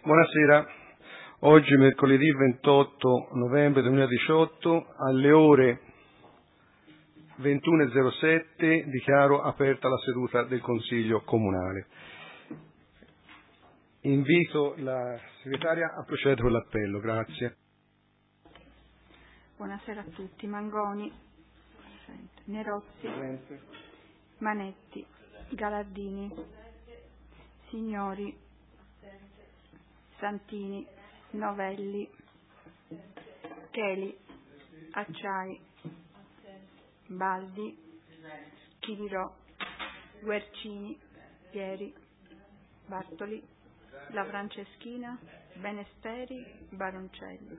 Buonasera, oggi mercoledì 28 novembre 2018 alle ore 21.07 dichiaro aperta la seduta del Consiglio Comunale. Invito la segretaria a procedere con l'appello. Grazie. Buonasera a tutti. Mangoni, Nerozzi, Manetti, Galardini, Signori, Santini, Novelli, Cheli, Acciai, Baldi, Chivirò, Guercini, Pieri, Bartoli, La Franceschina, Benesperi, Baroncelli.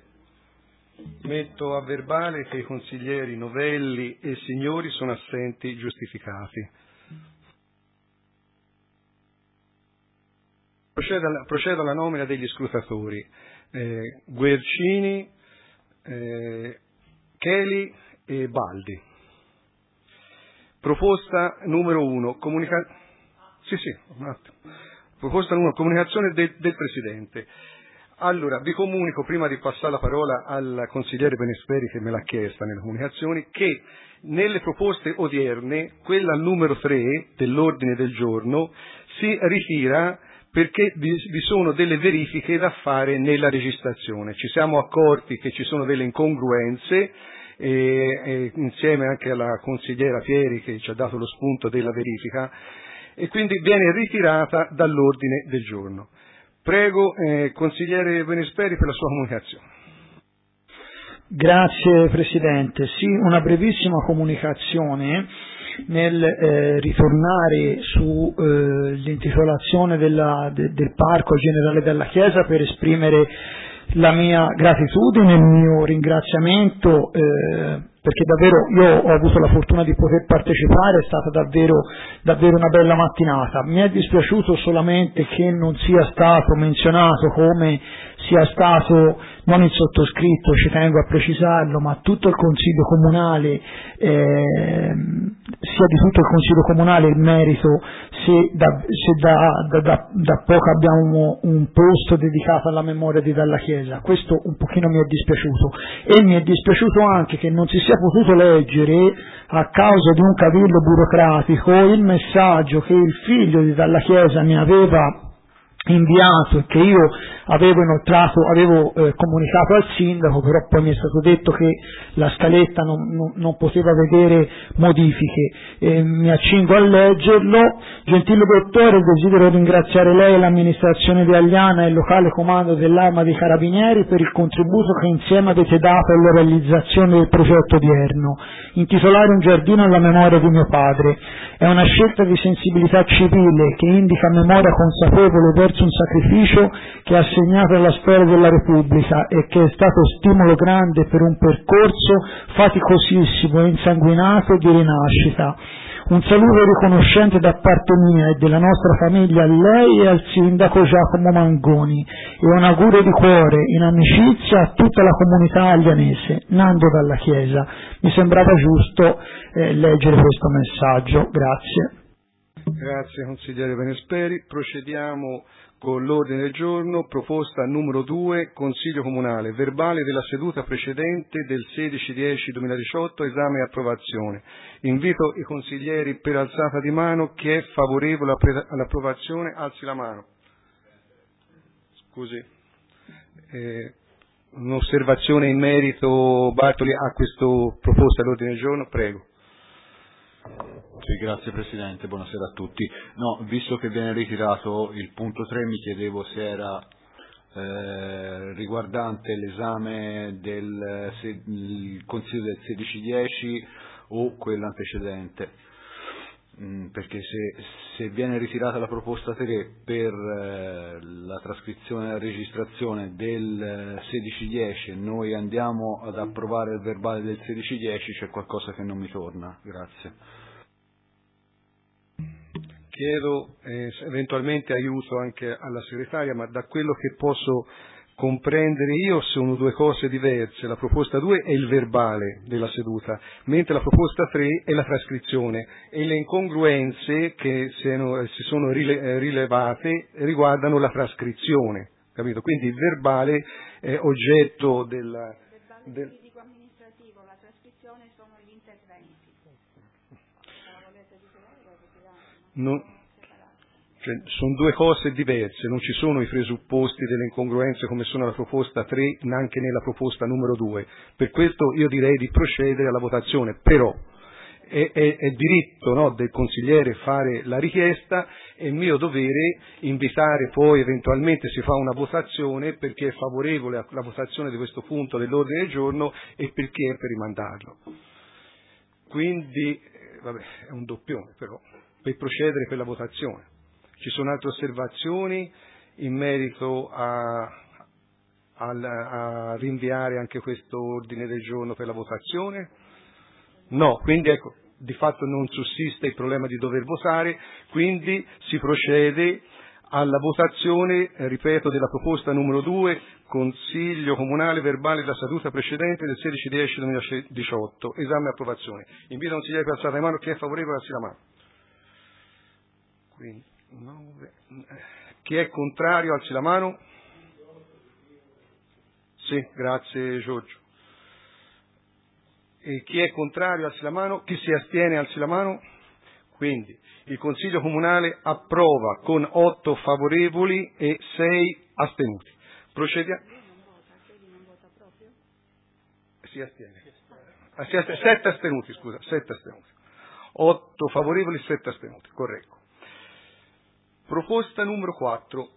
Metto a verbale che i consiglieri Novelli e Signori sono assenti giustificati. Procedo alla nomina degli scrutatori. Guercini, Cheli e Baldi. Proposta numero 1. Proposta numero 1. Comunicazione del Presidente. Allora, vi comunico, prima di passare la parola al consigliere Benesperi che me l'ha chiesta nelle comunicazioni, che nelle proposte odierne, quella numero 3 dell'ordine del giorno si ritira perché vi sono delle verifiche da fare nella registrazione. Ci siamo accorti che ci sono delle incongruenze e insieme anche alla consigliera Pieri che ci ha dato lo spunto della verifica e quindi viene ritirata dall'ordine del giorno. Prego, consigliere Benesperi, per la sua comunicazione. Grazie Presidente. Sì, una brevissima comunicazione nel ritornare sull'intitolazione del Parco Generale della Chiesa per esprimere la mia gratitudine, il mio ringraziamento, perché davvero io ho avuto la fortuna di poter partecipare, è stata davvero una bella mattinata. Mi è dispiaciuto solamente che non sia stato menzionato come sia stato, non il sottoscritto, ci tengo a precisarlo, ma tutto il Consiglio Comunale, sia di tutto il Consiglio Comunale il merito se da poco abbiamo un posto dedicato alla memoria di Dalla Chiesa. Questo un pochino mi è dispiaciuto e mi è dispiaciuto anche che non si sia potuto leggere, a causa di un cavillo burocratico, il messaggio che il figlio di Dalla Chiesa mi aveva inviato e che io avevo comunicato al sindaco, però poi mi è stato detto che la scaletta non poteva vedere modifiche. Mi accingo a leggerlo. Gentile dottore, desidero ringraziare lei e l'amministrazione di Agliana e il locale comando dell'Arma dei Carabinieri per il contributo che insieme avete dato alla realizzazione del progetto odierno. Intitolare un giardino alla memoria di mio padre è una scelta di sensibilità civile che indica memoria consapevole verso un sacrificio che ha segnato la storia della Repubblica e che è stato stimolo grande per un percorso faticosissimo e insanguinato di rinascita. Un saluto riconoscente da parte mia e della nostra famiglia a lei e al sindaco Giacomo Mangoni e un augurio di cuore in amicizia a tutta la comunità aglianese. Nando Dalla Chiesa. Mi sembrava giusto leggere questo messaggio. Grazie. Grazie consigliere Benesperi. Procediamo con l'ordine del giorno. Proposta numero 2, Consiglio Comunale, verbale della seduta precedente del 16/10/2018, esame e approvazione. Invito i consiglieri per alzata di mano. Chi è favorevole all'approvazione alzi la mano. Scusi, un'osservazione in merito, Bartoli, a questa proposta all'ordine del giorno, prego. Sì, grazie Presidente, buonasera a tutti. No, visto che viene ritirato il punto 3, mi chiedevo se era riguardante l'esame del Consiglio del 16/10 o quello antecedente, perché se viene ritirata la proposta 3 per la trascrizione e la registrazione del 16/10 e noi andiamo ad approvare il verbale del 16/10, c'è qualcosa che non mi torna. Grazie. Chiedo eventualmente aiuto anche alla segretaria, ma da quello che posso comprendere io sono due cose diverse. La proposta 2 è il verbale della seduta, mentre la proposta 3 è la trascrizione e le incongruenze che si sono rilevate riguardano la trascrizione capito? Quindi il verbale è oggetto Verbale giuridico amministrativo, la trascrizione sono gli interventi. Cioè, sono due cose diverse, non ci sono i presupposti delle incongruenze come sono la proposta 3, neanche nella proposta numero 2. Per questo io direi di procedere alla votazione, però è diritto, no, del consigliere fare la richiesta, è mio dovere invitare poi eventualmente si fa una votazione perché è favorevole alla votazione di questo punto dell'ordine del giorno e perché è per rimandarlo. Quindi, vabbè, è un doppione però, per procedere per la votazione. Ci sono altre osservazioni in merito a rinviare anche questo ordine del giorno per la votazione? No, quindi ecco, di fatto non sussiste il problema di dover votare, quindi si procede alla votazione, ripeto, della proposta numero 2, Consiglio Comunale verbale della seduta precedente del 16/10/2018, esame e approvazione. Invito il consigliere per alzare la mano, chi è favorevole alzi la mano. Quindi, 9. Chi è contrario alzi la mano. Sì, grazie Giorgio. E chi è contrario alzi la mano, chi si astiene alzi la mano. Quindi il Consiglio Comunale approva con 8 favorevoli e 6 astenuti. Procediamo. Si astiene. 7 astenuti, scusa, 7 astenuti. 8 favorevoli, 7 astenuti, corretto. Proposta numero 4.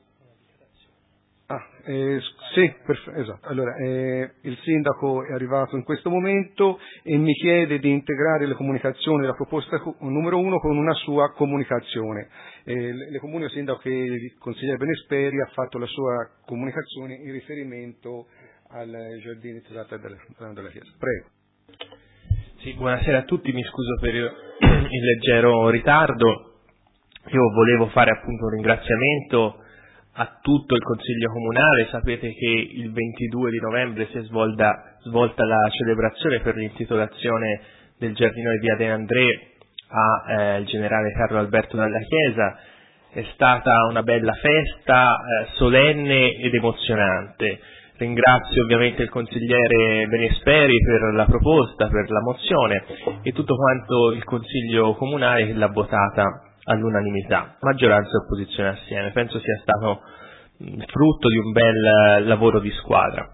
Sì, esatto. Allora, il sindaco è arrivato in questo momento e mi chiede di integrare le comunicazioni della proposta numero 1 con una sua comunicazione. Le comunico, sindaco, che il consigliere Benesperi ha fatto la sua comunicazione in riferimento al giardino della chiesa. Prego. Sì, buonasera a tutti, mi scuso per il leggero ritardo. Io volevo fare appunto un ringraziamento a tutto il Consiglio Comunale. Sapete che il 22 di novembre si è svolta la celebrazione per l'intitolazione del giardino di Via De André al generale Carlo Alberto Dalla Chiesa. È stata una bella festa, solenne ed emozionante. Ringrazio ovviamente il consigliere Benesperi per la proposta, per la mozione e tutto quanto il Consiglio Comunale che l'ha votata all'unanimità, maggioranza e opposizione assieme. Penso sia stato frutto di un bel lavoro di squadra.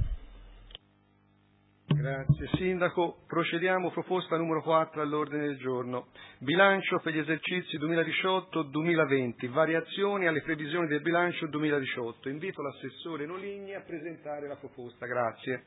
Grazie Sindaco. Procediamo, proposta numero 4 all'ordine del giorno. Bilancio per gli esercizi 2018-2020, variazioni alle previsioni del bilancio 2018. Invito l'assessore Noligni a presentare la proposta. Grazie.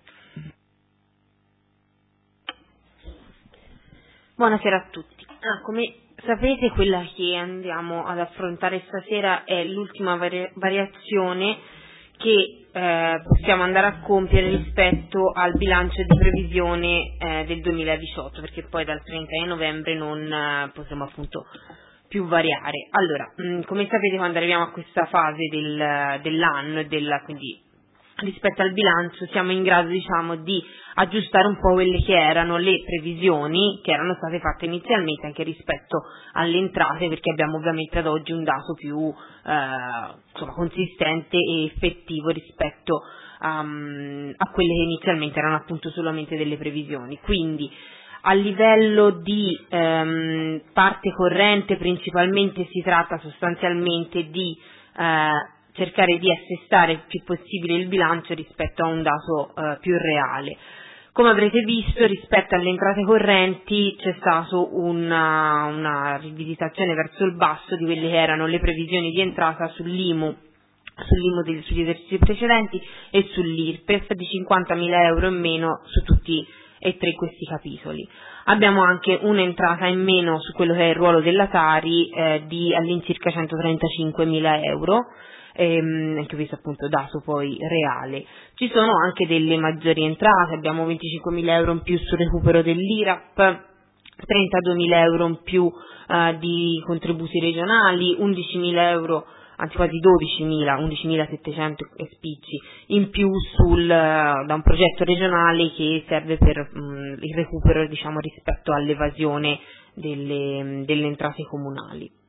Buonasera a tutti. Come sapete, quella che andiamo ad affrontare stasera è l'ultima variazione che possiamo andare a compiere rispetto al bilancio di previsione del 2018, perché poi dal 30 novembre non possiamo appunto più variare. Allora, come sapete, quando arriviamo a questa fase dell'anno, quindi rispetto al bilancio, siamo in grado, diciamo, di aggiustare un po' quelle che erano le previsioni che erano state fatte inizialmente anche rispetto alle entrate, perché abbiamo ovviamente ad oggi un dato più consistente e effettivo rispetto a quelle che inizialmente erano appunto solamente delle previsioni. Quindi a livello di parte corrente principalmente si tratta sostanzialmente di cercare di assestare il più possibile il bilancio rispetto a un dato più reale. Come avrete visto, rispetto alle entrate correnti c'è stato una rivisitazione verso il basso di quelle che erano le previsioni di entrata sull'IMU sugli esercizi precedenti e sull'IRPEF di 50.000 euro in meno su tutti e tre questi capitoli. Abbiamo anche un'entrata in meno su quello che è il ruolo della Tari di all'incirca 135.000 euro, anche questo appunto dato poi reale. Ci sono anche delle maggiori entrate, abbiamo 25.000 euro in più sul recupero dell'IRAP, 32.000 euro in più di contributi regionali, 11.000 euro, anzi quasi 11.700 spicci in più da un progetto regionale che serve per il recupero, diciamo, rispetto all'evasione delle entrate comunali.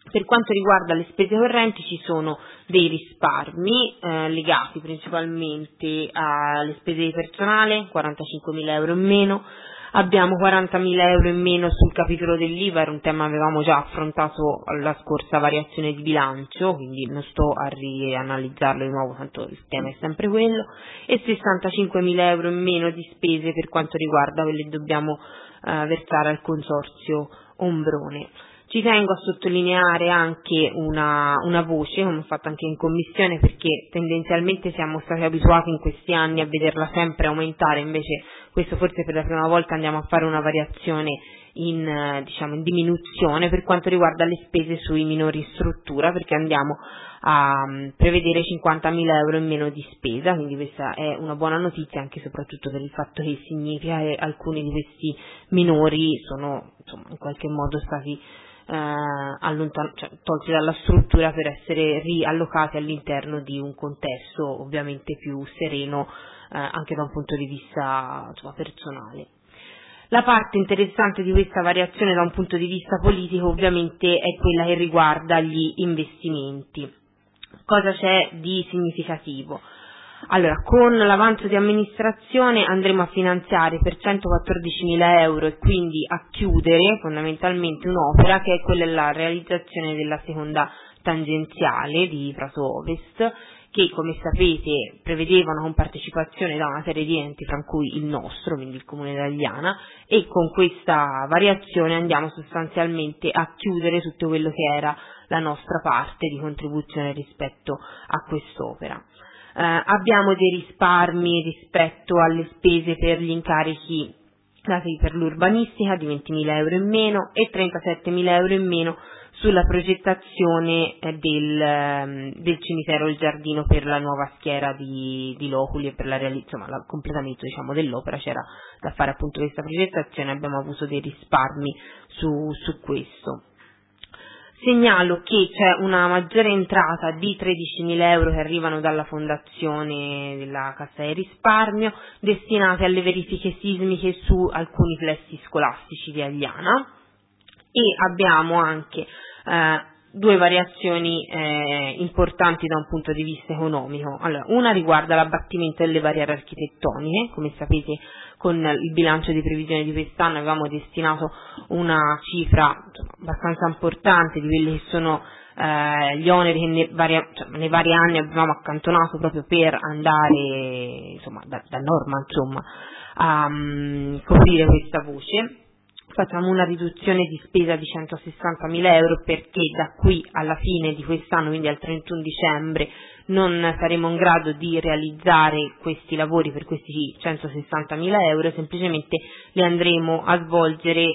Per quanto riguarda le spese correnti ci sono dei risparmi legati principalmente alle spese di personale, 45.000 euro in meno, abbiamo 40.000 euro in meno sul capitolo dell'IVA, era un tema che avevamo già affrontato alla scorsa variazione di bilancio, quindi non sto a rianalizzarlo di nuovo, tanto il tema è sempre quello, e 65.000 euro in meno di spese per quanto riguarda quelle che dobbiamo versare al consorzio Ombrone. Ci tengo a sottolineare anche una voce, come ho fatto anche in commissione, perché tendenzialmente siamo stati abituati in questi anni a vederla sempre aumentare, invece questo forse per la prima volta andiamo a fare una variazione in diminuzione per quanto riguarda le spese sui minori in struttura, perché andiamo a prevedere 50.000 euro in meno di spesa, quindi questa è una buona notizia anche e soprattutto per il fatto che significa che alcuni di questi minori sono in qualche modo stati tolti dalla struttura per essere riallocati all'interno di un contesto ovviamente più sereno anche da un punto di vista personale. La parte interessante di questa variazione da un punto di vista politico ovviamente è quella che riguarda gli investimenti. Cosa c'è di significativo? Allora, con l'avanzo di amministrazione andremo a finanziare per 114.000 euro e quindi a chiudere fondamentalmente un'opera che è quella della realizzazione della seconda tangenziale di Prato Ovest, che come sapete prevedeva una compartecipazione da una serie di enti, tra cui il nostro, quindi il Comune di Agliana, e con questa variazione andiamo sostanzialmente a chiudere tutto quello che era la nostra parte di contribuzione rispetto a quest'opera. Abbiamo dei risparmi rispetto alle spese per gli incarichi dati per l'urbanistica di 20.000 euro in meno e 37.000 euro in meno sulla progettazione del cimitero Il Giardino per la nuova schiera di loculi e per il completamento dell'opera. C'era da fare appunto questa progettazione, abbiamo avuto dei risparmi su questo. Segnalo che c'è una maggiore entrata di 13.000 euro che arrivano dalla fondazione della Cassa di Risparmio, destinate alle verifiche sismiche su alcuni plessi scolastici di Agliana, e abbiamo anche due variazioni importanti da un punto di vista economico. Allora, una riguarda l'abbattimento delle barriere architettoniche. Come sapete, con il bilancio di previsione di quest'anno avevamo destinato una cifra abbastanza importante di quelli che sono gli oneri che nei vari anni abbiamo accantonato proprio per andare da norma a coprire questa voce. Facciamo una riduzione di spesa di 160.000 euro perché da qui alla fine di quest'anno, quindi al 31 dicembre, non saremo in grado di realizzare questi lavori per questi 160.000 euro, semplicemente li andremo a svolgere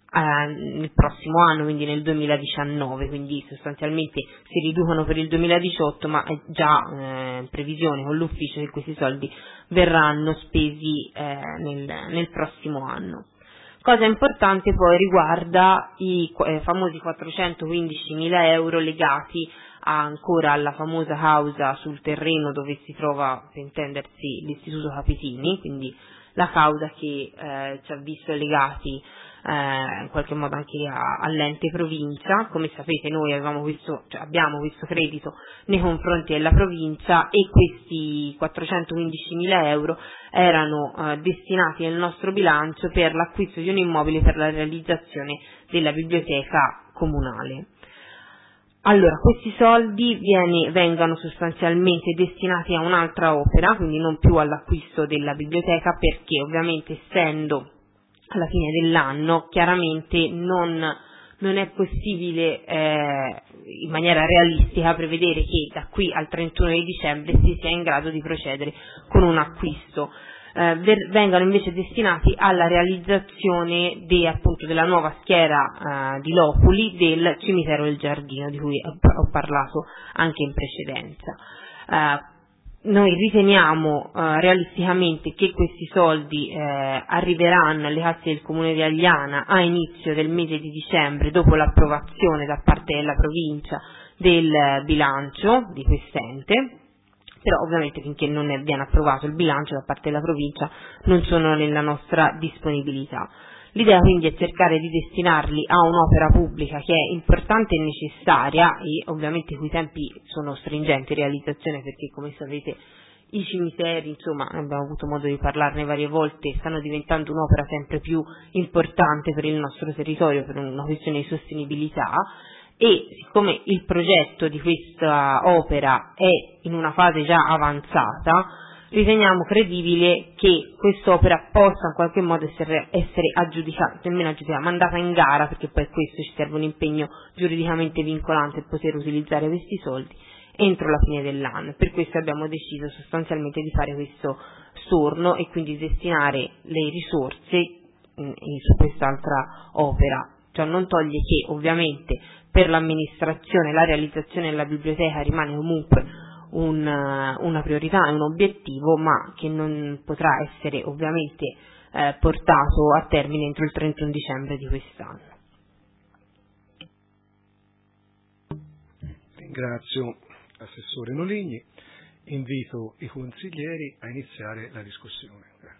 nel prossimo anno, quindi nel 2019, quindi sostanzialmente si riducono per il 2018, ma è già in previsione con l'ufficio che questi soldi verranno spesi nel prossimo anno. Cosa importante poi riguarda i famosi 415.000 euro legati ancora alla famosa causa sul terreno dove si trova, per intendersi, l'Istituto Capitini, quindi la causa che ci ha visto legati in qualche modo anche all'ente provincia. Come sapete noi abbiamo questo credito nei confronti della provincia e questi 415.000 euro erano destinati nel nostro bilancio per l'acquisto di un immobile per la realizzazione della biblioteca comunale. Allora, questi soldi vengono sostanzialmente destinati a un'altra opera, quindi non più all'acquisto della biblioteca, perché ovviamente essendo alla fine dell'anno chiaramente non è possibile in maniera realistica prevedere che da qui al 31 di dicembre si sia in grado di procedere con un acquisto. Vengono invece destinati alla realizzazione della nuova schiera di loculi del cimitero del Giardino, di cui ho parlato anche in precedenza. Noi riteniamo realisticamente che questi soldi arriveranno alle casse del Comune di Agliana a inizio del mese di dicembre, dopo l'approvazione da parte della provincia del bilancio di quest'ente, però ovviamente finché non viene approvato il bilancio da parte della provincia non sono nella nostra disponibilità. L'idea quindi è cercare di destinarli a un'opera pubblica che è importante e necessaria, e ovviamente i cui tempi sono stringenti in realizzazione, perché come sapete i cimiteri, insomma, abbiamo avuto modo di parlarne varie volte, stanno diventando un'opera sempre più importante per il nostro territorio per una questione di sostenibilità, e siccome il progetto di questa opera è in una fase già avanzata, riteniamo credibile che quest'opera possa in qualche modo essere aggiudicata, nemmeno aggiudicata, mandata in gara, perché poi questo ci serve un impegno giuridicamente vincolante per poter utilizzare questi soldi entro la fine dell'anno. Per questo abbiamo deciso sostanzialmente di fare questo storno e quindi destinare le risorse su quest'altra opera. Ciò non toglie che ovviamente per l'amministrazione la realizzazione della biblioteca rimane comunque una priorità e un obiettivo, ma che non potrà essere ovviamente portato a termine entro il 31 dicembre di quest'anno. Ringrazio Assessore Noligni, invito i consiglieri a iniziare la discussione. Grazie.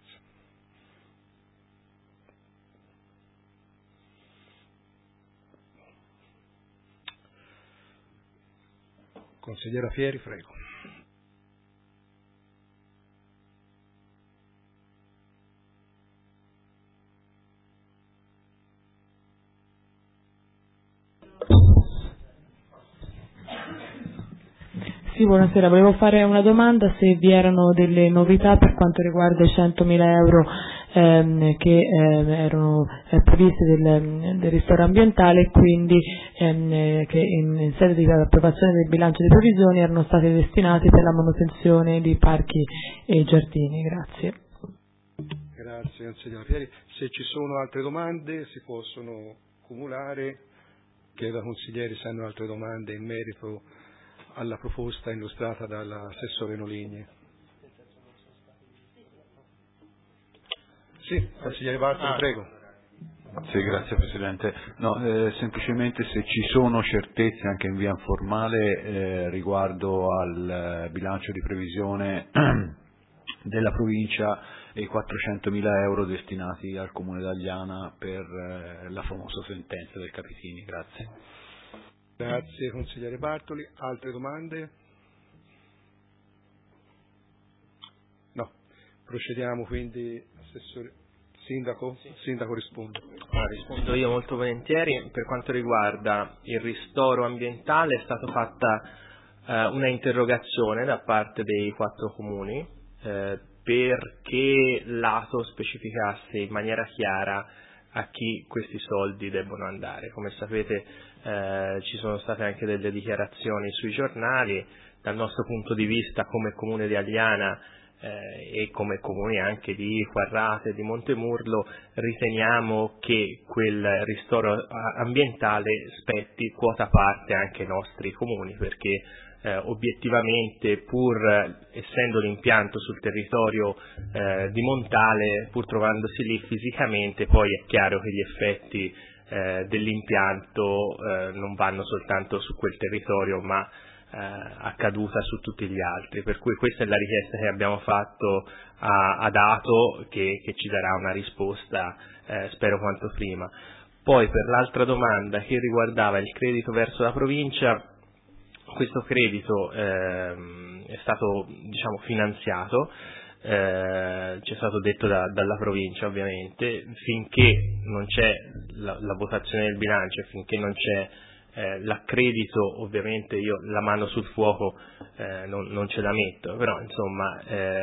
Consigliera Fieri, prego. Sì, buonasera, volevo fare una domanda se vi erano delle novità per quanto riguarda i 100.000 euro che erano previsti del ristoro ambientale, e quindi che in sede di approvazione del bilancio di previsioni erano stati destinati per la manutenzione di parchi e giardini. Grazie. Grazie consigliera Fieri. Se ci sono altre domande si possono cumulare. Chiedo ai consiglieri se hanno altre domande in merito alla proposta illustrata dall'assessore Noligni. Sì, consigliere Bartoli, prego. Sì, grazie Presidente. No, semplicemente se ci sono certezze anche in via informale riguardo al bilancio di previsione della provincia e i 400.000 euro destinati al Comune d'Agliana per la famosa sentenza del Capitini. Grazie. Grazie consigliere Bartoli. Altre domande? No. Procediamo quindi, Assessore. Sindaco? Sì. Sindaco risponde. Rispondo io molto volentieri. Per quanto riguarda il ristoro ambientale è stata fatta una interrogazione da parte dei 4 comuni perché l'ATO specificasse in maniera chiara a chi questi soldi debbono andare. Come sapete ci sono state anche delle dichiarazioni sui giornali. Dal nostro punto di vista come Comune di Agliana e come comuni anche di Quarrate e di Montemurlo riteniamo che quel ristoro ambientale spetti quota parte anche ai nostri comuni, perché obiettivamente, pur essendo l'impianto sul territorio di Montale, pur trovandosi lì fisicamente, poi è chiaro che gli effetti dell'impianto non vanno soltanto su quel territorio, ma a caduta su tutti gli altri. Per cui questa è la richiesta che abbiamo fatto ad ATO, che ci darà una risposta spero quanto prima. Poi per l'altra domanda che riguardava il credito verso la provincia, questo credito è stato finanziato, ci è stato detto dalla provincia ovviamente, finché non c'è la votazione del bilancio e finché non c'è l'accredito, ovviamente io la mano sul fuoco non ce la metto, però insomma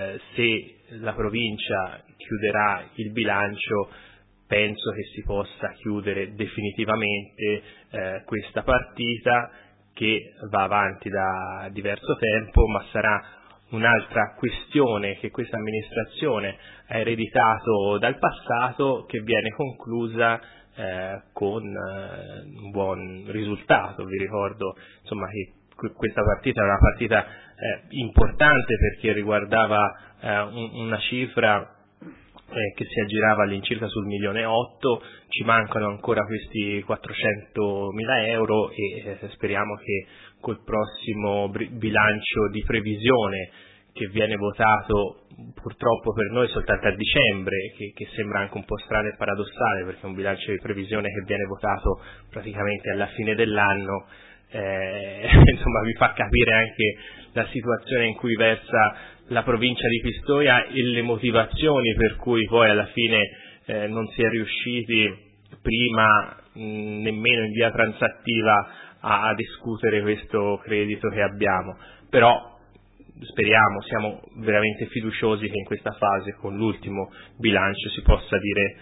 se la provincia chiuderà il bilancio penso che si possa chiudere definitivamente questa partita, che va avanti da diverso tempo, ma sarà un'altra questione che questa amministrazione ha ereditato dal passato, che viene conclusa con un buon risultato. Vi ricordo insomma che questa partita è una partita importante perché riguardava una cifra che si aggirava all'incirca sul 1,8 milioni, ci mancano ancora questi 400.000 euro e speriamo che col prossimo bilancio di previsione che viene votato purtroppo per noi soltanto a dicembre, che sembra anche un po' strano e paradossale, perché è un bilancio di previsione che viene votato praticamente alla fine dell'anno, insomma vi fa capire anche la situazione in cui versa la provincia di Pistoia e le motivazioni per cui poi alla fine non si è riusciti prima nemmeno in via transattiva a discutere questo credito che abbiamo. Però speriamo, siamo veramente fiduciosi che in questa fase, con l'ultimo bilancio, si possa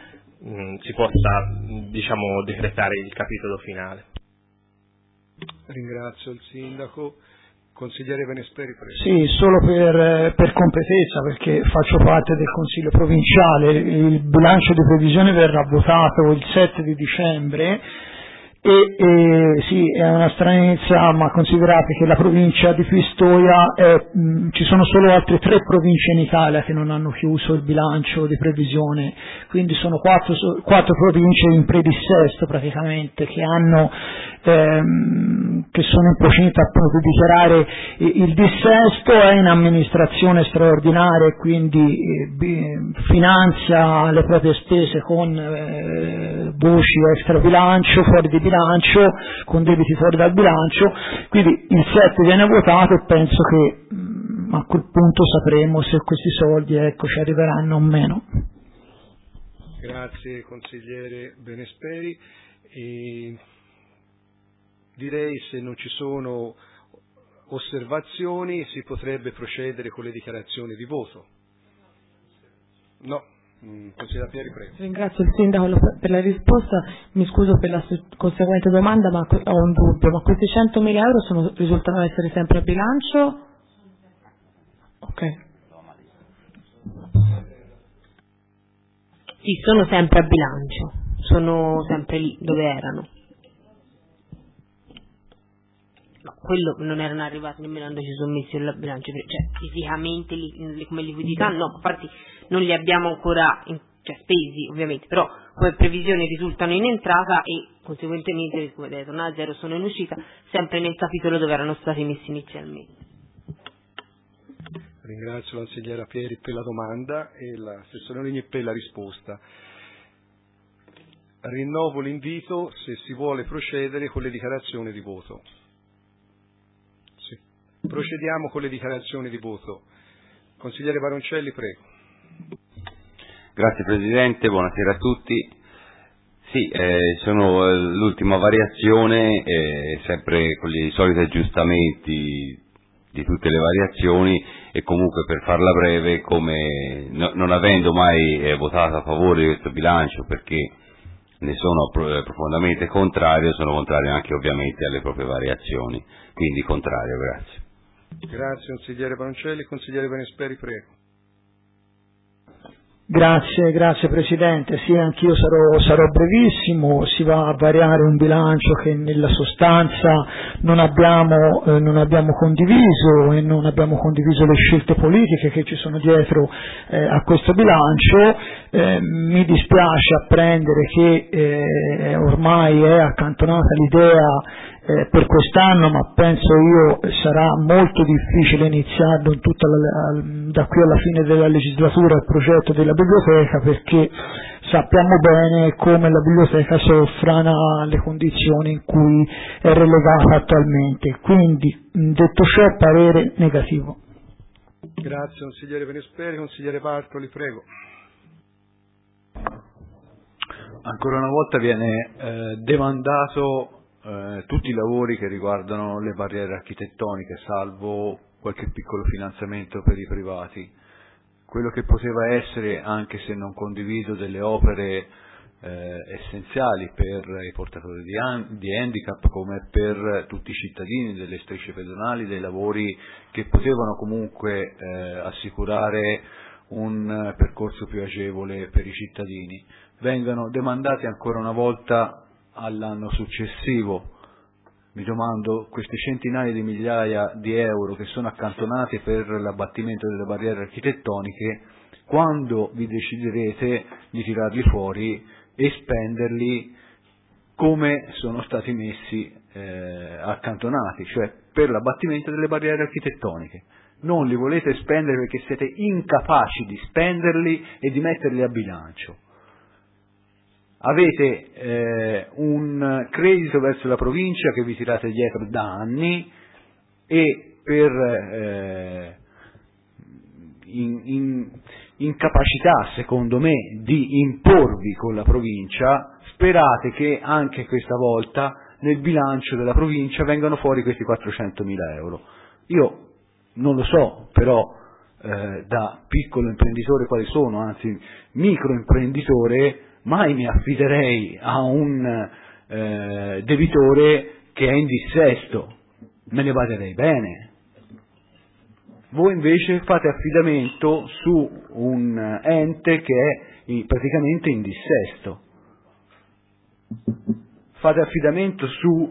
diciamo decretare il capitolo finale. Ringrazio il Sindaco. Consigliere Venesperi, prego. Sì, solo per completezza, perché faccio parte del Consiglio provinciale. Il bilancio di previsione verrà votato il 7 di dicembre e sì, è una stranezza, ma considerate che la provincia di Pistoia ci sono solo altre 3 province in Italia che non hanno chiuso il bilancio di previsione, quindi sono 4 province in predissesto praticamente che sono in procinto appunto di dichiarare il dissesto, è in amministrazione straordinaria e quindi finanzia le proprie spese con voci extra bilancio, fuori di bilancio, con debiti fuori dal bilancio, quindi il 7 viene votato e penso che a quel punto sapremo se questi soldi ci arriveranno o meno. Grazie consigliere Venesperi. Direi, se non ci sono osservazioni, si potrebbe procedere con le dichiarazioni di voto. No, consigliere Pieri, prego. Ringrazio il Sindaco per la risposta, mi scuso per la conseguente domanda, ma ho un dubbio, ma questi 100.000 euro risultano essere sempre a bilancio? Ok. Sì, sono sempre a bilancio, sono sempre lì dove erano. No, quello non erano arrivati nemmeno quando ci sono messi il bilancio, cioè fisicamente come liquidità no, infatti non li abbiamo ancora spesi ovviamente, però come previsioni risultano in entrata e conseguentemente, come detto, tornare a zero sono in uscita, sempre nel capitolo dove erano stati messi inizialmente. Ringrazio la consigliera Pieri per la domanda e l'assessore Oligni per la risposta. Rinnovo l'invito se si vuole procedere con le dichiarazioni di voto. Sì. Procediamo con le dichiarazioni di voto. Consigliere Baroncelli, prego. Grazie Presidente, buonasera a tutti. Sì, sono l'ultima variazione, sempre con i soliti aggiustamenti di tutte le variazioni, e comunque, per farla breve, come non avendo mai votato a favore di questo bilancio perché ne sono profondamente contrario, sono contrario anche ovviamente alle proprie variazioni, quindi contrario, grazie. Grazie consigliere Baroncelli. Consigliere Venesperi, prego. Grazie Presidente, sì, anch'io sarò brevissimo. Si va a variare un bilancio che nella sostanza non abbiamo condiviso, e non abbiamo condiviso le scelte politiche che ci sono dietro a questo bilancio. Mi dispiace apprendere che ormai è accantonata l'idea per quest'anno, ma penso io sarà molto difficile iniziarlo da qui alla fine della legislatura il progetto della biblioteca, perché sappiamo bene come la biblioteca soffra alle condizioni in cui è relegata attualmente. Quindi, detto ciò, parere negativo. Grazie consigliere Venesperi. Consigliere Bartoli, prego. Ancora una volta viene demandato tutti i lavori che riguardano le barriere architettoniche, salvo qualche piccolo finanziamento per i privati. Quello che poteva essere, anche se non condiviso, delle opere essenziali per i portatori di handicap, come per tutti i cittadini, delle strisce pedonali, dei lavori che potevano comunque assicurare un percorso più agevole per i cittadini, vengano demandati ancora una volta all'anno successivo. Mi domando, queste centinaia di migliaia di euro che sono accantonati per l'abbattimento delle barriere architettoniche, quando vi deciderete di tirarli fuori e spenderli come sono stati messi accantonati, cioè per l'abbattimento delle barriere architettoniche? non li volete spendere perché siete incapaci di spenderli e di metterli a bilancio. Avete un credito verso la provincia che vi tirate dietro da anni e per incapacità, secondo me, di imporvi con la provincia, sperate che anche questa volta nel bilancio della provincia vengano fuori questi 400.000 euro. Io non lo so, però da piccolo imprenditore quale sono, anzi microimprenditore, mai mi affiderei a un debitore che è in dissesto, me ne baderei bene. Voi invece fate affidamento su un ente che è praticamente in dissesto. Fate affidamento su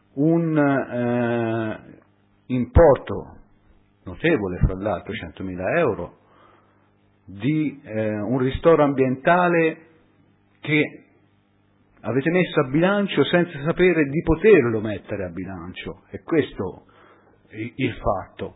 un importo notevole, fra l'altro 100.000 euro, di un ristoro ambientale che avete messo a bilancio senza sapere di poterlo mettere a bilancio. E questo è il fatto.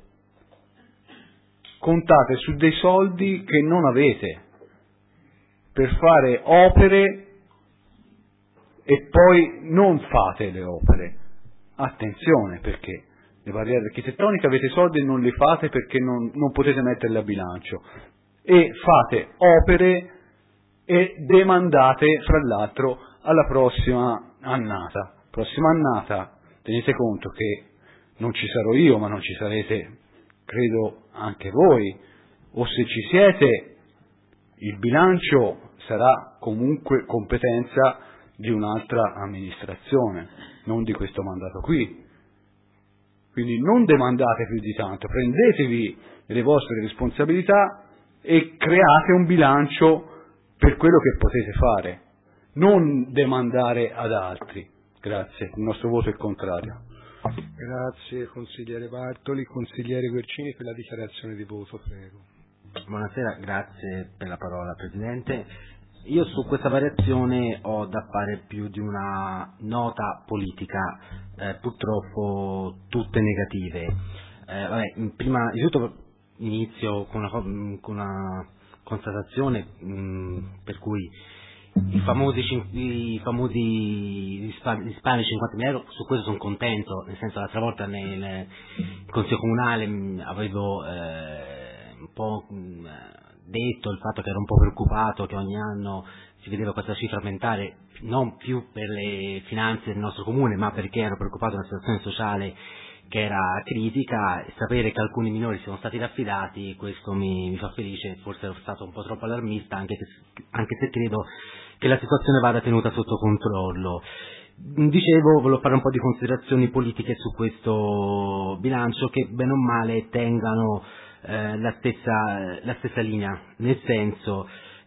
Contate su dei soldi che non avete per fare opere e poi non fate le opere. Attenzione, perché le barriere architettoniche avete soldi e non li fate perché non potete metterle a bilancio, e fate opere e demandate fra l'altro alla prossima annata. Prossima annata, tenete conto che non ci sarò io, ma non ci sarete, credo, anche voi, o se ci siete, il bilancio sarà comunque competenza di un'altra amministrazione, non di questo mandato qui. Quindi non demandate più di tanto, prendetevi le vostre responsabilità e create un bilancio per quello che potete fare, non demandare ad altri. Grazie, il nostro voto è contrario. Grazie consigliere Bartoli. Consigliere Guercini, per la dichiarazione di voto, prego. Buonasera, grazie per la parola Presidente. Io su questa variazione ho da fare più di una nota politica, purtroppo tutte negative. Prima di tutto inizio con una constatazione per cui i famosi risparmi 50.000 euro, su questo sono contento, nel senso l'altra volta nel Consiglio Comunale avevo un po' detto il fatto che ero un po' preoccupato che ogni anno si vedeva questa cifra aumentare, non più per le finanze del nostro comune, ma perché ero preoccupato della situazione sociale che era critica, e sapere che alcuni minori siano stati raffidati, questo mi fa felice. Forse ero stato un po' troppo allarmista, anche se credo che la situazione vada tenuta sotto controllo. Dicevo, volevo fare un po' di considerazioni politiche su questo bilancio che bene o male tengano la stessa linea, nel senso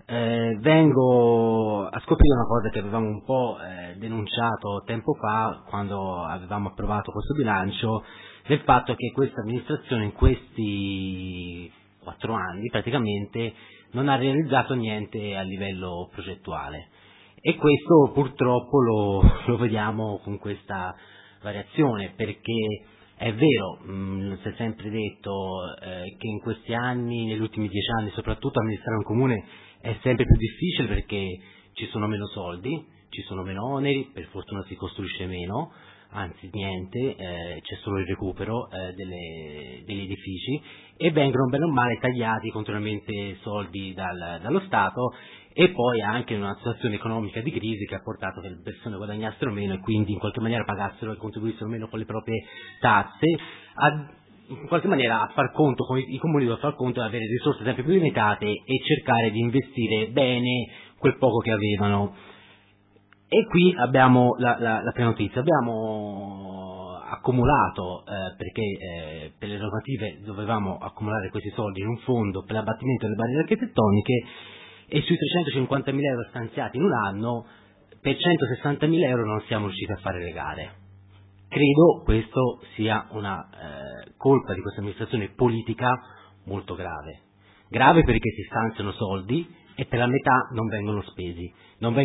vengo a scoprire una cosa che avevamo un po' denunciato tempo fa quando avevamo approvato questo bilancio, del fatto che questa amministrazione in questi 4 anni praticamente non ha realizzato niente a livello progettuale, e questo purtroppo lo vediamo con questa variazione, perché è vero, si è sempre detto che in questi anni, negli ultimi 10 anni soprattutto, amministrare un comune è sempre più difficile perché ci sono meno soldi, ci sono meno oneri, per fortuna si costruisce meno, anzi niente, c'è solo il recupero degli edifici, e vengono bene o male tagliati continuamente soldi dallo Stato, e poi anche in una situazione economica di crisi che ha portato che le persone guadagnassero meno e quindi in qualche maniera pagassero e contribuissero meno con le proprie tasse, in qualche maniera a far conto, come i comuni devono far conto di avere risorse sempre più limitate e cercare di investire bene quel poco che avevano. E qui abbiamo la prima notizia: abbiamo accumulato, perché per le normative dovevamo accumulare questi soldi in un fondo per l'abbattimento delle barriere architettoniche, e sui 350.000 euro stanziati in un anno, per 160.000 euro non siamo riusciti a fare le gare. Credo questo sia una colpa di questa amministrazione politica molto grave perché si stanziano soldi e per la metà non vengono spesi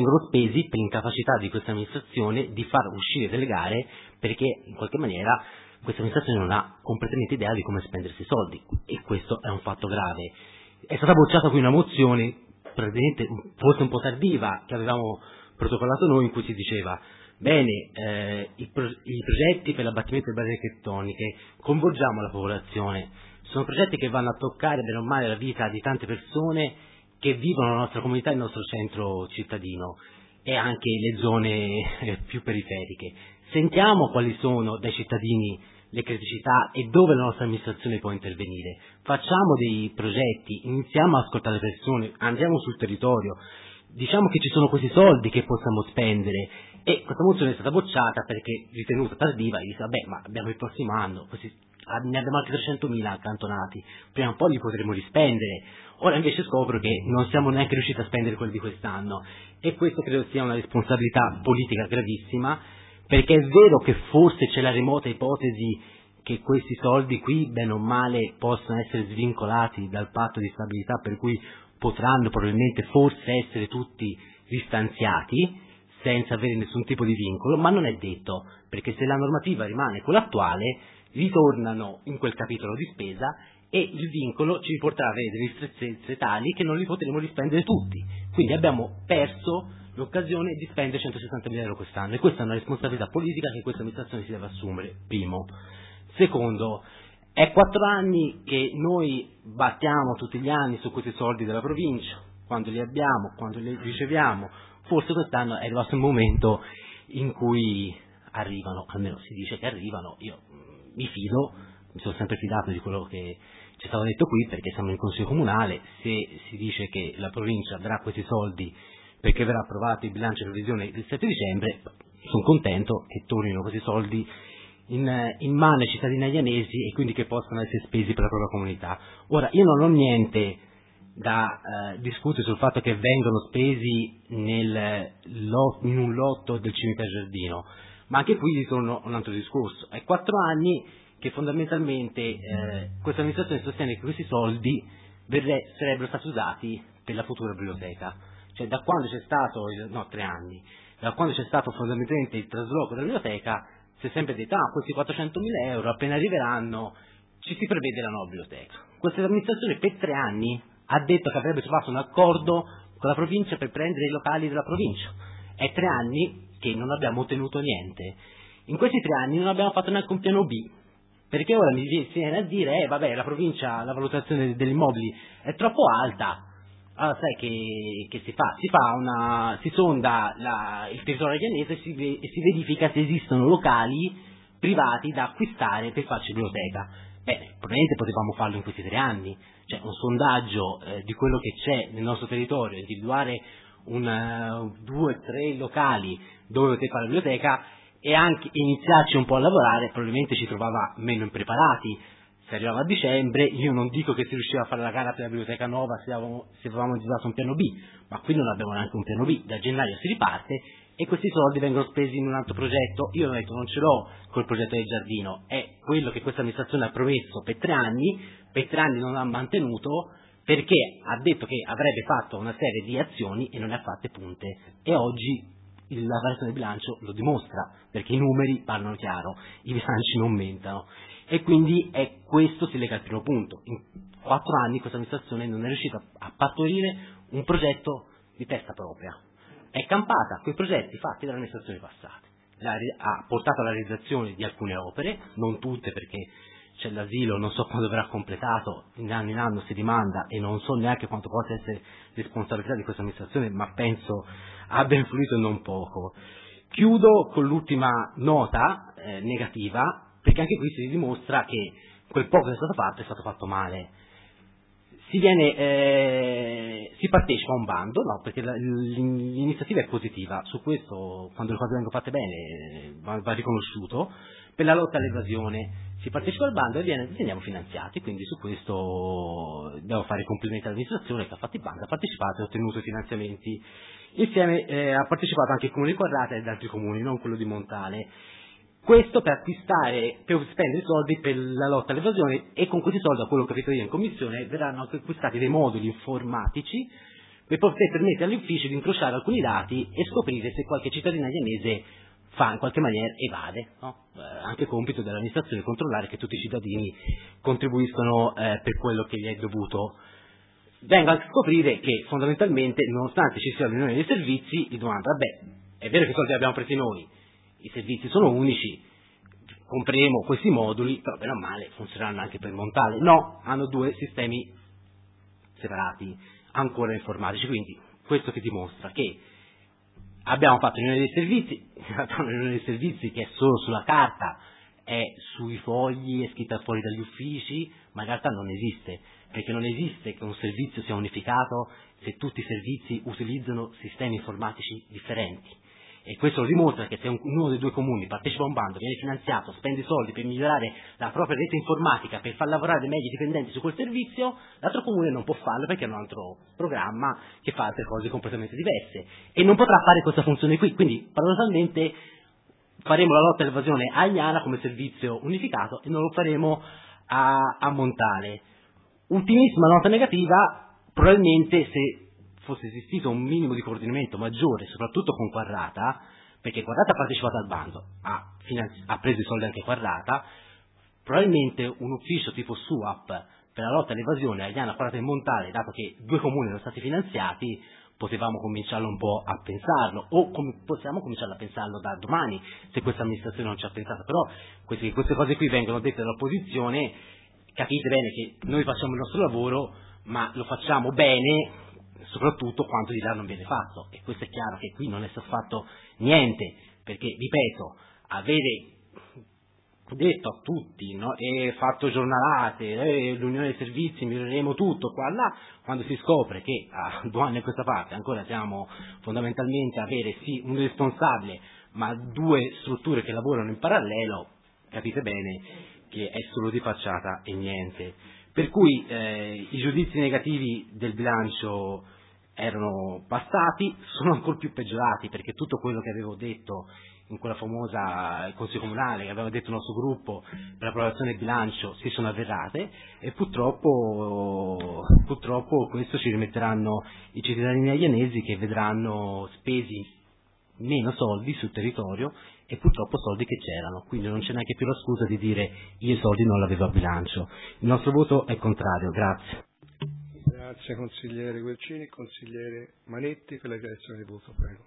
per l'incapacità di questa amministrazione di far uscire delle gare, perché in qualche maniera questa amministrazione non ha completamente idea di come spendere questi soldi, e questo è un fatto grave. È stata bocciata qui una mozione, praticamente forse un po' tardiva, che avevamo protocollato noi, in cui si diceva: bene, i progetti per l'abbattimento delle barriere architettoniche, coinvolgiamo la popolazione, sono progetti che vanno a toccare bene o male la vita di tante persone che vivono nella nostra comunità, il nostro centro cittadino e anche le zone più periferiche. Sentiamo quali sono dai cittadini le criticità e dove la nostra amministrazione può intervenire. Facciamo dei progetti, iniziamo a ascoltare le persone, andiamo sul territorio, diciamo che ci sono questi soldi che possiamo spendere, e questa mozione è stata bocciata perché ritenuta tardiva, e dice vabbè, ma abbiamo il prossimo anno, così ne abbiamo altri 300.000 accantonati, prima o poi li potremo rispendere. Ora invece scopro che non siamo neanche riusciti a spendere quelli di quest'anno, e questo credo sia una responsabilità politica gravissima, perché è vero che forse c'è la remota ipotesi che questi soldi qui, bene o male, possano essere svincolati dal patto di stabilità, per cui potranno probabilmente forse essere tutti ristanziati senza avere nessun tipo di vincolo, ma non è detto, perché se la normativa rimane quella attuale, ritornano in quel capitolo di spesa e il vincolo ci porterà a avere delle ristrettezze tali che non li potremo rispendere tutti. Quindi abbiamo perso l'occasione di spendere 160.000 euro quest'anno, e questa è una responsabilità politica che questa amministrazione si deve assumere, primo. Secondo, è 4 anni che noi battiamo tutti gli anni su questi soldi della provincia, quando li abbiamo, quando li riceviamo. Forse quest'anno è arrivato il momento in cui arrivano, almeno si dice che arrivano. Io mi fido, mi sono sempre fidato di quello che ci è stato detto qui, perché siamo in consiglio comunale. Se si dice che la provincia darà questi soldi perché verrà approvato il bilancio di previsione del 7 dicembre, sono contento che tornino questi soldi in mano ai cittadini aglianesi, e quindi che possano essere spesi per la propria comunità. Ora, io non ho niente da discutere sul fatto che vengono spesi in un lotto del cimitero Giardino, ma anche qui ritorno un altro discorso. È 4 anni che fondamentalmente questa amministrazione sostiene che questi soldi sarebbero stati usati per la futura biblioteca. Cioè, da quando c'è stato 3 anni, da quando c'è stato fondamentalmente il trasloco della biblioteca, si è sempre detto: questi 400.000 euro appena arriveranno ci si prevede la nuova biblioteca. Questa amministrazione per 3 anni ha detto che avrebbe trovato un accordo con la provincia per prendere i locali della provincia. È 3 anni che non abbiamo ottenuto niente. In questi 3 anni non abbiamo fatto neanche un piano B, perché ora mi viene a dire vabbè, la provincia, la valutazione degli immobili è troppo alta. Allora sai che si fa? Si sonda il territorio aglianese e si verifica se esistono locali privati da acquistare per farci biblioteca. Bene, probabilmente potevamo farlo in questi 3 anni, cioè un sondaggio di quello che c'è nel nostro territorio, individuare 2 3 locali dove poter fare la biblioteca e anche iniziarci un po' a lavorare. Probabilmente ci trovava meno impreparati. Se arrivava a dicembre, io non dico che si riusciva a fare la gara per la biblioteca nuova se avevamo già un piano B, ma qui non abbiamo neanche un piano B. Da gennaio si riparte e questi soldi vengono spesi in un altro progetto. Io ho detto non ce l'ho col progetto del giardino, è quello che questa amministrazione ha promesso per 3 anni, per 3 anni non ha mantenuto, perché ha detto che avrebbe fatto una serie di azioni e non ne ha fatte punte, e oggi la variazione del bilancio lo dimostra, perché i numeri parlano chiaro, i bilanci non aumentano. E quindi questo si lega al primo punto. In 4 anni questa amministrazione non è riuscita a partorire un progetto di testa propria. È campata quei progetti fatti dalle amministrazioni passate. Ha portato alla realizzazione di alcune opere, non tutte, perché c'è l'asilo, non so quando verrà completato, in anno si rimanda, e non so neanche quanto possa essere responsabilità di questa amministrazione, ma penso abbia influito non poco. Chiudo con l'ultima nota negativa, perché anche qui si dimostra che quel poco che è stato fatto male. Si partecipa a un bando, no, perché l'iniziativa è positiva, su questo quando le cose vengono fatte bene va riconosciuto. Per la lotta all'evasione si partecipa al bando e veniamo finanziati, quindi su questo devo fare i complimenti all'amministrazione che ha fatto il bando, ha partecipato e ha ottenuto i finanziamenti. Insieme ha partecipato anche il comune di Quadrata ed altri comuni, non quello di Montale. Questo per spendere soldi per la lotta all'evasione, e con questi soldi, a quello che ho capito io in commissione, verranno anche acquistati dei moduli informatici per poter permettere agli uffici di incrociare alcuni dati e scoprire se qualche cittadino aglianese fa in qualche maniera, evade, no? Anche compito dell'amministrazione controllare che tutti i cittadini contribuiscono per quello che gli è dovuto. Vengo a scoprire che fondamentalmente, nonostante ci sia l'unione dei servizi, gli domanda, vabbè, è vero che i soldi li abbiamo presi noi, i servizi sono unici, compreremo questi moduli, però bene o male funzioneranno anche per Montale. No, hanno due sistemi separati, ancora informatici, quindi questo che dimostra che abbiamo fatto l'unione dei servizi, un'unione dei servizi che è solo sulla carta, è sui fogli, è scritta fuori dagli uffici, ma in realtà non esiste, perché non esiste che un servizio sia unificato se tutti i servizi utilizzano sistemi informatici differenti. E questo lo dimostra che se uno dei due comuni partecipa a un bando, viene finanziato, spende soldi per migliorare la propria rete informatica, per far lavorare meglio i dipendenti su quel servizio, l'altro comune non può farlo perché ha un altro programma che fa altre cose completamente diverse e non potrà fare questa funzione qui. Quindi paradossalmente faremo la lotta all'evasione a Agnana come servizio unificato e non lo faremo a Montale. Ultimissima nota negativa, probabilmente se fosse esistito un minimo di coordinamento maggiore, soprattutto con Quarrata, perché Quarrata ha partecipato al bando, ha preso i soldi anche Quarrata, probabilmente un ufficio tipo SUAP per la lotta all'evasione a Agnana, Quarrata e Montale, dato che due comuni erano stati finanziati, potevamo cominciarlo un po' a pensarlo, o possiamo cominciarlo a pensarlo da domani, se questa amministrazione non ci ha pensato. Però queste cose qui vengono dette dall'opposizione, capite bene che noi facciamo il nostro lavoro, ma lo facciamo bene soprattutto quando di là non viene fatto, e questo è chiaro che qui non è stato fatto niente, perché ripeto, avere detto a tutti, no, e fatto giornalate, l'unione dei servizi, miglioreremo tutto qua là, quando si scopre che a 2 anni a questa parte ancora siamo fondamentalmente a avere sì un responsabile ma 2 strutture che lavorano in parallelo, capite bene che è solo di facciata e niente. Per cui i giudizi negativi del bilancio erano passati, sono ancora più peggiorati, perché tutto quello che avevo detto in quella famosa Consiglio Comunale, che aveva detto il nostro gruppo per l'approvazione del bilancio, si sono avverate, e purtroppo questo ci rimetteranno i cittadini aglianesi, che vedranno spesi meno soldi sul territorio e purtroppo soldi che c'erano, quindi non c'è neanche più la scusa di dire io i soldi non l'avevo a bilancio. Il nostro voto è contrario. Grazie. Grazie consigliere Guercini. Consigliere Manetti per la dichiarazione di voto, prego.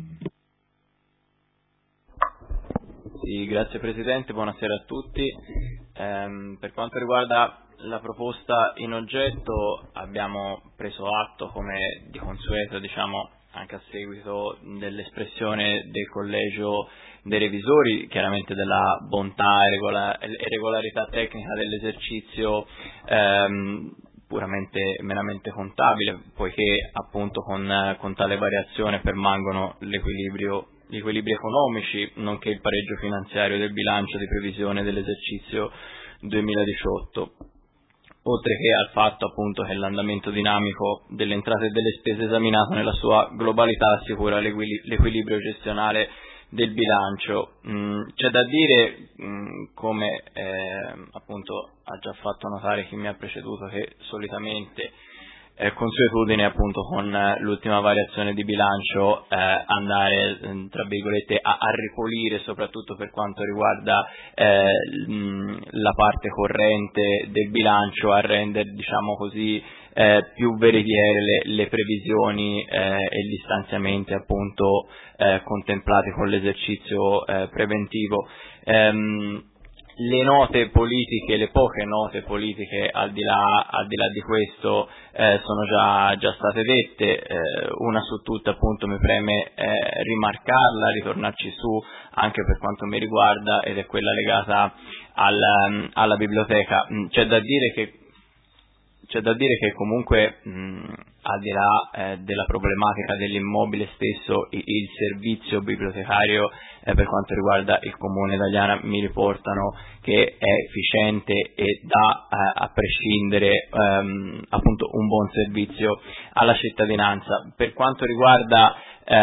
Sì, grazie Presidente, buonasera a tutti. Per quanto riguarda la proposta in oggetto, abbiamo preso atto, come di consueto, diciamo, anche a seguito dell'espressione del Collegio dei Revisori, chiaramente della bontà e regolarità tecnica dell'esercizio puramente meramente contabile, poiché appunto con tale variazione permangono gli equilibri economici, nonché il pareggio finanziario del bilancio di previsione dell'esercizio 2018. Oltre che al fatto appunto che l'andamento dinamico delle entrate e delle spese esaminato nella sua globalità assicura l'equilibrio gestionale del bilancio. C'è da dire, come appunto ha già fatto notare chi mi ha preceduto, che solitamente consuetudine appunto con l'ultima variazione di bilancio andare tra virgolette a ripulire, soprattutto per quanto riguarda la parte corrente del bilancio, a rendere, diciamo così, più veritiere le previsioni e gli stanziamenti appunto contemplati con l'esercizio preventivo. Le note politiche, le poche note politiche al di là di questo sono già state dette, una su tutte appunto mi preme rimarcarla, ritornarci su anche per quanto mi riguarda, ed è quella legata alla biblioteca. C'è da dire che comunque al di là della problematica dell'immobile stesso, il servizio bibliotecario per quanto riguarda il comune d'Agliana mi riportano che è efficiente e dà a prescindere appunto un buon servizio alla cittadinanza. Per quanto riguarda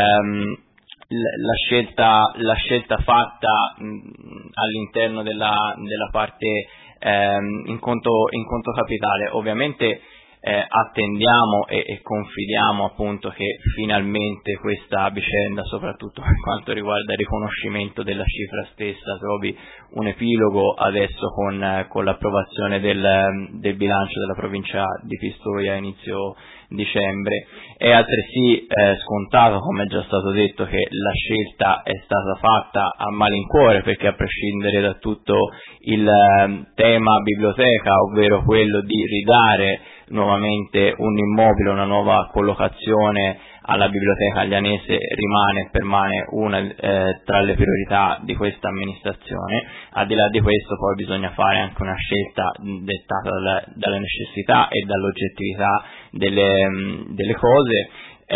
la scelta fatta all'interno della parte in conto capitale, ovviamente attendiamo e confidiamo appunto che finalmente questa vicenda, soprattutto per quanto riguarda il riconoscimento della cifra stessa, trovi un epilogo adesso con l'approvazione del bilancio della provincia di Pistoia a inizio dicembre. È altresì scontato, come è già stato detto, che la scelta è stata fatta a malincuore, perché a prescindere da tutto il tema biblioteca, ovvero quello di ridare nuovamente un immobile, una nuova collocazione alla biblioteca aglianese, rimane e permane una tra le priorità di questa amministrazione. Al di là di questo poi bisogna fare anche una scelta dettata dalla necessità e dall'oggettività delle cose.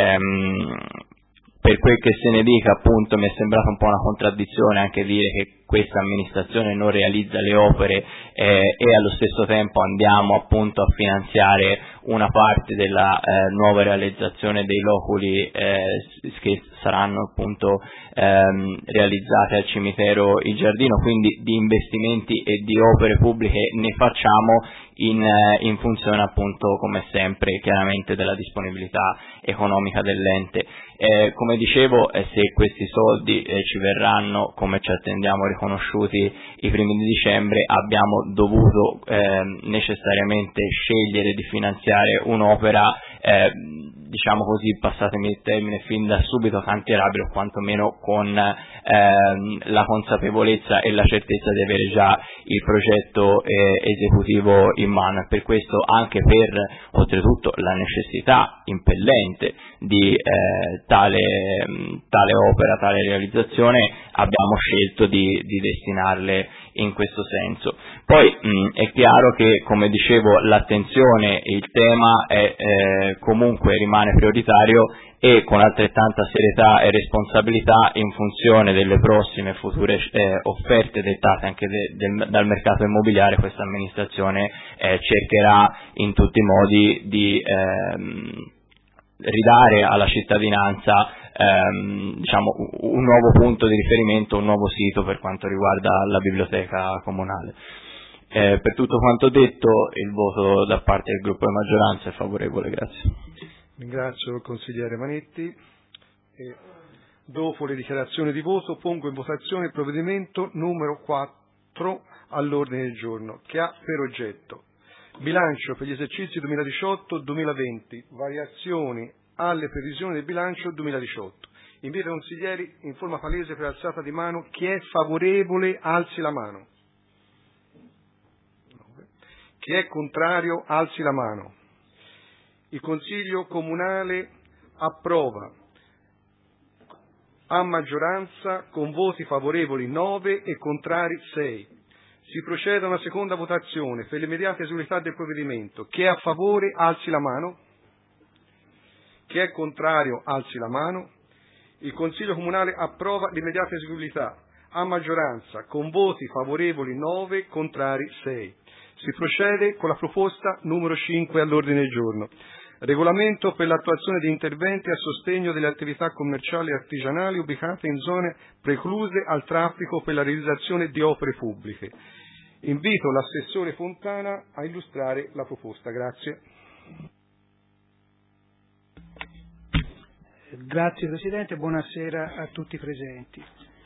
Per quel che se ne dica, appunto, mi è sembrata un po' una contraddizione anche dire che questa amministrazione non realizza le opere e allo stesso tempo andiamo appunto a finanziare una parte della nuova realizzazione dei loculi che saranno appunto realizzati al cimitero Il Giardino, quindi di investimenti e di opere pubbliche ne facciamo in funzione appunto, come sempre, chiaramente della disponibilità economica dell'ente. Come dicevo, se questi soldi ci verranno, come ci attendiamo, riconosciuti i primi di dicembre, abbiamo dovuto necessariamente scegliere di finanziare un'opera diciamo così, passatemi il termine, fin da subito cantierabile, o quantomeno con la consapevolezza e la certezza di avere già il progetto esecutivo in mano. E per questo, anche per oltretutto la necessità impellente di tale opera, tale realizzazione, abbiamo scelto di destinarle in questo senso. Poi è chiaro che, come dicevo, l'attenzione e il tema comunque rimane prioritario, e con altrettanta serietà e responsabilità, in funzione delle prossime future offerte dettate anche dal mercato immobiliare, questa amministrazione cercherà in tutti i modi di ridare alla cittadinanza diciamo un nuovo punto di riferimento, un nuovo sito per quanto riguarda la biblioteca comunale. Per tutto quanto detto, il voto da parte del gruppo di maggioranza è favorevole. Grazie. Ringrazio il consigliere Manetti. E dopo le dichiarazioni di voto pongo in votazione il provvedimento numero 4 all'ordine del giorno, che ha per oggetto bilancio per gli esercizi 2018-2020, variazioni alle previsioni del bilancio 2018. Invito i consiglieri in forma palese per alzata di mano. Chi è favorevole alzi la mano. Chi è contrario alzi la mano. Il Consiglio Comunale approva a maggioranza, con voti favorevoli 9 e contrari 6. Si procede a una seconda votazione per l'immediata esecutività del provvedimento. Chi è a favore alzi la mano. Chi è contrario alzi la mano. Il Consiglio Comunale approva l'immediata eseguibilità a maggioranza, con voti favorevoli 9, contrari 6. Si procede con la proposta numero 5 all'ordine del giorno. Regolamento per l'attuazione di interventi a sostegno delle attività commerciali e artigianali ubicate in zone precluse al traffico per la realizzazione di opere pubbliche. Invito l'assessore Fontana a illustrare la proposta. Grazie. Grazie Presidente, buonasera a tutti i presenti.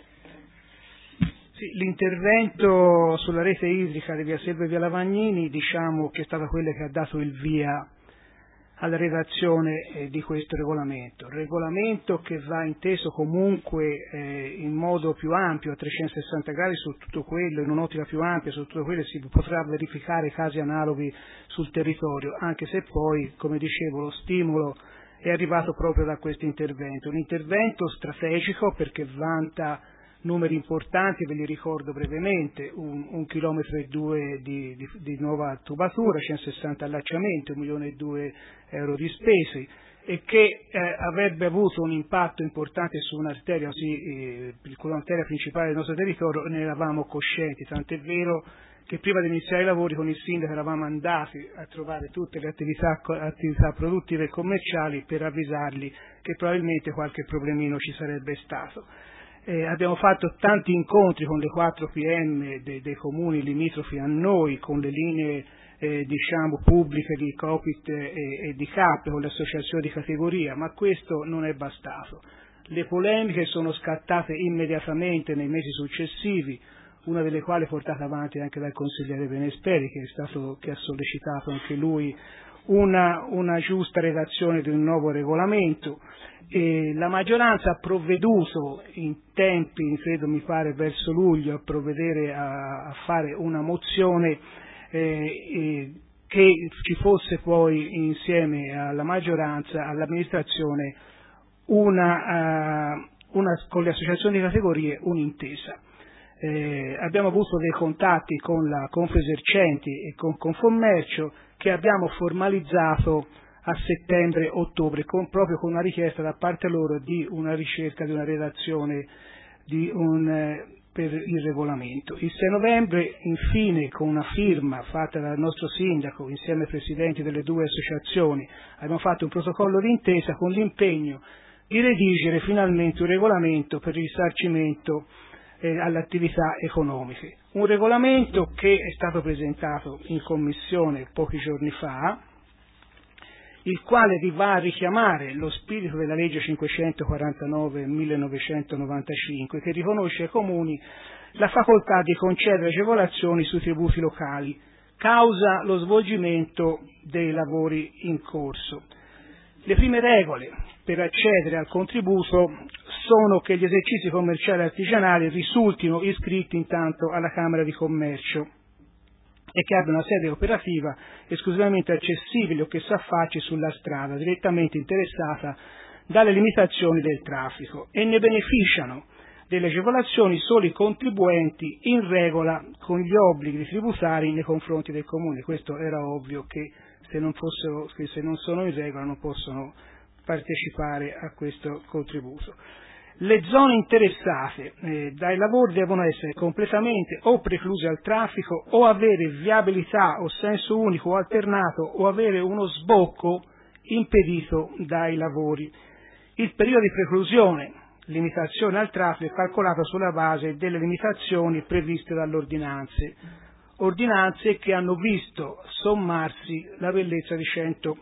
Sì, l'intervento sulla rete idrica di Via Selva e Via Lavagnini, diciamo che è stata quella che ha dato il via alla redazione di questo regolamento che va inteso comunque in modo più ampio, a 360 gradi su tutto quello, in un'ottica più ampia su tutto quello, si potrà verificare casi analoghi sul territorio, anche se poi, come dicevo, lo stimolo è arrivato proprio da questo intervento, un intervento strategico perché vanta numeri importanti, ve li ricordo brevemente: 1,2 km di nuova tubatura, 160 allacciamenti, 1,2 milioni euro di spese, e che avrebbe avuto un impatto importante su un'arteria un'arteria principale del nostro territorio. Ne eravamo coscienti, tant'è vero che prima di iniziare i lavori con il sindaco eravamo andati a trovare tutte le attività produttive e commerciali per avvisarli che probabilmente qualche problemino ci sarebbe stato. Abbiamo fatto tanti incontri con le 4 PM dei comuni limitrofi a noi, con le linee pubbliche di Copit e di CAP, con le associazioni di categoria, ma questo non è bastato. Le polemiche sono scattate immediatamente nei mesi successivi, una delle quali portata avanti anche dal consigliere Benesperi, che ha sollecitato anche lui una giusta redazione di un nuovo regolamento. E la maggioranza ha provveduto in tempi, credo mi pare verso luglio, a provvedere a fare una mozione che ci fosse poi insieme alla maggioranza, all'amministrazione, con le associazioni di categorie un'intesa. Abbiamo avuto dei contatti con la Confesercenti e con Confommercio, che abbiamo formalizzato a settembre-ottobre, proprio con una richiesta da parte loro di una ricerca, di una redazione per il regolamento. Il 6 novembre, infine, con una firma fatta dal nostro sindaco insieme ai presidenti delle 2 associazioni, abbiamo fatto un protocollo d'intesa con l'impegno di redigere finalmente un regolamento per il risarcimento alle attività economiche. Un regolamento che è stato presentato in commissione pochi giorni fa, il quale va a richiamare lo spirito della legge 549/1995, che riconosce ai comuni la facoltà di concedere agevolazioni sui tributi locali, causa lo svolgimento dei lavori in corso. Le prime regole per accedere al contributo sono che gli esercizi commerciali e artigianali risultino iscritti intanto alla Camera di Commercio e che abbiano una sede operativa esclusivamente accessibile o che si affacci sulla strada direttamente interessata dalle limitazioni del traffico, e ne beneficiano delle agevolazioni solo i contribuenti in regola con gli obblighi tributari nei confronti del comune. Questo era ovvio, che se non sono in regola non possono partecipare a questo contributo. Le zone interessate dai lavori devono essere completamente o precluse al traffico, o avere viabilità o senso unico o alternato, o avere uno sbocco impedito dai lavori. Il periodo di preclusione, limitazione al traffico, è calcolato sulla base delle limitazioni previste dalle ordinanze che hanno visto sommarsi la bellezza di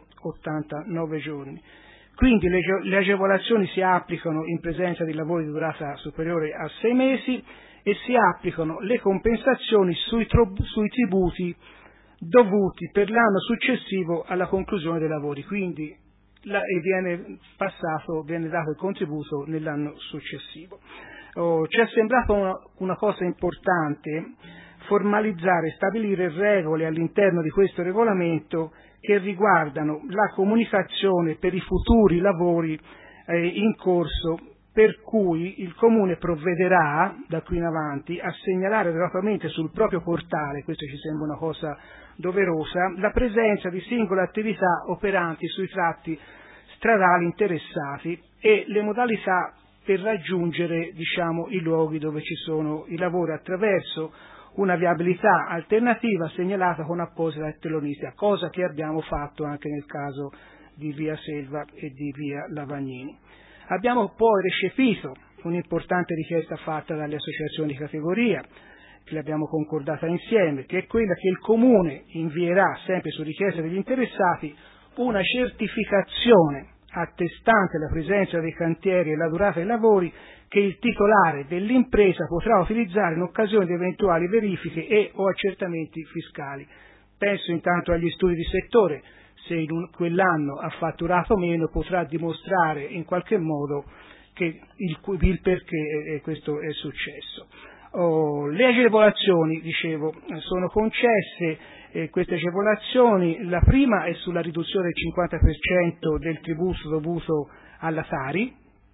189 giorni. Quindi le agevolazioni si applicano in presenza di lavori di durata superiore a 6 mesi e si applicano le compensazioni sui tributi dovuti per l'anno successivo alla conclusione dei lavori, quindi viene dato il contributo nell'anno successivo. Ci è sembrato una cosa importante formalizzare e stabilire regole all'interno di questo regolamento che riguardano la comunicazione per i futuri lavori in corso, per cui il Comune provvederà da qui in avanti a segnalare gratuitamente sul proprio portale, questo ci sembra una cosa doverosa, la presenza di singole attività operanti sui tratti stradali interessati e le modalità per raggiungere, i luoghi dove ci sono i lavori attraverso una viabilità alternativa segnalata con apposita telonistica, cosa che abbiamo fatto anche nel caso di via Selva e di via Lavagnini. Abbiamo poi recepito un'importante richiesta fatta dalle associazioni di categoria, che l'abbiamo concordata insieme, che è quella che il Comune invierà, sempre su richiesta degli interessati, una certificazione attestante la presenza dei cantieri e la durata dei lavori che il titolare dell'impresa potrà utilizzare in occasione di eventuali verifiche e o accertamenti fiscali. Penso intanto agli studi di settore, se in quell'anno ha fatturato meno potrà dimostrare in qualche modo che il perché questo è successo. Le agevolazioni, sono concesse. Queste agevolazioni, la prima è sulla riduzione del 50% del tributo dovuto alla Tari,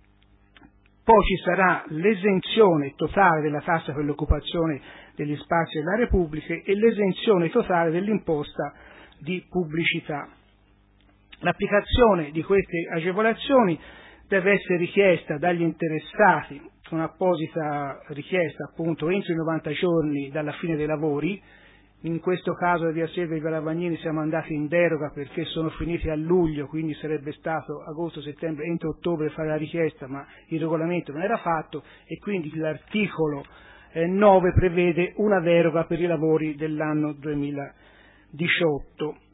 poi ci sarà l'esenzione totale della tassa per l'occupazione degli spazi delle aree pubbliche e l'esenzione totale dell'imposta di pubblicità. L'applicazione di queste agevolazioni deve essere richiesta dagli interessati con apposita richiesta appunto entro i 90 giorni dalla fine dei lavori, in questo caso via Selva e via Lavagnini siamo andati in deroga perché sono finiti a luglio, quindi sarebbe stato agosto, settembre, entro ottobre fare la richiesta, ma il regolamento non era fatto e quindi l'articolo 9 prevede una deroga per i lavori dell'anno 2018.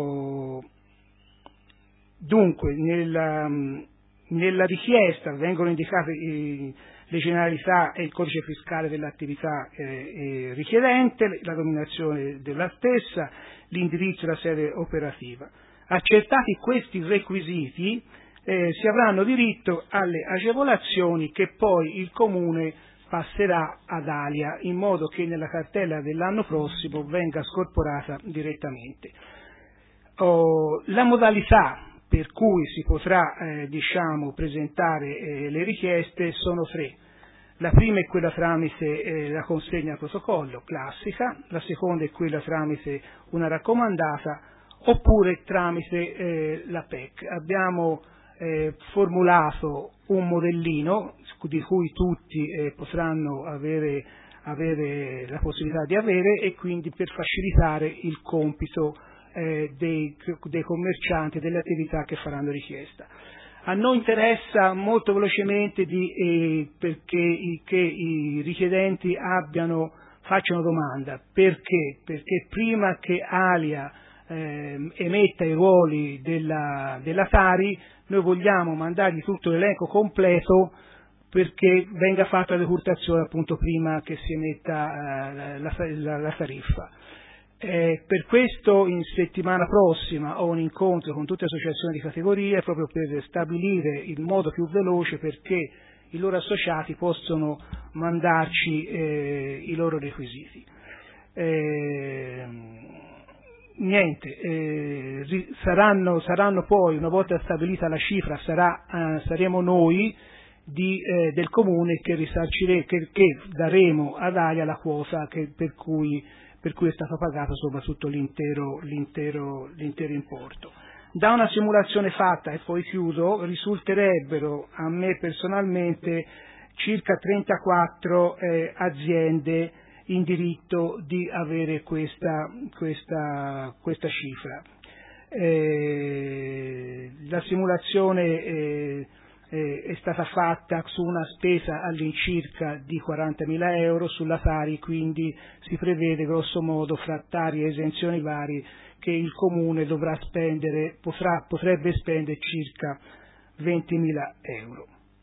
Dunque, nella richiesta vengono indicate le generalità e il codice fiscale dell'attività richiedente, la dominazione della stessa, l'indirizzo e la sede operativa. Accertati questi requisiti si avranno diritto alle agevolazioni che poi il Comune passerà ad Alia, in modo che nella cartella dell'anno prossimo venga scorporata direttamente. La modalità per cui si potrà presentare le richieste sono tre. La prima è quella tramite la consegna a protocollo classica, la seconda è quella tramite una raccomandata oppure tramite la PEC. Abbiamo formulato un modellino di cui tutti potranno avere la possibilità di avere e quindi per facilitare il compito dei commercianti, delle attività che faranno richiesta. A noi interessa molto velocemente che i richiedenti facciano domanda. Perché? Perché prima che Alia emetta i ruoli della Tari, noi vogliamo mandargli tutto l'elenco completo perché venga fatta la decurtazione appunto prima che si emetta la tariffa. Per questo in settimana prossima ho un incontro con tutte le associazioni di categoria proprio per stabilire il modo più veloce perché i loro associati possono mandarci i loro requisiti. Saranno poi, una volta stabilita la cifra, saremo noi del Comune che daremo ad Alia la quota per cui è stato pagato soprattutto l'intero importo. Da una simulazione fatta, e poi chiudo, risulterebbero a me personalmente circa 34 aziende in diritto di avere questa cifra. La simulazione è stata fatta su una spesa all'incirca di 40.000 euro sulla Tari, quindi si prevede grosso modo fra Tari e esenzioni vari che il Comune potrebbe spendere circa 20.000 euro.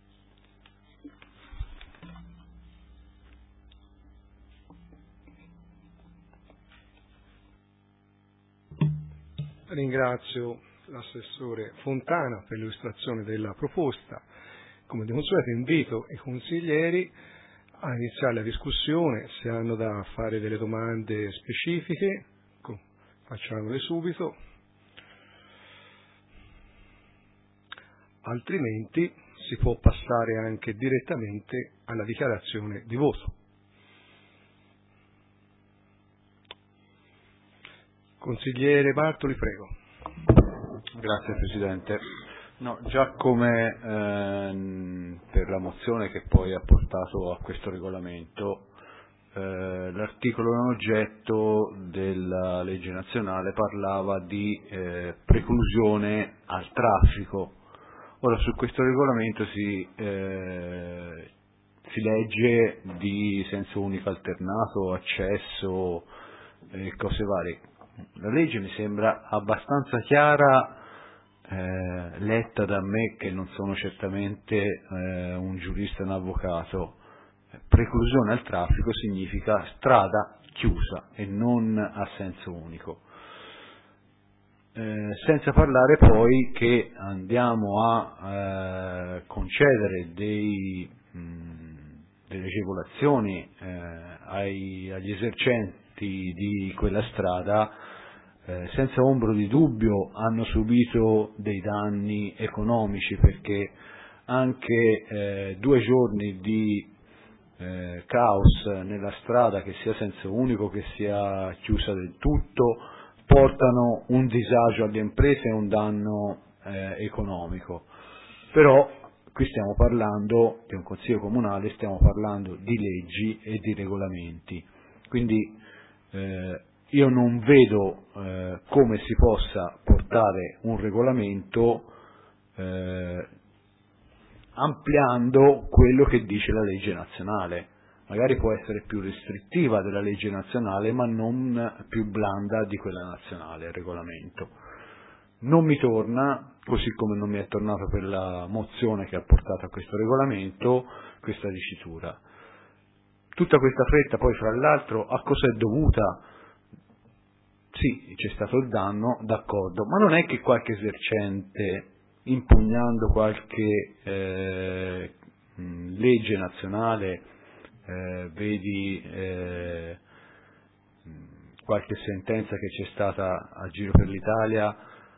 Ringrazio l'assessore Fontana per l'illustrazione della proposta. Come di consueto invito i consiglieri a iniziare la discussione, se hanno da fare delle domande specifiche facciamole subito, altrimenti si può passare anche direttamente alla dichiarazione di voto. Consigliere Bartoli, prego. Grazie Presidente. No, già come per la mozione che poi ha portato a questo regolamento, l'articolo in oggetto della legge nazionale parlava di preclusione al traffico. Ora su questo regolamento si legge di senso unico alternato, accesso e cose varie. La legge mi sembra abbastanza chiara, letta da me che non sono certamente un giurista e un avvocato. Preclusione al traffico significa strada chiusa e non a senso unico. Senza parlare poi che andiamo a concedere delle agevolazioni agli esercenti di quella strada, senza ombra di dubbio hanno subito dei danni economici, perché anche 2 giorni di caos nella strada, che sia senso unico che sia chiusa del tutto, portano un disagio alle imprese e un danno economico. Però qui stiamo parlando di un consiglio comunale, stiamo parlando di leggi e di regolamenti, quindi io non vedo come si possa portare un regolamento ampliando quello che dice la legge nazionale. Magari può essere più restrittiva della legge nazionale, ma non più blanda di quella nazionale, il regolamento. Non mi torna, così come non mi è tornato per la mozione che ha portato a questo regolamento, questa dicitura. Tutta questa fretta poi, fra l'altro, a cosa è dovuta? Sì, c'è stato il danno, d'accordo, ma non è che qualche esercente, impugnando qualche legge nazionale, vedi qualche sentenza che c'è stata a giro per l'Italia,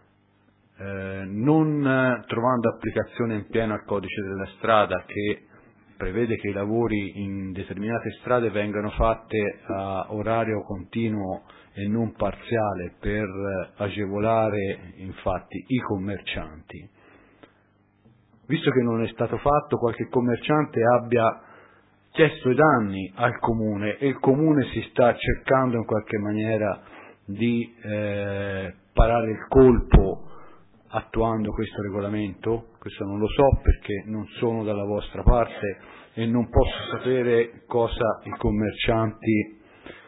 non trovando applicazione in pieno al codice della strada, che prevede che i lavori in determinate strade vengano fatti a orario continuo e non parziale per agevolare infatti i commercianti. Visto che non è stato fatto, qualche commerciante abbia chiesto i danni al comune e il comune si sta cercando in qualche maniera di parare il colpo attuando questo regolamento. Questo non lo so perché non sono dalla vostra parte e non posso sapere cosa i commercianti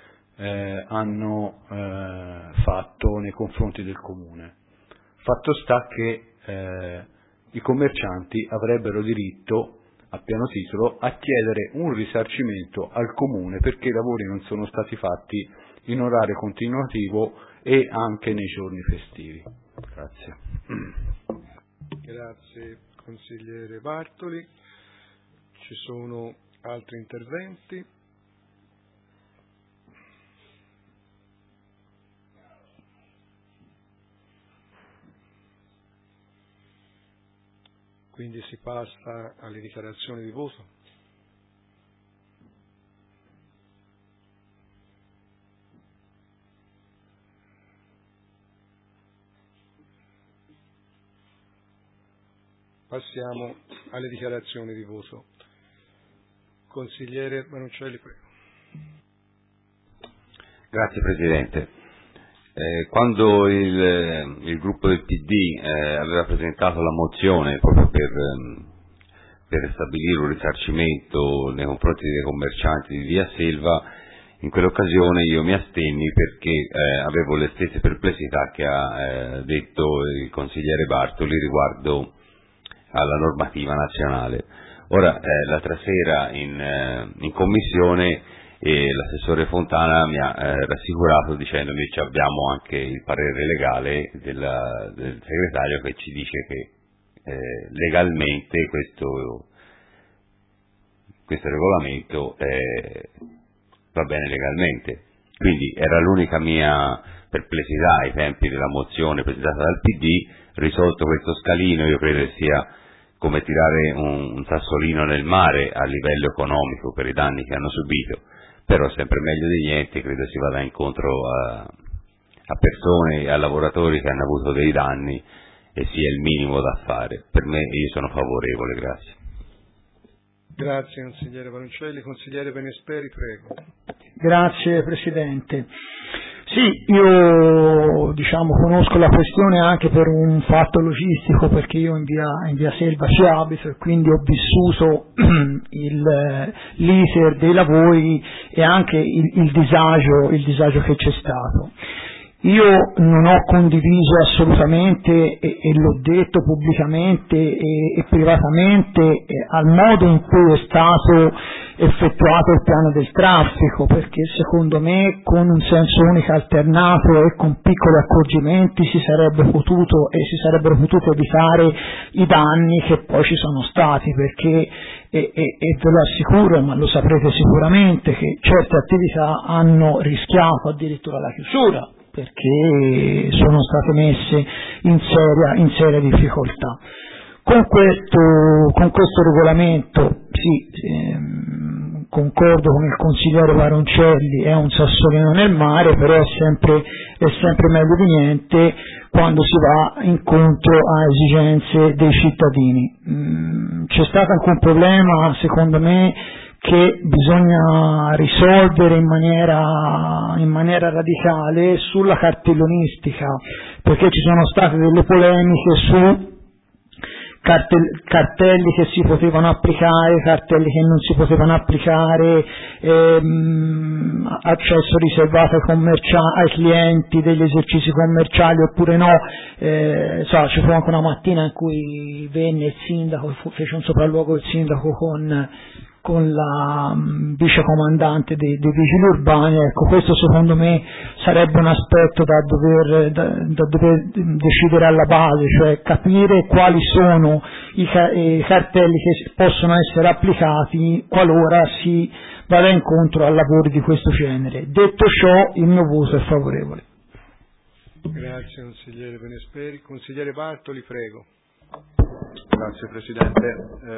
hanno fatto nei confronti del comune. Fatto sta che i commercianti avrebbero diritto a pieno titolo a chiedere un risarcimento al comune perché i lavori non sono stati fatti in orario continuativo e anche nei giorni festivi. Grazie. Grazie consigliere Bartoli. Ci sono altri interventi? Quindi si passa alle dichiarazioni di voto. Passiamo alle dichiarazioni di voto. Consigliere Manoncelli, prego. Grazie Presidente. Quando il gruppo del PD aveva presentato la mozione proprio per stabilire un risarcimento nei confronti dei commercianti di Via Selva, in quell'occasione io mi astenni perché avevo le stesse perplessità che ha detto il consigliere Bartoli riguardo alla normativa nazionale. Ora, l'altra sera in commissione l'assessore Fontana mi ha rassicurato dicendomi che abbiamo anche il parere legale del segretario che ci dice che legalmente questo regolamento va bene legalmente. Quindi era l'unica mia perplessità ai tempi della mozione presentata dal PD. Risolto questo scalino, io credo che sia come tirare un sassolino nel mare a livello economico per i danni che hanno subito, però sempre meglio di niente. Credo si vada incontro a persone e a lavoratori che hanno avuto dei danni e sia il minimo da fare. Per me, io sono favorevole, grazie. Grazie consigliere Manoncelli. Consigliere Benesperi, prego. Grazie Presidente. Sì, io conosco la questione anche per un fatto logistico, perché io in via Selva ci abito e quindi ho vissuto l'iter dei lavori e anche il disagio che c'è stato. Io non ho condiviso assolutamente, e l'ho detto pubblicamente e privatamente, al modo in cui è stato effettuato il piano del traffico, perché secondo me con un senso unico alternato e con piccoli accorgimenti si sarebbero potuti evitare i danni che poi ci sono stati, perché e ve lo assicuro, ma lo saprete sicuramente, che certe attività hanno rischiato addirittura la chiusura, perché sono state messe in seria difficoltà. Con questo regolamento, sì, concordo con il consigliere Varoncelli, è un sassolino nel mare, però è sempre meglio di niente quando si va incontro a esigenze dei cittadini. C'è stato anche un problema, secondo me, che bisogna risolvere in maniera radicale sulla cartellonistica, perché ci sono state delle polemiche su cartelli che si potevano applicare, cartelli che non si potevano applicare, accesso riservato ai clienti degli esercizi commerciali oppure no. Ci fu anche una mattina in cui venne il sindaco, fece un sopralluogo il sindaco con la vicecomandante dei vigili urbani. Ecco, questo secondo me sarebbe un aspetto da dover decidere alla base, cioè capire quali sono i cartelli che possono essere applicati qualora si vada incontro a lavori di questo genere. Detto ciò, il mio voto è favorevole. Grazie consigliere Benesperi. Consigliere Bartoli, prego. Grazie Presidente.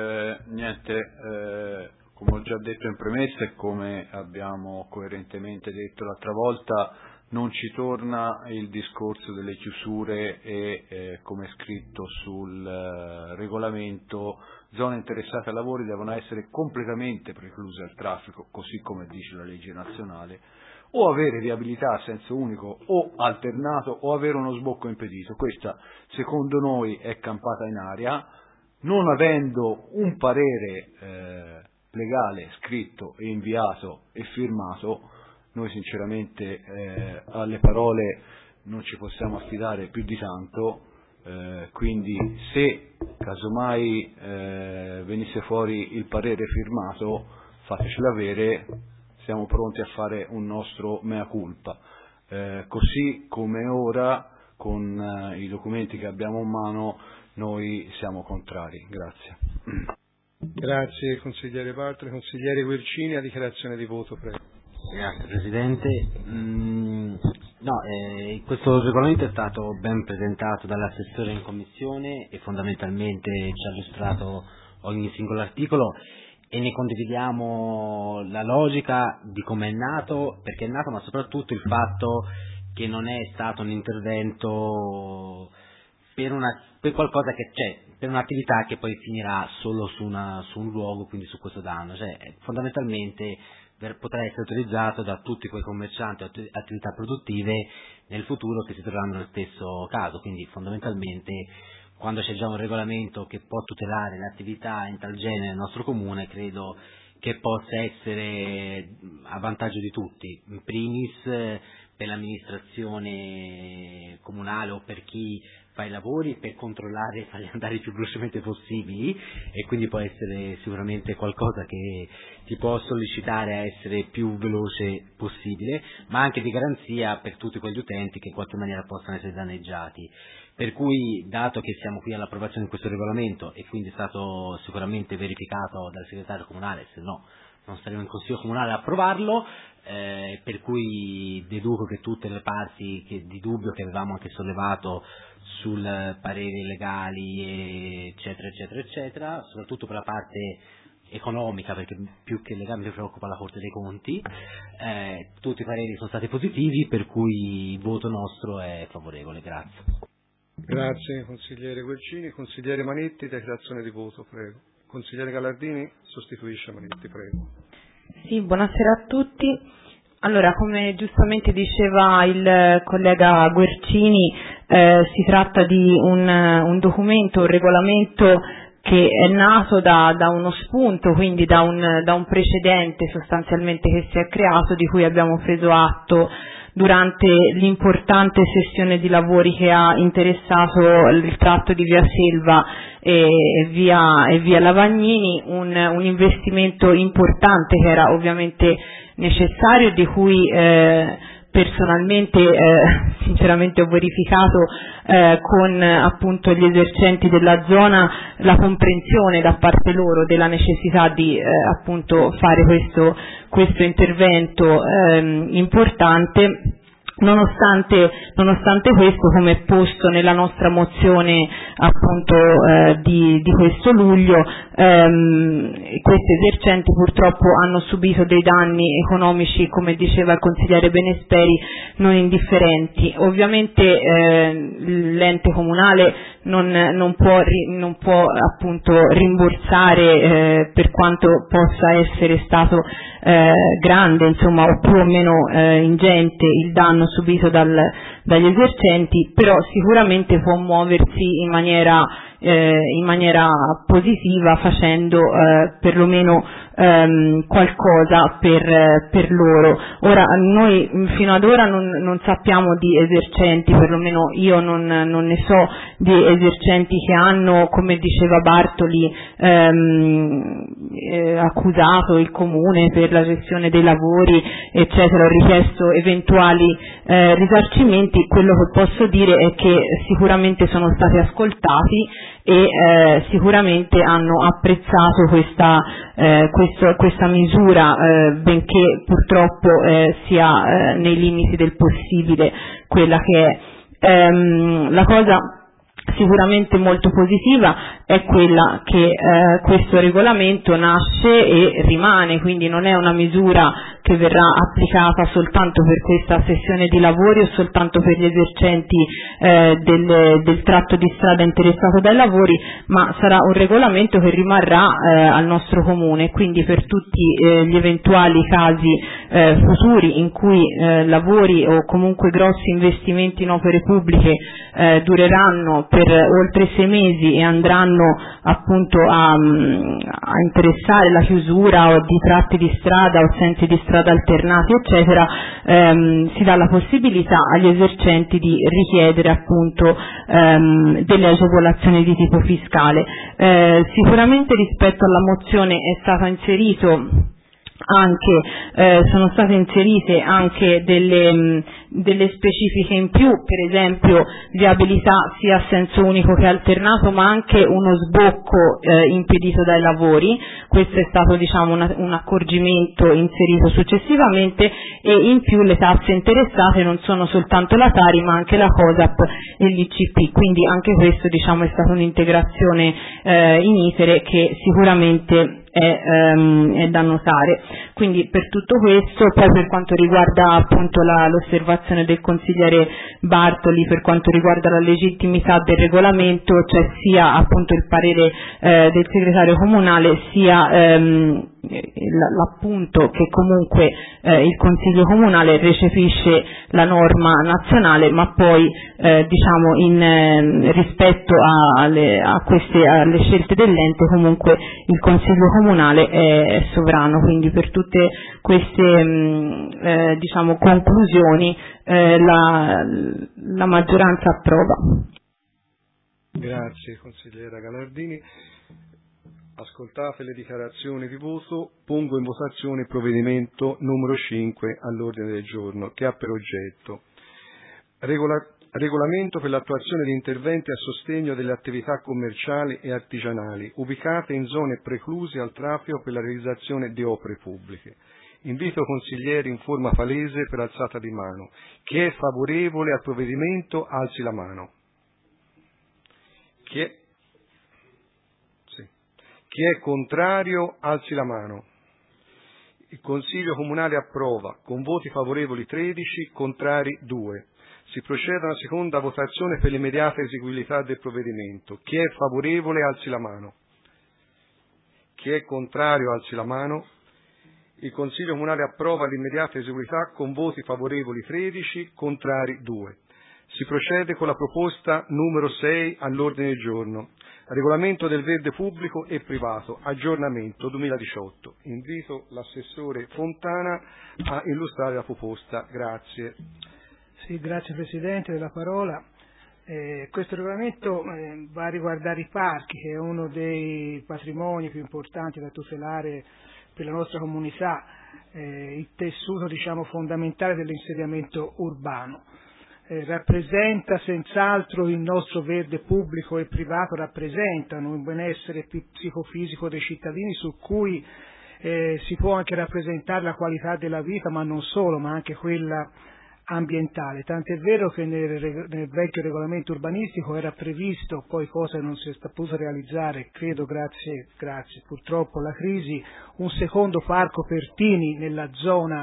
Come ho già detto in premessa e come abbiamo coerentemente detto l'altra volta, non ci torna il discorso delle chiusure e come è scritto sul regolamento, zone interessate a lavori devono essere completamente precluse al traffico, così come dice la legge nazionale, o avere viabilità a senso unico o alternato o avere uno sbocco impedito. Questa secondo noi è campata in aria, non avendo un parere legale scritto e inviato e firmato. Noi sinceramente alle parole non ci possiamo affidare più di tanto, quindi se casomai venisse fuori il parere firmato, fatecelo avere, siamo pronti a fare un nostro mea culpa. Così come ora, con i documenti che abbiamo in mano, noi siamo contrari. Grazie. Grazie consigliere Bartoli. Consigliere Guercini, a dichiarazione di voto, prego. Grazie Presidente. Questo regolamento è stato ben presentato dall'assessore in commissione e fondamentalmente ci ha illustrato ogni singolo articolo e ne condividiamo la logica di come è nato, perché è nato, ma soprattutto il fatto che non è stato un intervento per qualcosa che c'è, per un'attività che poi finirà solo su un luogo, quindi su questo danno. Fondamentalmente potrà essere utilizzato da tutti quei commercianti o attività produttive nel futuro che si troveranno nello stesso caso, quindi fondamentalmente quando c'è già un regolamento che può tutelare l'attività in tal genere nel nostro comune, credo che possa essere a vantaggio di tutti, in primis per l'amministrazione comunale o per chi fa i lavori, per controllare e farli andare il più velocemente possibili, e quindi può essere sicuramente qualcosa che ti può sollecitare a essere più veloce possibile, ma anche di garanzia per tutti quegli utenti che in qualche maniera possano essere danneggiati. Per cui, dato che siamo qui all'approvazione di questo regolamento e quindi è stato sicuramente verificato dal segretario comunale, se no non saremo in consiglio comunale a approvarlo, per cui deduco che tutte le parti di dubbio che avevamo anche sollevato sul pareri legali eccetera eccetera eccetera, soprattutto per la parte economica, perché più che legale mi preoccupa la Corte dei Conti, tutti i pareri sono stati positivi, per cui il voto nostro è favorevole. Grazie. Grazie consigliere Guercini. Consigliere Manetti, dichiarazione di voto, prego. Consigliere Gallardini sostituisce Manetti, prego. Sì, buonasera a tutti. Allora, come giustamente diceva il collega Guercini, si tratta di un documento, un regolamento che è nato da uno spunto, quindi da un precedente sostanzialmente che si è creato, di cui abbiamo preso atto durante l'importante sessione di lavori che ha interessato il tratto di via Selva e via Lavagnini, un investimento importante che era ovviamente necessario, di cui personalmente sinceramente ho verificato con appunto gli esercenti della zona la comprensione da parte loro della necessità di appunto fare questo intervento importante, Nonostante questo, come posto nella nostra mozione appunto di questo luglio, questi esercenti purtroppo hanno subito dei danni economici, come diceva il consigliere Benesperi, non indifferenti. Ovviamente l'ente comunale non può appunto rimborsare per quanto possa essere stato grande, insomma, o più o meno ingente il danno subito dagli esercenti, però sicuramente può muoversi in maniera positiva, facendo perlomeno qualcosa per loro. Ora, noi fino ad ora non sappiamo di esercenti, perlomeno io non ne so di esercenti che hanno, come diceva Bartoli, accusato il comune per la gestione dei lavori, eccetera, richiesto eventuali risarcimenti. Quello che posso dire è che sicuramente sono stati ascoltati e sicuramente hanno apprezzato questa misura, benché purtroppo sia nei limiti del possibile quella che è. La cosa sicuramente molto positiva è quella che questo regolamento nasce e rimane, quindi non è una misura che verrà applicata soltanto per questa sessione di lavori o soltanto per gli esercenti del tratto di strada interessato dai lavori, ma sarà un regolamento che rimarrà al nostro comune, quindi per tutti gli eventuali casi futuri in cui lavori o comunque grossi investimenti in opere pubbliche dureranno per oltre 6 mesi e andranno appunto a interessare la chiusura o di tratti di strada o sensi di strada alternati, eccetera, si dà la possibilità agli esercenti di richiedere appunto delle agevolazioni di tipo fiscale. Sicuramente rispetto alla mozione è stato inserito sono state inserite anche delle specifiche in più, per esempio viabilità sia a senso unico che alternato, ma anche uno sbocco impedito dai lavori. Questo è stato un accorgimento inserito successivamente, e in più le tasse interessate non sono soltanto la Tari ma anche la COSAP e l'ICP, quindi anche questo è stata un'integrazione in itere che sicuramente è da notare. Quindi per tutto questo, poi per quanto riguarda appunto l'osservazione del consigliere Bartoli, per quanto riguarda la legittimità del regolamento, c'è sia appunto il parere del segretario comunale, sia l'appunto che comunque il Consiglio Comunale recepisce la norma nazionale, ma poi rispetto alle scelte dell'ente comunque il Consiglio Comunale è sovrano, quindi per tutte queste conclusioni la maggioranza approva. Grazie consigliera Galardini. Ascoltate le dichiarazioni di voto, pongo in votazione il provvedimento numero 5 all'ordine del giorno, che ha per oggetto regolamento per l'attuazione di interventi a sostegno delle attività commerciali e artigianali ubicate in zone precluse al traffico per la realizzazione di opere pubbliche. Invito i consiglieri in forma palese per alzata di mano. Chi è favorevole al provvedimento alzi la mano. Chi è contrario alzi la mano. Il Consiglio Comunale approva, con voti favorevoli 13, contrari 2. Si procede a una seconda votazione per l'immediata eseguibilità del provvedimento. Chi è favorevole alzi la mano. Chi è contrario alzi la mano. Il Consiglio Comunale approva l'immediata eseguibilità con voti favorevoli 13, contrari 2. Si procede con la proposta numero 6 all'ordine del giorno. Regolamento del verde pubblico e privato, aggiornamento 2018. Invito l'assessore Fontana a illustrare la proposta. Grazie. Sì, grazie Presidente della parola. Questo regolamento va a riguardare i parchi, che è uno dei patrimoni più importanti da tutelare per la nostra comunità, il tessuto fondamentale dell'insediamento urbano. Rappresenta senz'altro il nostro verde pubblico e privato, rappresentano un benessere psicofisico dei cittadini su cui si può anche rappresentare la qualità della vita, ma non solo, ma anche quella ambientale, tant'è vero che nel vecchio regolamento urbanistico era previsto, poi cosa non si è potuto realizzare, credo grazie purtroppo alla crisi, un secondo parco Pertini nella zona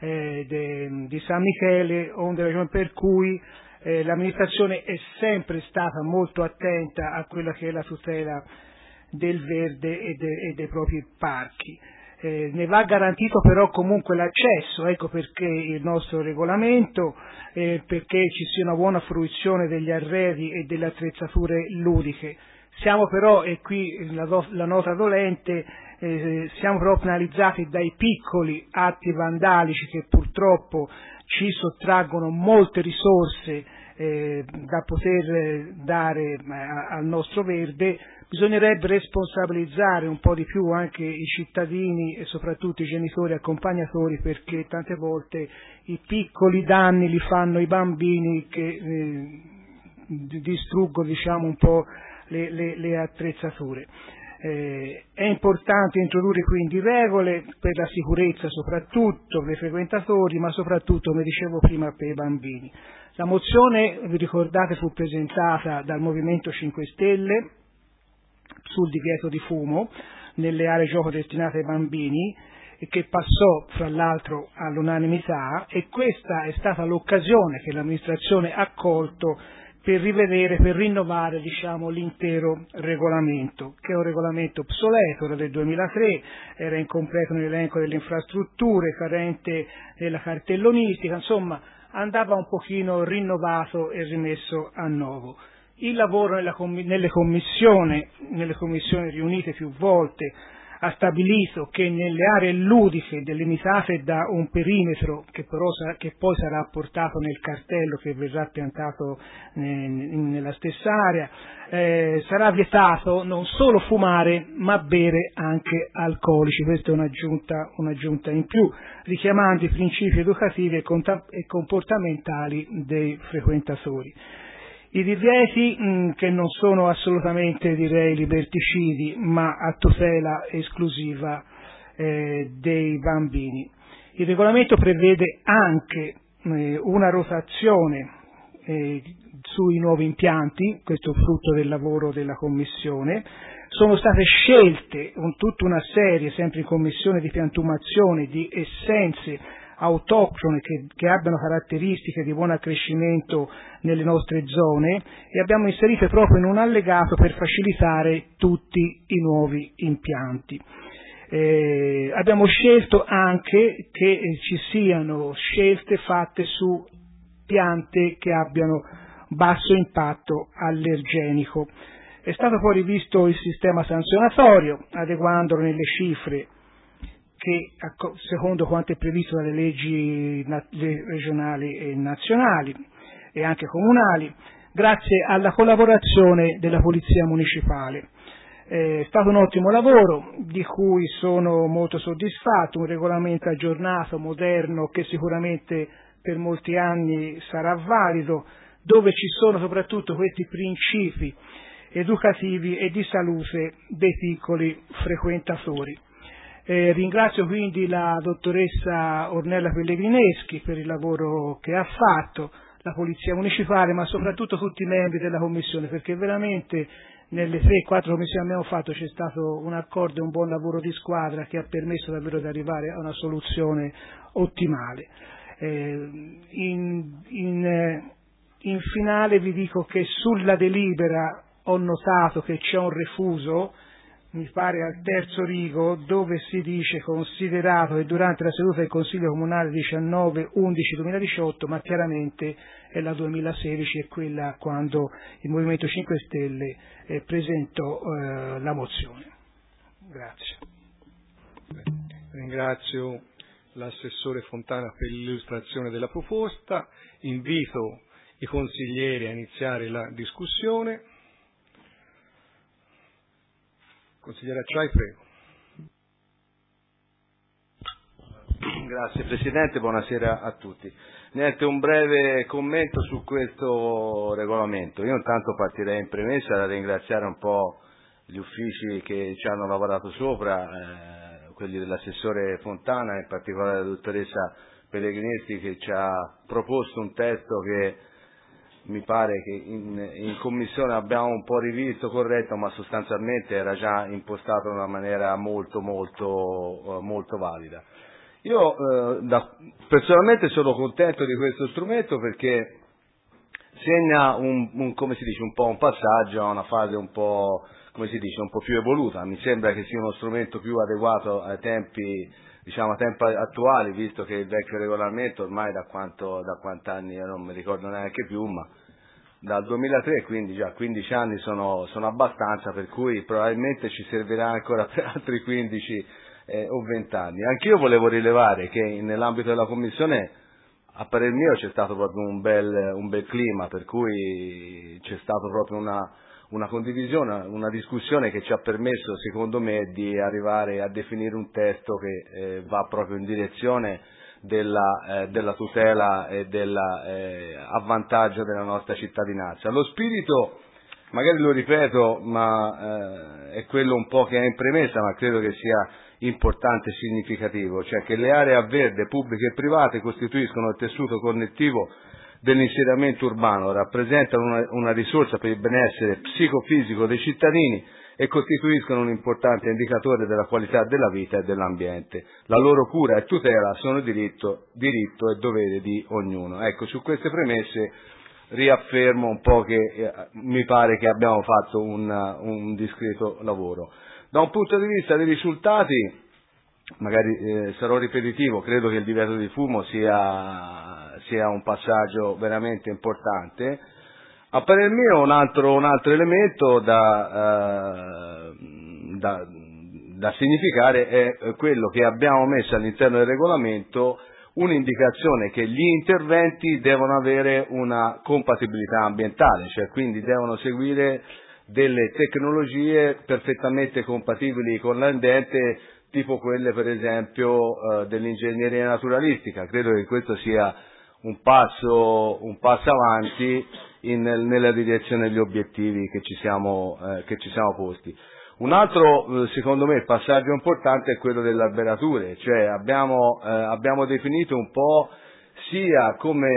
di San Michele, onde ragione per cui l'amministrazione è sempre stata molto attenta a quella che è la tutela del verde e dei propri parchi. Ne va garantito però comunque l'accesso, ecco perché il nostro regolamento, perché ci sia una buona fruizione degli arredi e delle attrezzature ludiche. Siamo però, e qui la nota dolente, siamo però penalizzati dai piccoli atti vandalici che purtroppo ci sottraggono molte risorse da poter dare al nostro verde. Bisognerebbe responsabilizzare un po' di più anche i cittadini e soprattutto i genitori accompagnatori, perché tante volte i piccoli danni li fanno i bambini che distruggono, diciamo, un po' le attrezzature. È importante introdurre quindi regole per la sicurezza soprattutto per i frequentatori, ma soprattutto, come dicevo prima, per i bambini. La mozione, vi ricordate, fu presentata dal Movimento 5 Stelle sul divieto di fumo nelle aree gioco destinate ai bambini, e che passò fra l'altro all'unanimità, e questa è stata l'occasione che l'amministrazione ha colto per rivedere, per rinnovare, diciamo, l'intero regolamento, che è un regolamento obsoleto, era del 2003, era incompleto nell'elenco delle infrastrutture, carente nella cartellonistica, insomma andava un pochino rinnovato e rimesso a nuovo. Il lavoro nelle commissioni riunite più volte ha stabilito che nelle aree ludiche delimitate da un perimetro che poi sarà apportato nel cartello che verrà piantato nella stessa area, sarà vietato non solo fumare ma bere anche alcolici. Questa è un'aggiunta in più, richiamando i principi educativi e comportamentali dei frequentatori. I divieti che non sono assolutamente, direi, liberticidi, ma a tutela esclusiva dei bambini. Il regolamento prevede anche una rotazione sui nuovi impianti, questo è frutto del lavoro della Commissione. Sono state scelte tutta una serie, sempre in Commissione, di piantumazione di essenze autoctone che abbiano caratteristiche di buon accrescimento nelle nostre zone, e abbiamo inserito proprio in un allegato per facilitare tutti i nuovi impianti. Abbiamo scelto anche che ci siano scelte fatte su piante che abbiano basso impatto allergenico. È stato poi rivisto il sistema sanzionatorio, adeguandolo nelle cifre che, secondo quanto è previsto dalle leggi regionali e nazionali e anche comunali, grazie alla collaborazione della Polizia Municipale. È stato un ottimo lavoro di cui sono molto soddisfatto, un regolamento aggiornato, moderno, che sicuramente per molti anni sarà valido, dove ci sono soprattutto questi principi educativi e di salute dei piccoli frequentatori. Ringrazio quindi la dottoressa Ornella Pellegrineschi per il lavoro che ha fatto, la Polizia Municipale, ma soprattutto tutti i membri della Commissione, perché veramente nelle 3-4 commissioni abbiamo fatto c'è stato un accordo e un buon lavoro di squadra che ha permesso davvero di arrivare a una soluzione ottimale. In finale vi dico che sulla delibera ho notato che c'è un refuso, mi pare al terzo rigo, dove si dice considerato che durante la seduta del Consiglio Comunale 19/11/2018, ma chiaramente è la 2016, è quella quando il Movimento 5 Stelle presentò la mozione. Grazie. Ringrazio l'assessore Fontana per l'illustrazione della proposta, invito i consiglieri a iniziare la discussione. Consigliere Acciai, prego. Grazie Presidente, buonasera a tutti. Niente, un breve commento su questo regolamento. Io intanto partirei in premessa da ringraziare un po' gli uffici che ci hanno lavorato sopra, quelli dell'assessore Fontana, in particolare la dottoressa Pellegrinetti, che ci ha proposto un testo che mi pare che in commissione abbiamo un po' rivisto, corretto, ma sostanzialmente era già impostato in una maniera molto valida. Io personalmente sono contento di questo strumento perché segna come si dice, un po' un passaggio a una fase un po', come si dice, un po' più evoluta. Mi sembra che sia uno strumento più adeguato ai tempi, diciamo, ai tempi attuali, visto che il vecchio regolamento ormai da quant'anni, non mi ricordo neanche più, ma dal 2003, quindi già 15 anni sono abbastanza, per cui probabilmente ci servirà ancora per altri 15 o 20 anni. Anch'io volevo rilevare che nell'ambito della Commissione, a parer mio, c'è stato proprio un bel clima, per cui c'è stato proprio una condivisione, una discussione che ci ha permesso, secondo me, di arrivare a definire un testo che va proprio in direzione della tutela e dell'avvantaggio della nostra cittadinanza. Lo spirito, magari lo ripeto, ma è quello un po' che è in premessa, ma credo che sia importante e significativo, cioè che le aree a verde pubbliche e private costituiscono il tessuto connettivo dell'insediamento urbano, rappresentano una risorsa per il benessere psicofisico dei cittadini e costituiscono un importante indicatore della qualità della vita e dell'ambiente. La loro cura e tutela sono diritto e dovere di ognuno. Ecco, su queste premesse riaffermo un po' che mi pare che abbiamo fatto un discreto lavoro. Da un punto di vista dei risultati, magari sarò ripetitivo, credo che il divieto di fumo sia un passaggio veramente importante. A parer mio un altro elemento da significare è quello che abbiamo messo all'interno del regolamento, un'indicazione che gli interventi devono avere una compatibilità ambientale, cioè quindi devono seguire delle tecnologie perfettamente compatibili con l'ambiente, tipo quelle per esempio dell'ingegneria naturalistica. Credo che questo sia un passo avanti nella direzione degli obiettivi che ci siamo posti. Un altro, secondo me, passaggio importante è quello delle alberature, cioè abbiamo definito un po' sia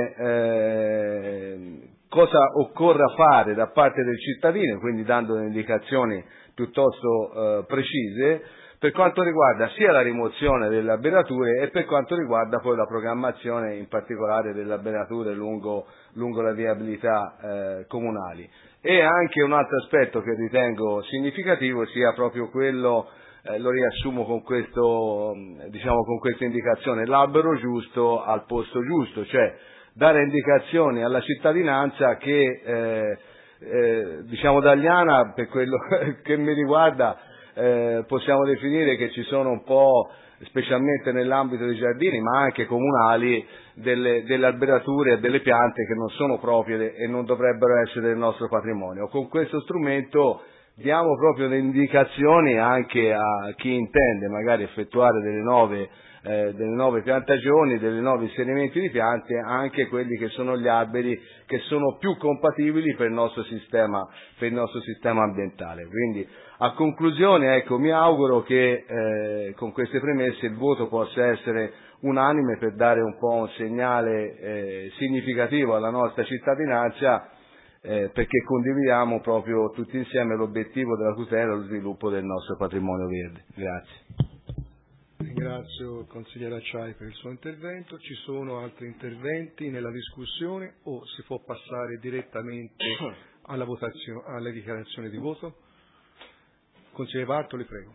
come cosa occorra fare da parte del cittadino, quindi dando delle indicazioni piuttosto precise per quanto riguarda sia la rimozione delle alberature e per quanto riguarda poi la programmazione in particolare delle alberature lungo le viabilità comunali. E anche un altro aspetto che ritengo significativo sia proprio quello, lo riassumo con questo, diciamo, con questa indicazione, l'albero giusto al posto giusto, cioè dare indicazioni alla cittadinanza che diciamo da Agliana, per quello che mi riguarda, possiamo definire che ci sono un po', specialmente nell'ambito dei giardini, ma anche comunali, delle alberature e delle piante che non sono proprie e non dovrebbero essere del nostro patrimonio. Con questo strumento diamo proprio le indicazioni anche a chi intende magari effettuare delle nuove piantagioni, dei nuovi inserimenti di piante, anche quelli che sono gli alberi che sono più compatibili per il nostro sistema ambientale. Quindi, a conclusione, ecco, mi auguro che con queste premesse il voto possa essere unanime per dare un po' un segnale significativo alla nostra cittadinanza, perché condividiamo proprio tutti insieme l'obiettivo della tutela e lo sviluppo del nostro patrimonio verde. Grazie. Ringrazio il consigliere Acciai per il suo intervento. Ci sono altri interventi nella discussione o si può passare direttamente alla votazione, alle dichiarazioni di voto? Consigliere Bartoli, prego.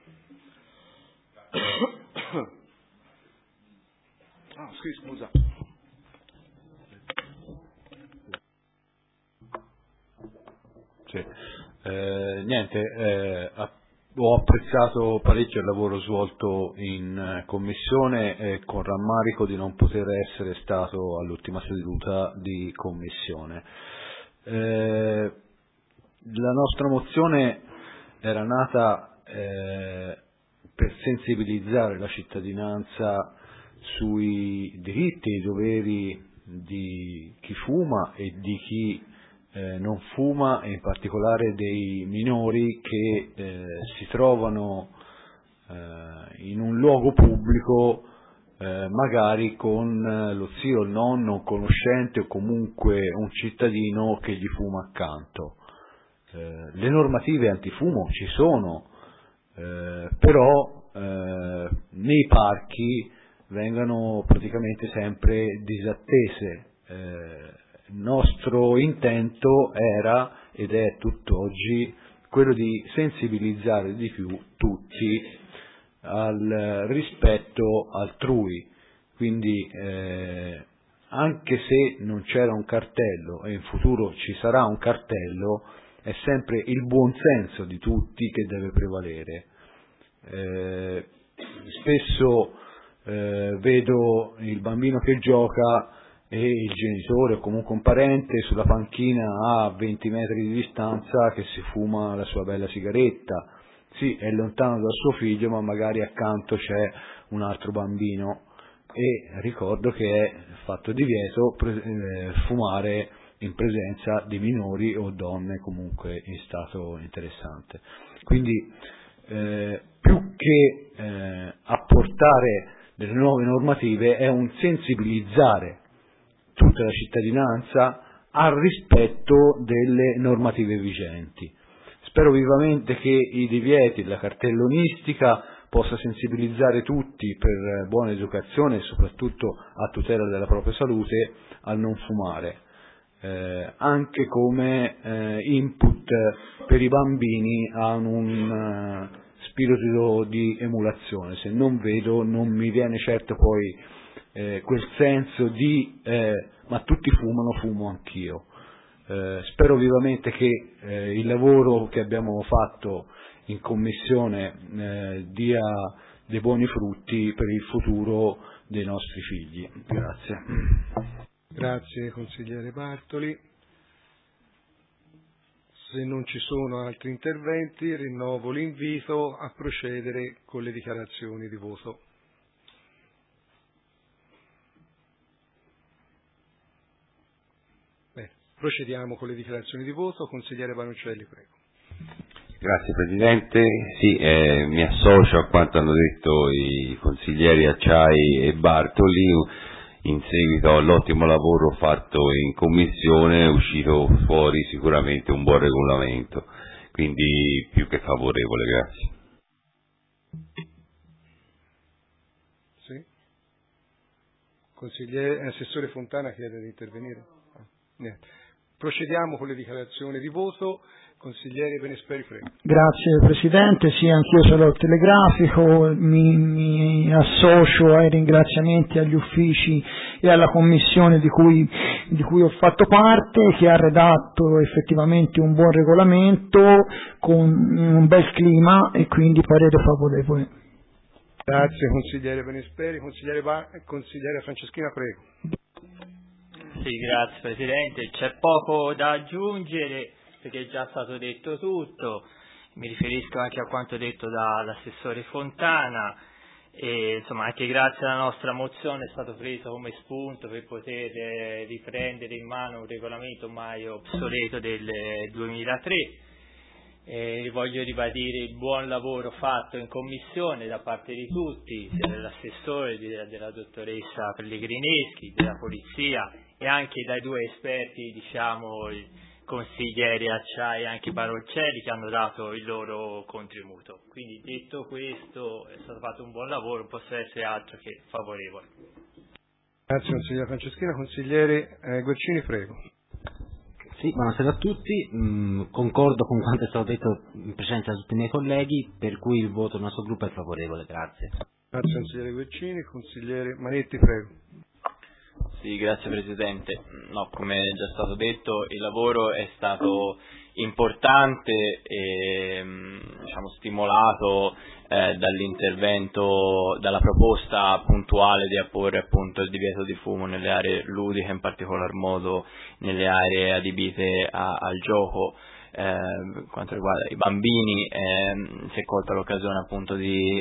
Scusa. Sì. Ho apprezzato parecchio il lavoro svolto in commissione, con rammarico di non poter essere stato all'ultima seduta di commissione. La nostra mozione era nata per sensibilizzare la cittadinanza sui diritti e i doveri di chi fuma e di chi non fuma, e in particolare dei minori che si trovano in un luogo pubblico magari con lo zio, il nonno, un conoscente o comunque un cittadino che gli fuma accanto. Le normative antifumo ci sono, però nei parchi vengono praticamente sempre disattese. Il nostro intento era ed è tutt'oggi quello di sensibilizzare di più tutti al rispetto altrui, quindi anche se non c'era un cartello e in futuro ci sarà un cartello, è sempre il buon senso di tutti che deve prevalere. Spesso vedo il bambino che gioca e il genitore o comunque un parente sulla panchina a 20 metri di distanza che si fuma la sua bella sigaretta. Sì, è lontano dal suo figlio, ma magari accanto c'è un altro bambino, e ricordo che è fatto divieto fumare in presenza di minori o donne comunque in stato interessante. Quindi più che apportare delle nuove normative è un sensibilizzare tutta la cittadinanza al rispetto delle normative vigenti. Spero vivamente che i divieti della cartellonistica possa sensibilizzare tutti per buona educazione e soprattutto a tutela della propria salute al non fumare, anche come input per i bambini a un spirito di emulazione. Se non vedo, non mi viene certo poi quel senso di ma tutti fumano, fumo anch'io. Spero vivamente che il lavoro che abbiamo fatto in commissione dia dei buoni frutti per il futuro dei nostri figli. Grazie. Grazie consigliere Bartoli. Se non ci sono altri interventi, rinnovo l'invito a procedere con le dichiarazioni di voto. Procediamo con le dichiarazioni di voto. Consigliere Panuccelli, prego. Grazie Presidente. Sì, mi associo a quanto hanno detto i consiglieri Acciai e Bartoli. In seguito all'ottimo lavoro fatto in Commissione è uscito fuori sicuramente un buon regolamento, quindi più che favorevole. Grazie. Sì. Consigliere, Assessore Fontana chiede di intervenire? Niente. Procediamo con le dichiarazioni di voto. Consigliere Benesperi, prego. Grazie Presidente, sì, anch'io sarò telegrafico, mi associo ai ringraziamenti agli uffici e alla Commissione di cui ho fatto parte, che ha redatto effettivamente un buon regolamento con un bel clima e quindi parere favorevole. Grazie consigliere Benesperi. Consigliere Franceschina, prego. Sì, grazie Presidente, c'è poco da aggiungere perché è già stato detto tutto, mi riferisco anche a quanto detto dall'assessore Fontana e insomma anche grazie alla nostra mozione è stato preso come spunto per poter riprendere in mano un regolamento ormai obsoleto del 2003. Voglio ribadire il buon lavoro fatto in commissione da parte di tutti, sia dell'assessore, della dottoressa Pellegrineschi, della polizia e anche dai due esperti, diciamo, i consiglieri Acciai e anche Barolcelli, che hanno dato il loro contributo. Quindi detto questo è stato fatto un buon lavoro, non posso essere altro che favorevole. Grazie consigliere Franceschina. Consigliere Guercini, prego. Sì, buonasera a tutti, concordo con quanto è stato detto in presenza di tutti i miei colleghi, per cui il voto del nostro gruppo è favorevole, grazie. Grazie consigliere Guercini. Consigliere Manetti, prego. Sì, grazie Presidente. No, come è già stato detto, il lavoro è stato importante e diciamo stimolato dall'intervento, dalla proposta puntuale di apporre appunto il divieto di fumo nelle aree ludiche, in particolar modo nelle aree adibite al gioco. Quanto riguarda i bambini si è colta l'occasione appunto di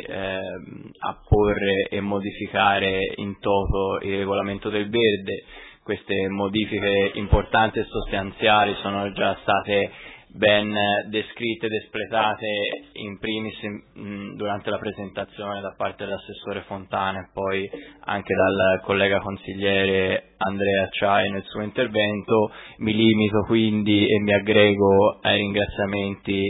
apporre e modificare in toto il regolamento del verde. Queste modifiche importanti e sostanziali sono già state ben descritte ed espletate in primis durante la presentazione da parte dell'assessore Fontana e poi anche dal collega consigliere Andrea Ciai nel suo intervento. Mi limito quindi e mi aggrego ai ringraziamenti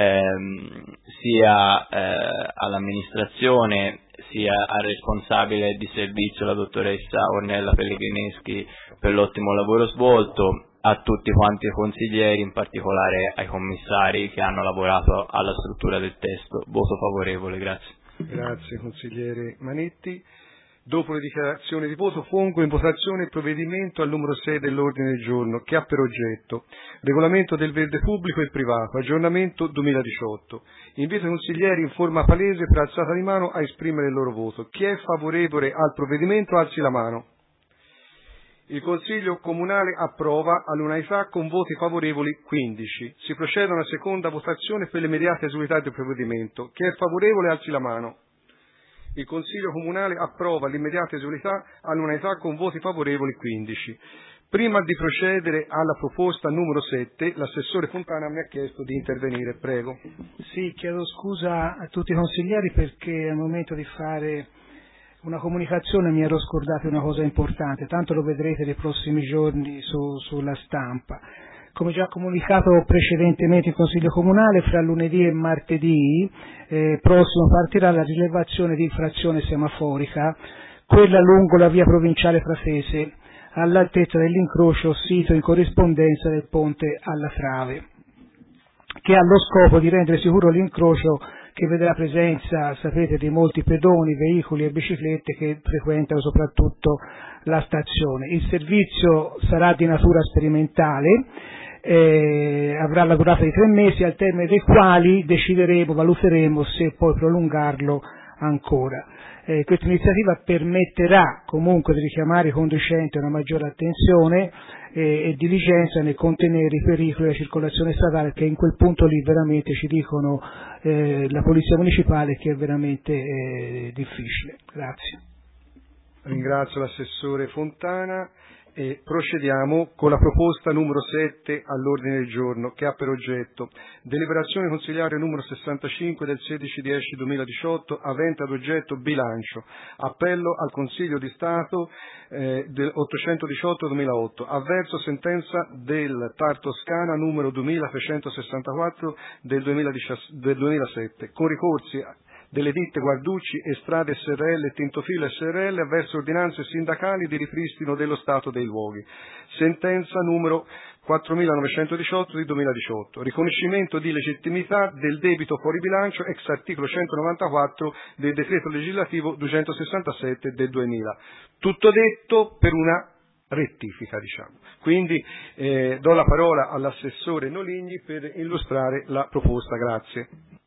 sia all'amministrazione sia al responsabile di servizio, la dottoressa Ornella Pellegrineschi, per l'ottimo lavoro svolto, a tutti quanti i consiglieri, in particolare ai commissari che hanno lavorato alla struttura del testo. Voto favorevole, grazie. Grazie consigliere Manetti. Dopo le dichiarazioni di voto pongo in votazione il provvedimento al numero 6 dell'ordine del giorno, che ha per oggetto regolamento del verde pubblico e privato, aggiornamento 2018. Invito i consiglieri in forma palese per alzata di mano a esprimere il loro voto. Chi è favorevole al provvedimento alzi la mano. Il Consiglio Comunale approva all'unanimità con voti favorevoli 15. Si procede a una seconda votazione per l'immediata esecuzione del provvedimento. Chi è favorevole alzi la mano. Il Consiglio Comunale approva l'immediata esecuzione all'unanimità con voti favorevoli 15. Prima di procedere alla proposta numero 7, l'assessore Fontana mi ha chiesto di intervenire. Prego. Sì, chiedo scusa a tutti i consiglieri perché al momento di fare una comunicazione mi ero scordato una cosa importante, tanto lo vedrete nei prossimi giorni sulla stampa. Come già comunicato precedentemente in Consiglio Comunale, fra lunedì e martedì prossimo partirà la rilevazione di infrazione semaforica, quella lungo la via provinciale Frasese, all'altezza dell'incrocio sito in corrispondenza del ponte alla Trave, che ha lo scopo di rendere sicuro l'incrocio che vedrà presenza, sapete, di molti pedoni, veicoli e biciclette che frequentano soprattutto la stazione. Il servizio sarà di natura sperimentale, avrà la durata di 3 mesi, al termine dei quali valuteremo se poi prolungarlo ancora. Questa iniziativa permetterà comunque di richiamare i conducenti a una maggiore attenzione e diligenza nel contenere i pericoli della circolazione stradale, che in quel punto lì veramente ci dicono la Polizia Municipale che è veramente difficile. Grazie. Ringrazio l'assessore Fontana e procediamo con la proposta numero 7 all'ordine del giorno, che ha per oggetto deliberazione consiliare numero 65 del 16/10/2018 avente ad oggetto bilancio, appello al Consiglio di Stato del 818/2008, avverso sentenza del TAR Toscana numero 2364 del 2007, con ricorsi delle ditte Guarducci e Strade SRL e Tintofilo SRL avverso ordinanze sindacali di ripristino dello stato dei luoghi. Sentenza numero 4918 di 2018. Riconoscimento di legittimità del debito fuori bilancio ex articolo 194 del decreto legislativo 267 del 2000. Tutto detto per una rettifica, diciamo. Quindi do la parola all'assessore Noligni per illustrare la proposta. Grazie.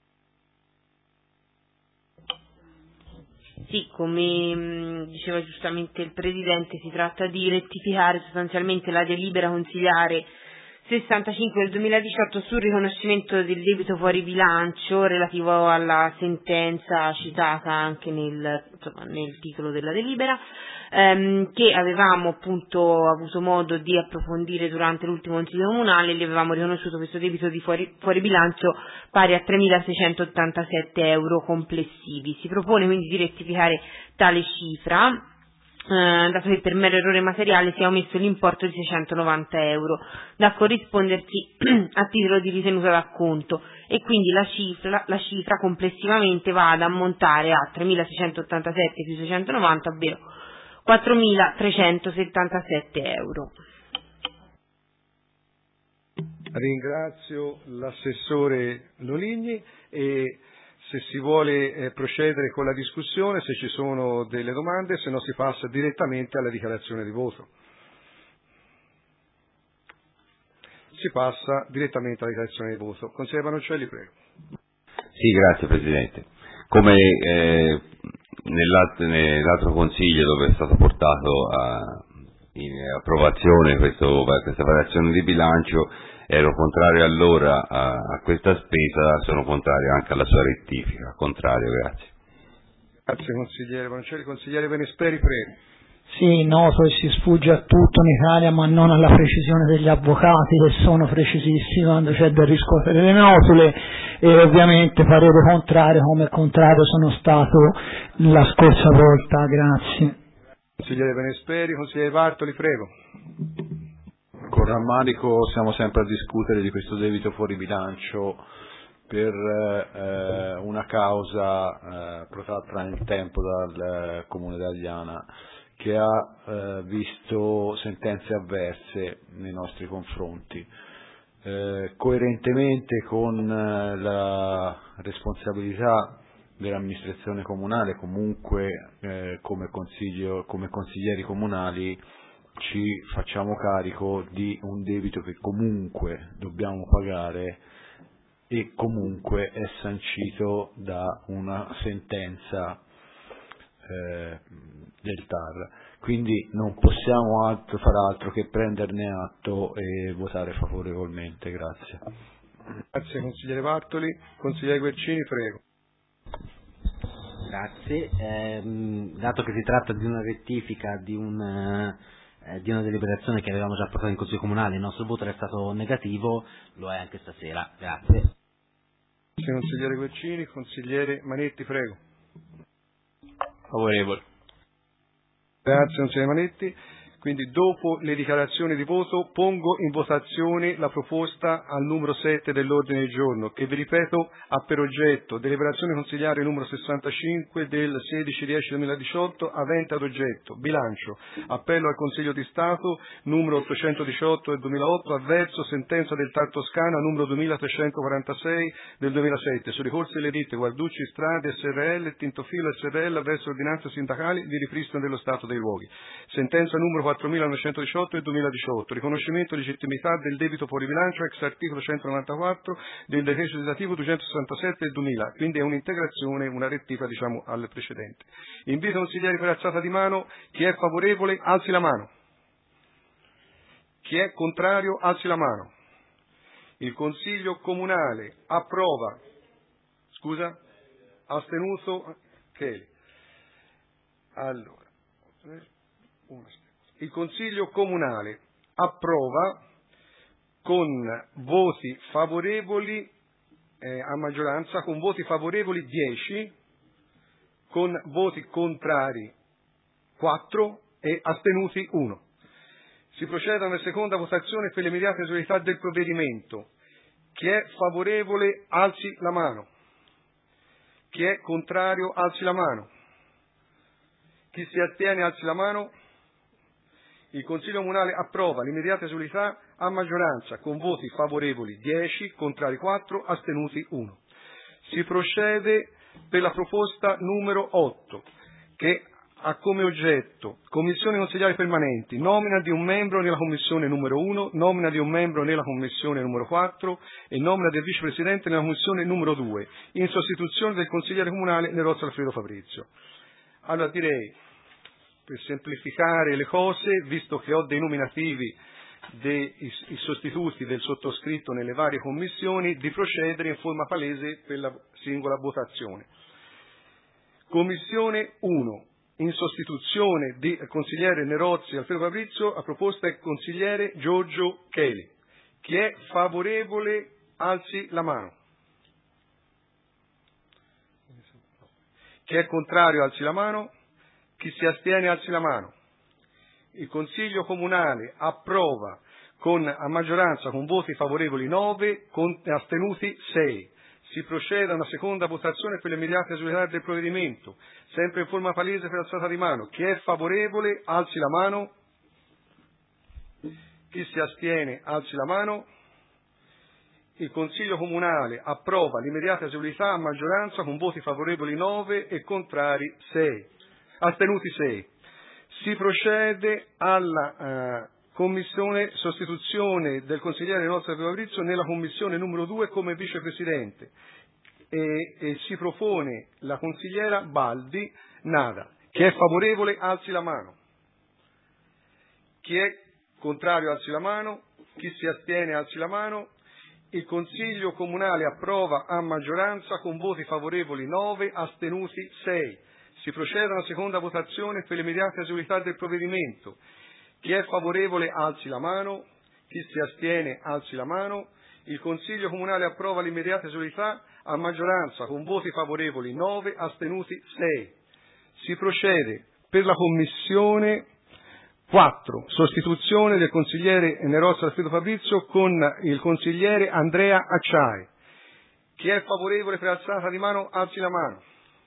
Sì, come diceva giustamente il Presidente, si tratta di rettificare sostanzialmente la delibera consiliare 65 del 2018 sul riconoscimento del debito fuori bilancio relativo alla sentenza citata anche nel titolo della delibera, che avevamo appunto avuto modo di approfondire durante l'ultimo Consiglio Comunale. Gli avevamo riconosciuto questo debito di fuori bilancio pari a 3.687 euro complessivi. Si propone quindi di rettificare tale cifra, dato che per mero errore materiale si è omesso l'importo di 690 euro da corrispondersi a titolo di ritenuta d'acconto, e quindi la cifra complessivamente va ad ammontare a 3.687 più 690, ovvero 4.377 euro. Ringrazio l'assessore Noligni e se si vuole procedere con la discussione, se ci sono delle domande, se no si passa direttamente alla dichiarazione di voto. Si passa direttamente alla dichiarazione di voto. Consigliere Panuccelli, prego. Sì, grazie Presidente. Come nell'altro Consiglio dove è stato portato in approvazione questa variazione di bilancio, ero contrario allora a questa spesa, sono contrario anche alla sua rettifica. Contrario, grazie. Grazie consigliere Panuccelli. Consigliere Benesperi, prego. Sì, noto e si sfugge a tutto in Italia, ma non alla precisione degli avvocati, che sono precisissimi quando c'è da riscuotere le nosole, e ovviamente parere contrario, come contrario sono stato la scorsa volta. Grazie. Consigliere Benesperi, consigliere Bartoli, prego. Con rammarico siamo sempre a discutere di questo debito fuori bilancio per una causa protratta nel tempo dal Comune d'Agliana, che ha visto sentenze avverse nei nostri confronti. Coerentemente con la responsabilità dell'amministrazione comunale, comunque come consiglieri comunali ci facciamo carico di un debito che comunque dobbiamo pagare e comunque è sancito da una sentenza del TAR, quindi non possiamo far altro che prenderne atto e votare favorevolmente. Grazie. Grazie consigliere Bartoli. Consigliere Guercini, prego. Grazie. Dato che si tratta di una rettifica di una deliberazione che avevamo già portato in Consiglio Comunale, il nostro voto era stato negativo, lo è anche stasera. Grazie. Grazie consigliere Guercini. Consigliere Manetti, prego. Favorevole. Grazie consigliere Manetti. Quindi dopo le dichiarazioni di voto pongo in votazione la proposta al numero 7 dell'ordine del giorno, che vi ripeto ha per oggetto deliberazione consigliare numero 65 del 16/10/2018 avente ad oggetto bilancio, appello al Consiglio di Stato numero 818 del 2008 avverso sentenza del TAR Toscana numero 2346 del 2007 sui ricorsi delle ditte Guarducci Strade SRL e Tintofilo SRL avverso ordinanze sindacali di ripristino dello stato dei luoghi. Sentenza numero 4918 del 2018, riconoscimento di legittimità del debito fuori bilancio ex articolo 194 del decreto legislativo 267 del 2000, quindi è un'integrazione, una rettifica al precedente. Invito i consiglieri per alzata di mano, chi è favorevole alzi la mano, chi è contrario alzi la mano. Il Consiglio Comunale approva, astenuto Cheli. Allora, il Consiglio Comunale approva con voti favorevoli a maggioranza, con voti favorevoli 10, con voti contrari 4 e astenuti 1. Si procede a una seconda votazione per l'immediata esecutività del provvedimento. Chi è favorevole alzi la mano. Chi è contrario alzi la mano. Chi si astiene alzi la mano. Il Consiglio Comunale approva l'immediata esecutività a maggioranza con voti favorevoli 10, contrari 4, astenuti 1. Si procede per la proposta numero 8 che ha come oggetto commissioni consigliari permanenti, nomina di un membro nella commissione numero 1, nomina di un membro nella commissione numero 4 e nomina del vicepresidente nella commissione numero 2, in sostituzione del consigliere comunale Nerozzo Alfredo Fabrizio. Allora direi, per semplificare le cose, visto che ho dei nominativi dei sostituti del sottoscritto nelle varie commissioni, di procedere in forma palese per la singola votazione. Commissione 1, in sostituzione di consigliere Nerozzi Alfredo Fabrizio, a proposta del consigliere Giorgio Cheli. Chi è favorevole alzi la mano. Chi è contrario alzi la mano. Chi si astiene alzi la mano. Il Consiglio Comunale approva a maggioranza con voti favorevoli 9, con astenuti 6. Si procede a una seconda votazione per l'immediata esecutività del provvedimento, sempre in forma palese per alzata di mano. Chi è favorevole alzi la mano. Chi si astiene alzi la mano. Il Consiglio Comunale approva l'immediata esecutività a maggioranza con voti favorevoli 9 e contrari 6. Astenuti 6. Si procede alla commissione sostituzione del consigliere Nerozzi Fabrizio nella commissione numero 2 come vicepresidente e si propone la consigliera Baldi Nada. Chi è favorevole alzi la mano. Chi è contrario alzi la mano. Chi si astiene alzi la mano. Il Consiglio Comunale approva a maggioranza con voti favorevoli 9, astenuti 6. Si procede alla seconda votazione per l'immediata eseguibilità del provvedimento. Chi è favorevole alzi la mano, chi si astiene alzi la mano. Il Consiglio Comunale approva l'immediata eseguibilità a maggioranza con voti favorevoli 9, astenuti 6. Si procede per la Commissione 4, sostituzione del consigliere Nerozza Alfredo Fabrizio con il consigliere Andrea Acciai. Chi è favorevole per alzata di mano alzi la mano.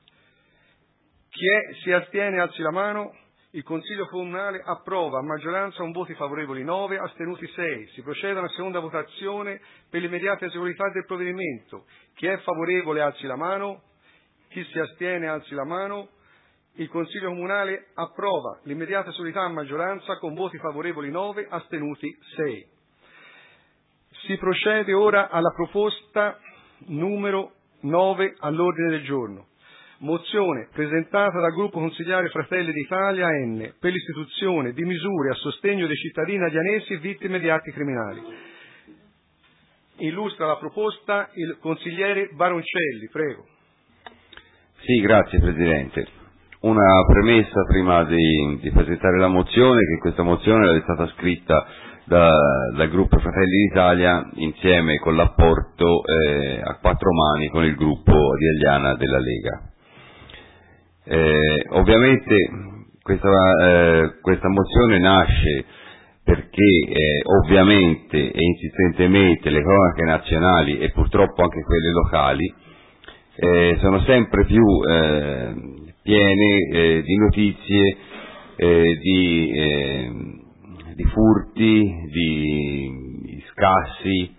Si astiene alzi la mano. Il Consiglio Comunale approva a maggioranza con voti favorevoli 9, astenuti 6. Si procede alla seconda votazione per l'immediata eseguibilità del provvedimento. Chi è favorevole alzi la mano. Chi si astiene alzi la mano. Il Consiglio Comunale approva l'immediata eseguibilità a maggioranza con voti favorevoli 9, astenuti 6. Si procede ora alla proposta numero 9 all'ordine del giorno. Mozione presentata dal gruppo consigliare Fratelli d'Italia N per l'istituzione di misure a sostegno dei cittadini adianesi vittime di atti criminali. Illustra la proposta il consigliere Baroncelli, prego. Sì, grazie Presidente. Una premessa prima di presentare la mozione, che questa mozione è stata scritta dal gruppo Fratelli d'Italia insieme con l'apporto a quattro mani con il gruppo di Agliana della Lega. Ovviamente questa mozione nasce perché ovviamente e insistentemente le cronache nazionali e purtroppo anche quelle locali sono sempre più piene di notizie di furti, di scassi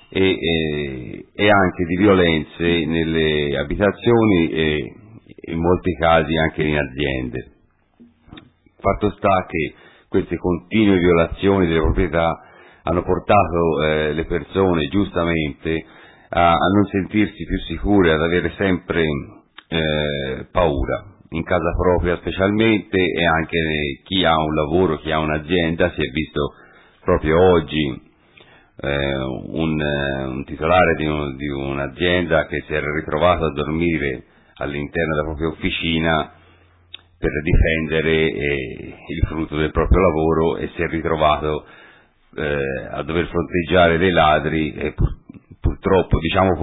e anche di violenze nelle abitazioni e in molti casi anche in aziende. Fatto sta che queste continue violazioni delle proprietà hanno portato le persone giustamente a non sentirsi più sicure, ad avere sempre paura, in casa propria specialmente, e anche chi ha un lavoro, chi ha un'azienda. Si è visto proprio oggi un titolare di un'azienda che si era ritrovato a dormire all'interno della propria officina per difendere il frutto del proprio lavoro, e si è ritrovato a dover fronteggiare dei ladri e purtroppo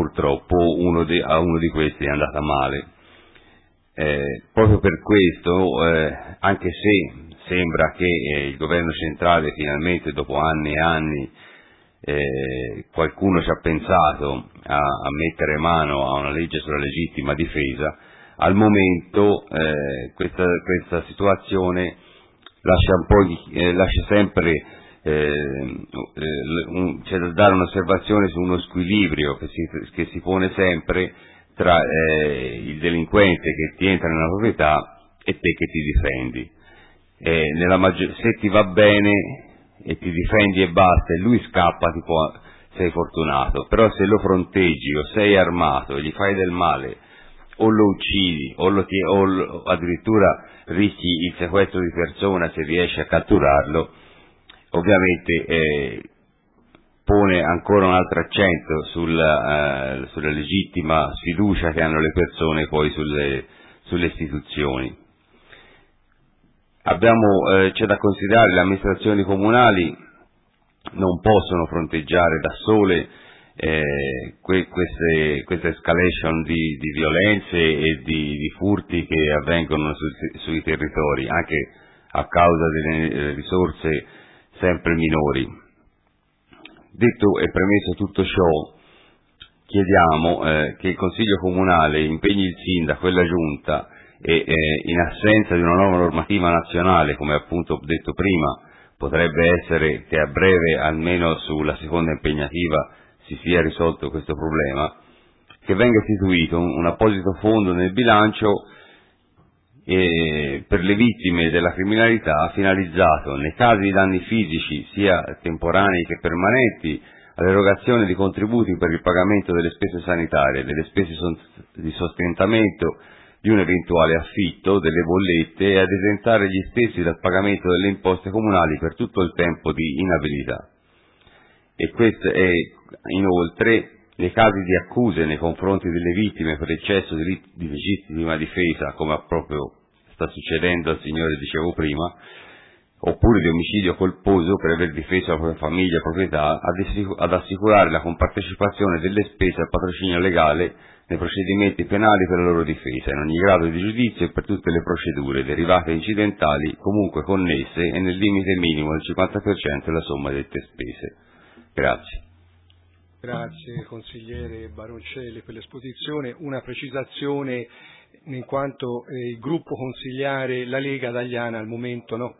a uno di questi è andata male. Proprio per questo, anche se sembra che il governo centrale finalmente dopo anni e anni qualcuno ci ha pensato a mettere mano a una legge sulla legittima difesa, al momento questa situazione lascia sempre c'è da dare un'osservazione su uno squilibrio che si pone sempre tra il delinquente che ti entra nella proprietà e te che ti difendi. Se ti va bene e ti difendi e basta e lui scappa, sei fortunato, però se lo fronteggi o sei armato e gli fai del male o lo uccidi o addirittura rischi il sequestro di persona se riesci a catturarlo, ovviamente pone ancora un altro accento sulla legittima sfiducia che hanno le persone poi sulle istituzioni. C'è da considerare che le amministrazioni comunali non possono fronteggiare da sole questa escalation di violenze e di furti che avvengono sui territori, anche a causa delle risorse sempre minori. Detto e premesso tutto ciò, chiediamo che il Consiglio Comunale impegni il Sindaco e la Giunta e in assenza di una nuova normativa nazionale, come appunto ho detto prima, potrebbe essere che a breve, almeno sulla seconda impegnativa, si sia risolto questo problema, che venga istituito un apposito fondo nel bilancio per le vittime della criminalità, finalizzato, nei casi di danni fisici sia temporanei che permanenti, all'erogazione di contributi per il pagamento delle spese sanitarie, delle spese di sostentamento di un eventuale affitto, delle bollette, e ad esentare gli stessi dal pagamento delle imposte comunali per tutto il tempo di inabilità. Inoltre, nei casi di accuse nei confronti delle vittime per eccesso di legittima difesa, come ha proprio sta succedendo al signore, dicevo prima, oppure di omicidio colposo per aver difeso la propria famiglia e proprietà, ad assicurare la compartecipazione delle spese al patrocinio legale nei procedimenti penali per la loro difesa, in ogni grado di giudizio e per tutte le procedure, derivate incidentali, comunque connesse e nel limite minimo del 50% della somma dette spese. Grazie. Grazie consigliere Baroncelli per l'esposizione. Una precisazione, in quanto il gruppo consigliare La Lega Italiana al momento no.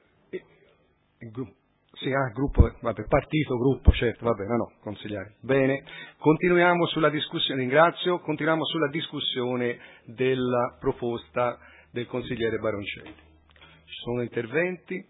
Gruppo, vabbè, partito, gruppo, certo, vabbè, no, consigliare. Bene, continuiamo sulla discussione, ringrazio, continuiamo sulla discussione della proposta del consigliere Baroncelli. Ci sono interventi?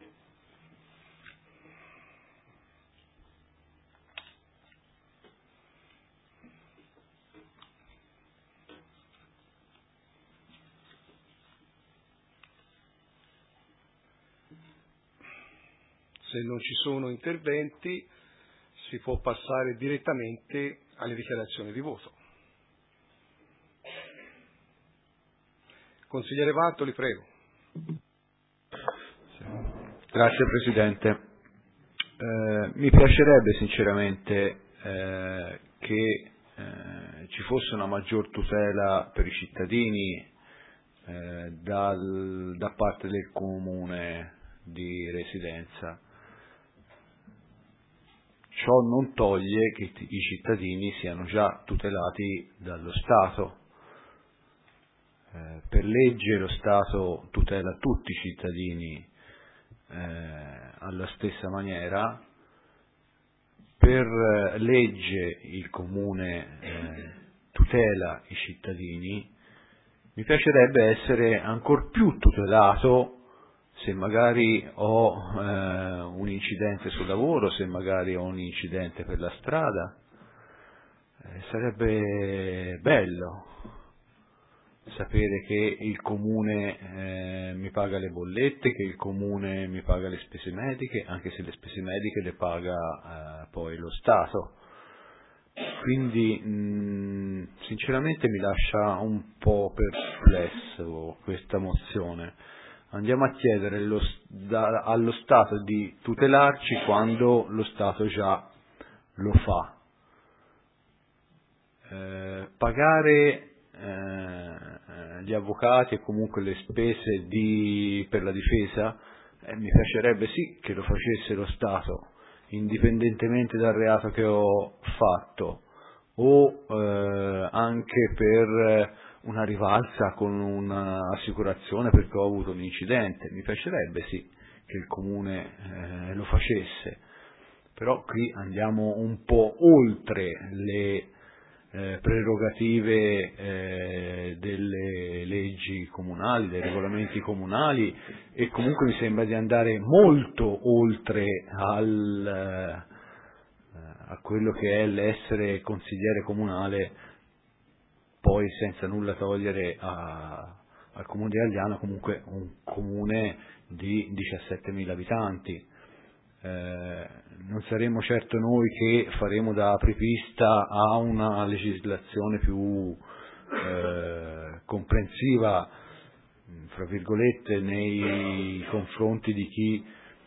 Se non ci sono interventi, si può passare direttamente alle dichiarazioni di voto. Consigliere Bartoli, prego. Grazie Presidente. Mi piacerebbe sinceramente che ci fosse una maggior tutela per i cittadini da parte del comune di residenza. Ciò non toglie che i cittadini siano già tutelati dallo Stato. Per legge lo Stato tutela tutti i cittadini alla stessa maniera, per legge il Comune tutela i cittadini. Mi piacerebbe essere ancor più tutelato se magari ho un incidente sul lavoro, se magari ho un incidente per la strada. Sarebbe bello sapere che il comune mi paga le bollette, che il comune mi paga le spese mediche, anche se le spese mediche le paga poi lo Stato. Quindi sinceramente mi lascia un po' perplesso questa mozione. Andiamo a chiedere allo Stato di tutelarci quando lo Stato già lo fa. Pagare gli avvocati e comunque le spese per la difesa, mi piacerebbe sì che lo facesse lo Stato, indipendentemente dal reato che ho fatto, o anche per una rivalsa con un'assicurazione perché ho avuto un incidente. Mi piacerebbe sì che il comune lo facesse, però qui andiamo un po' oltre le prerogative delle leggi comunali, dei regolamenti comunali, e comunque mi sembra di andare molto oltre a quello che è l'essere consigliere comunale, poi senza nulla togliere al comune di Agliano, comunque un comune di 17.000 abitanti. Non saremo certo noi che faremo da apripista a una legislazione più comprensiva, fra virgolette, nei confronti di chi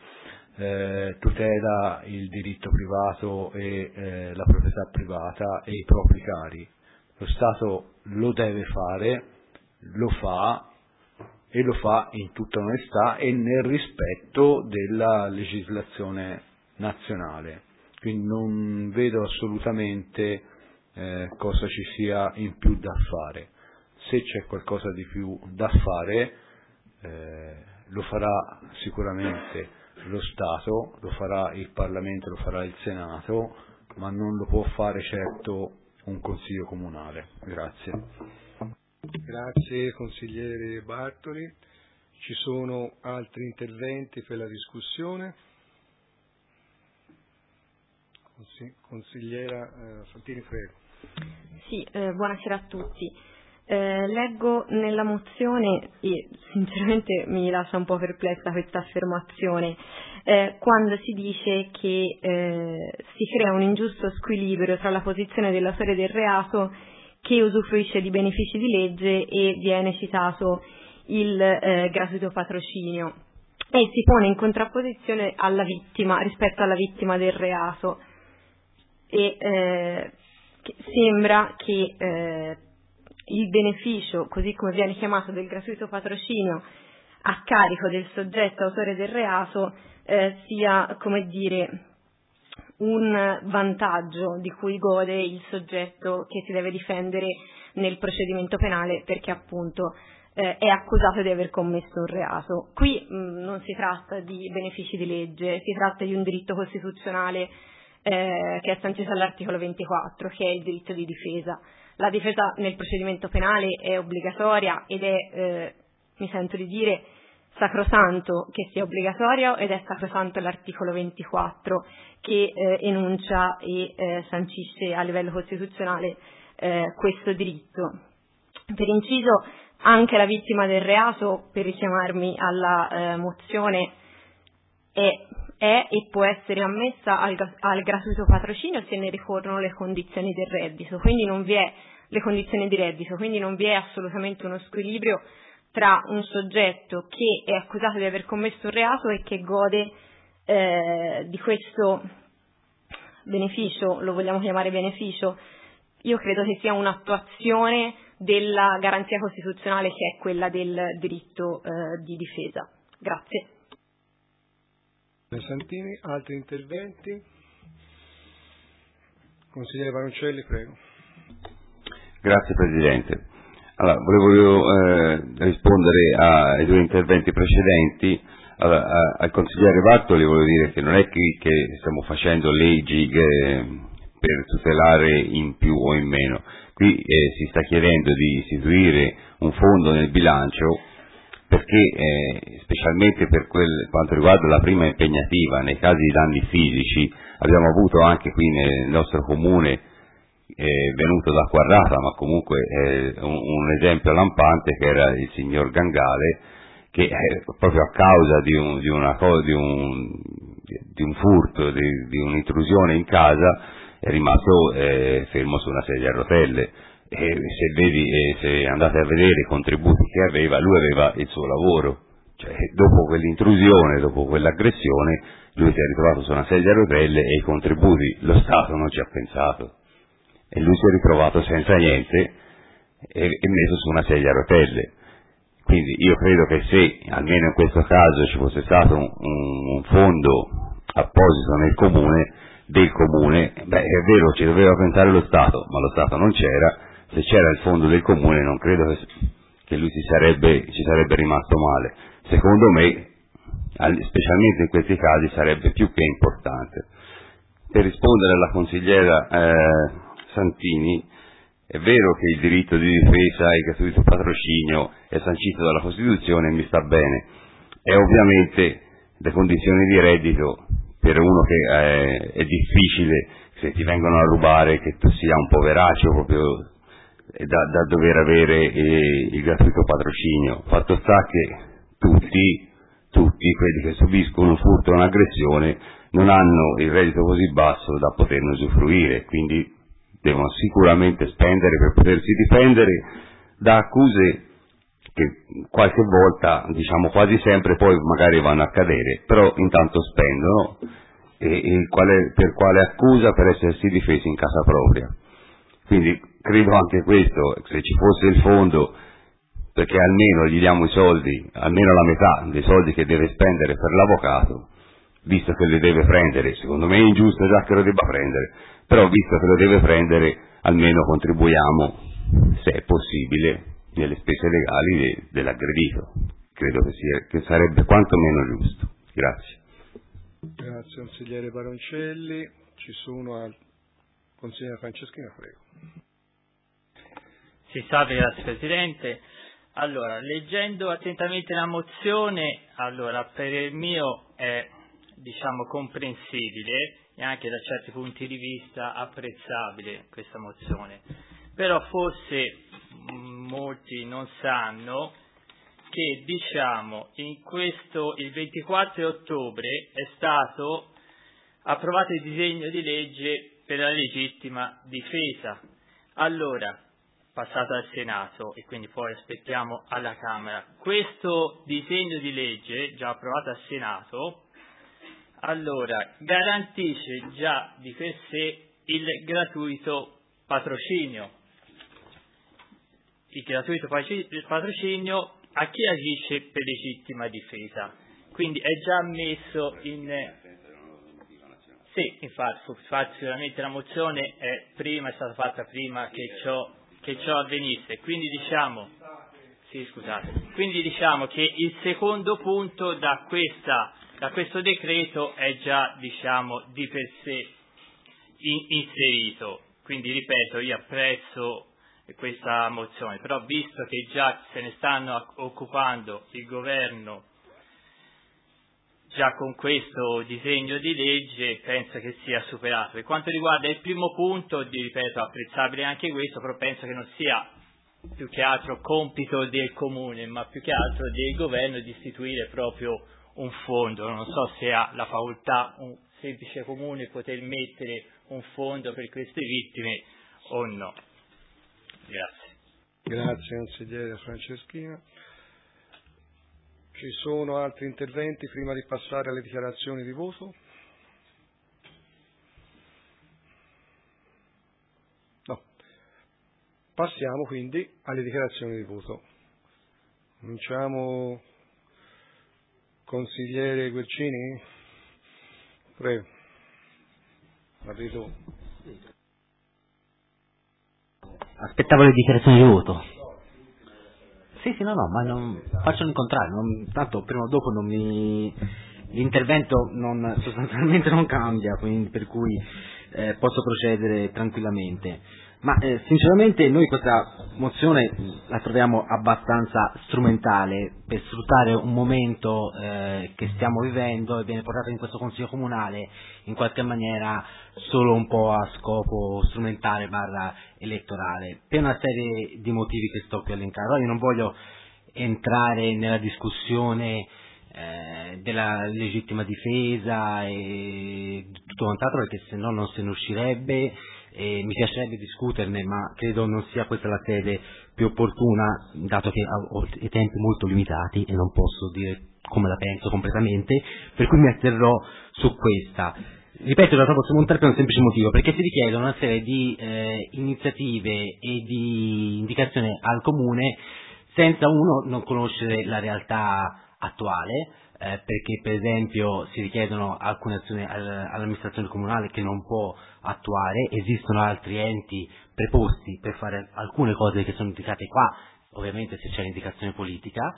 tutela il diritto privato e la proprietà privata e i propri cari. Lo Stato lo deve fare, lo fa, e lo fa in tutta onestà e nel rispetto della legislazione nazionale. Quindi non vedo assolutamente cosa ci sia in più da fare. Se c'è qualcosa di più da fare, lo farà sicuramente lo Stato, lo farà il Parlamento, lo farà il Senato, ma non lo può fare certo un Consiglio Comunale. Grazie. Grazie consigliere Bartoli. Ci sono altri interventi per la discussione? Consigliera Fantini, prego. Sì, buonasera a tutti. Leggo nella mozione, e sinceramente mi lascia un po' perplessa questa affermazione, quando si dice che si crea un ingiusto squilibrio tra la posizione dell'autore del reato che usufruisce di benefici di legge e viene citato il gratuito patrocinio e si pone in contrapposizione alla vittima, rispetto alla vittima del reato, e sembra che il beneficio, così come viene chiamato, del gratuito patrocinio a carico del soggetto autore del reato sia, come dire, un vantaggio di cui gode il soggetto che si deve difendere nel procedimento penale, perché appunto è accusato di aver commesso un reato. Qui non si tratta di benefici di legge, si tratta di un diritto costituzionale che è sancito all'articolo 24, che è il diritto di difesa. La difesa nel procedimento penale è obbligatoria ed è, mi sento di dire, sacrosanto che sia obbligatorio, ed è sacrosanto l'articolo 24 che enuncia e sancisce a livello costituzionale questo diritto. Per inciso, anche la vittima del reato, per richiamarmi alla mozione, è e può essere ammessa al gratuito patrocinio se ne ricorrono le condizioni del reddito, quindi non vi è le condizioni di reddito, quindi non vi è assolutamente uno squilibrio tra un soggetto che è accusato di aver commesso un reato e che gode di questo beneficio, lo vogliamo chiamare beneficio. Io credo che sia un'attuazione della garanzia costituzionale, che è quella del diritto di difesa. Grazie. Santini, altri interventi? Consigliere Paroncelli, prego. Grazie Presidente. Allora, volevo rispondere ai due interventi precedenti. Allora, al consigliere Bartoli volevo dire che non è che stiamo facendo leggi per tutelare in più o in meno. Qui si sta chiedendo di istituire un fondo nel bilancio perché specialmente per quanto riguarda la prima impegnativa, nei casi di danni fisici, abbiamo avuto anche qui nel nostro comune, venuto da Quarrata, ma comunque un esempio lampante, che era il signor Gangale, che proprio a causa di un furto, di un'intrusione in casa, è rimasto fermo su una sedia a rotelle. Se andate a vedere i contributi che aveva, lui aveva il suo lavoro, cioè dopo quell'intrusione, dopo quell'aggressione, lui si è ritrovato su una sedia a rotelle e i contributi lo Stato non ci ha pensato, e lui si è ritrovato senza niente e messo su una sedia a rotelle. Quindi io credo che se almeno in questo caso ci fosse stato un fondo apposito del comune, è vero, ci doveva pensare lo Stato, ma lo Stato non c'era. Se c'era il fondo del comune non credo che lui ci sarebbe rimasto male. Secondo me, specialmente in questi casi, sarebbe più che importante. Per rispondere alla consigliera Santini, è vero che il diritto di difesa e il gratuito patrocinio è sancito dalla Costituzione e mi sta bene, e ovviamente le condizioni di reddito per uno che è difficile, se ti vengono a rubare, che tu sia un poveraccio proprio da dover avere il gratuito patrocinio. Fatto sta che tutti quelli che subiscono un furto o un'aggressione non hanno il reddito così basso da poterne usufruire, quindi devono sicuramente spendere per potersi difendere da accuse che qualche volta, diciamo quasi sempre, poi magari vanno a cadere, però intanto spendono per quale accusa? Per essersi difesi in casa propria. Quindi credo anche questo, se ci fosse il fondo, perché almeno gli diamo i soldi, almeno la metà dei soldi che deve spendere per l'avvocato, visto che li deve prendere, secondo me è ingiusto già che lo debba prendere, però visto che lo deve prendere, almeno contribuiamo, se è possibile, nelle spese legali dell'aggredito. Credo che sarebbe quantomeno giusto. Grazie. Grazie consigliere Paroncelli. Ci sono al consigliere Franceschina, prego. Si salve, grazie Presidente. Allora, leggendo attentamente la mozione, allora per il mio è comprensibile e anche da certi punti di vista apprezzabile questa mozione, però forse molti non sanno che il 24 ottobre è stato approvato il disegno di legge per la legittima difesa. Allora, passato al Senato e quindi poi aspettiamo alla Camera. Questo disegno di legge già approvato al Senato, allora, garantisce già di per sé il gratuito patrocinio. Il gratuito patrocinio a chi agisce per legittima difesa. Quindi è già messo in... Sì, infatti sicuramente la mozione è stata fatta prima che ciò avvenisse. Quindi diciamo che il secondo punto da questo decreto è già, diciamo, di per sé inserito. Quindi ripeto, io apprezzo questa mozione, però visto che già se ne stanno occupando il governo già con questo disegno di legge, penso che sia superato. Per quanto riguarda il primo punto, ripeto, apprezzabile anche questo, però penso che non sia più che altro compito del comune, ma più che altro del governo di istituire proprio un fondo. Non so se ha la facoltà un semplice comune poter mettere un fondo per queste vittime o no. Grazie. Grazie consigliere Franceschina. Ci sono altri interventi prima di passare alle dichiarazioni di voto? No. Passiamo quindi alle dichiarazioni di voto. Cominciamo, consigliere Guercini? Prego. La vedo. Aspettavo le dichiarazioni di voto. Sì, no, ma non faccio il contrario, tanto prima o dopo l'intervento sostanzialmente non cambia, quindi per cui posso procedere tranquillamente. Ma sinceramente noi questa mozione la troviamo abbastanza strumentale per sfruttare un momento che stiamo vivendo e viene portato in questo Consiglio Comunale in qualche maniera solo un po' a scopo strumentale / elettorale, per una serie di motivi che sto qui a elencare. Allora io non voglio entrare nella discussione della legittima difesa e tutto quant'altro, perché se no non se ne uscirebbe. Mi piacerebbe discuterne, ma credo non sia questa la sede più opportuna, dato che ho i tempi molto limitati e non posso dire come la penso completamente, per cui mi atterrò su questa. Ripeto, la trovo strumentale per un semplice motivo, perché si richiedono una serie di iniziative e di indicazioni al comune senza uno non conoscere la realtà attuale, perché per esempio si richiedono alcune azioni all'amministrazione comunale che non può attuare, esistono altri enti preposti per fare alcune cose che sono indicate qua, ovviamente se c'è l'indicazione politica.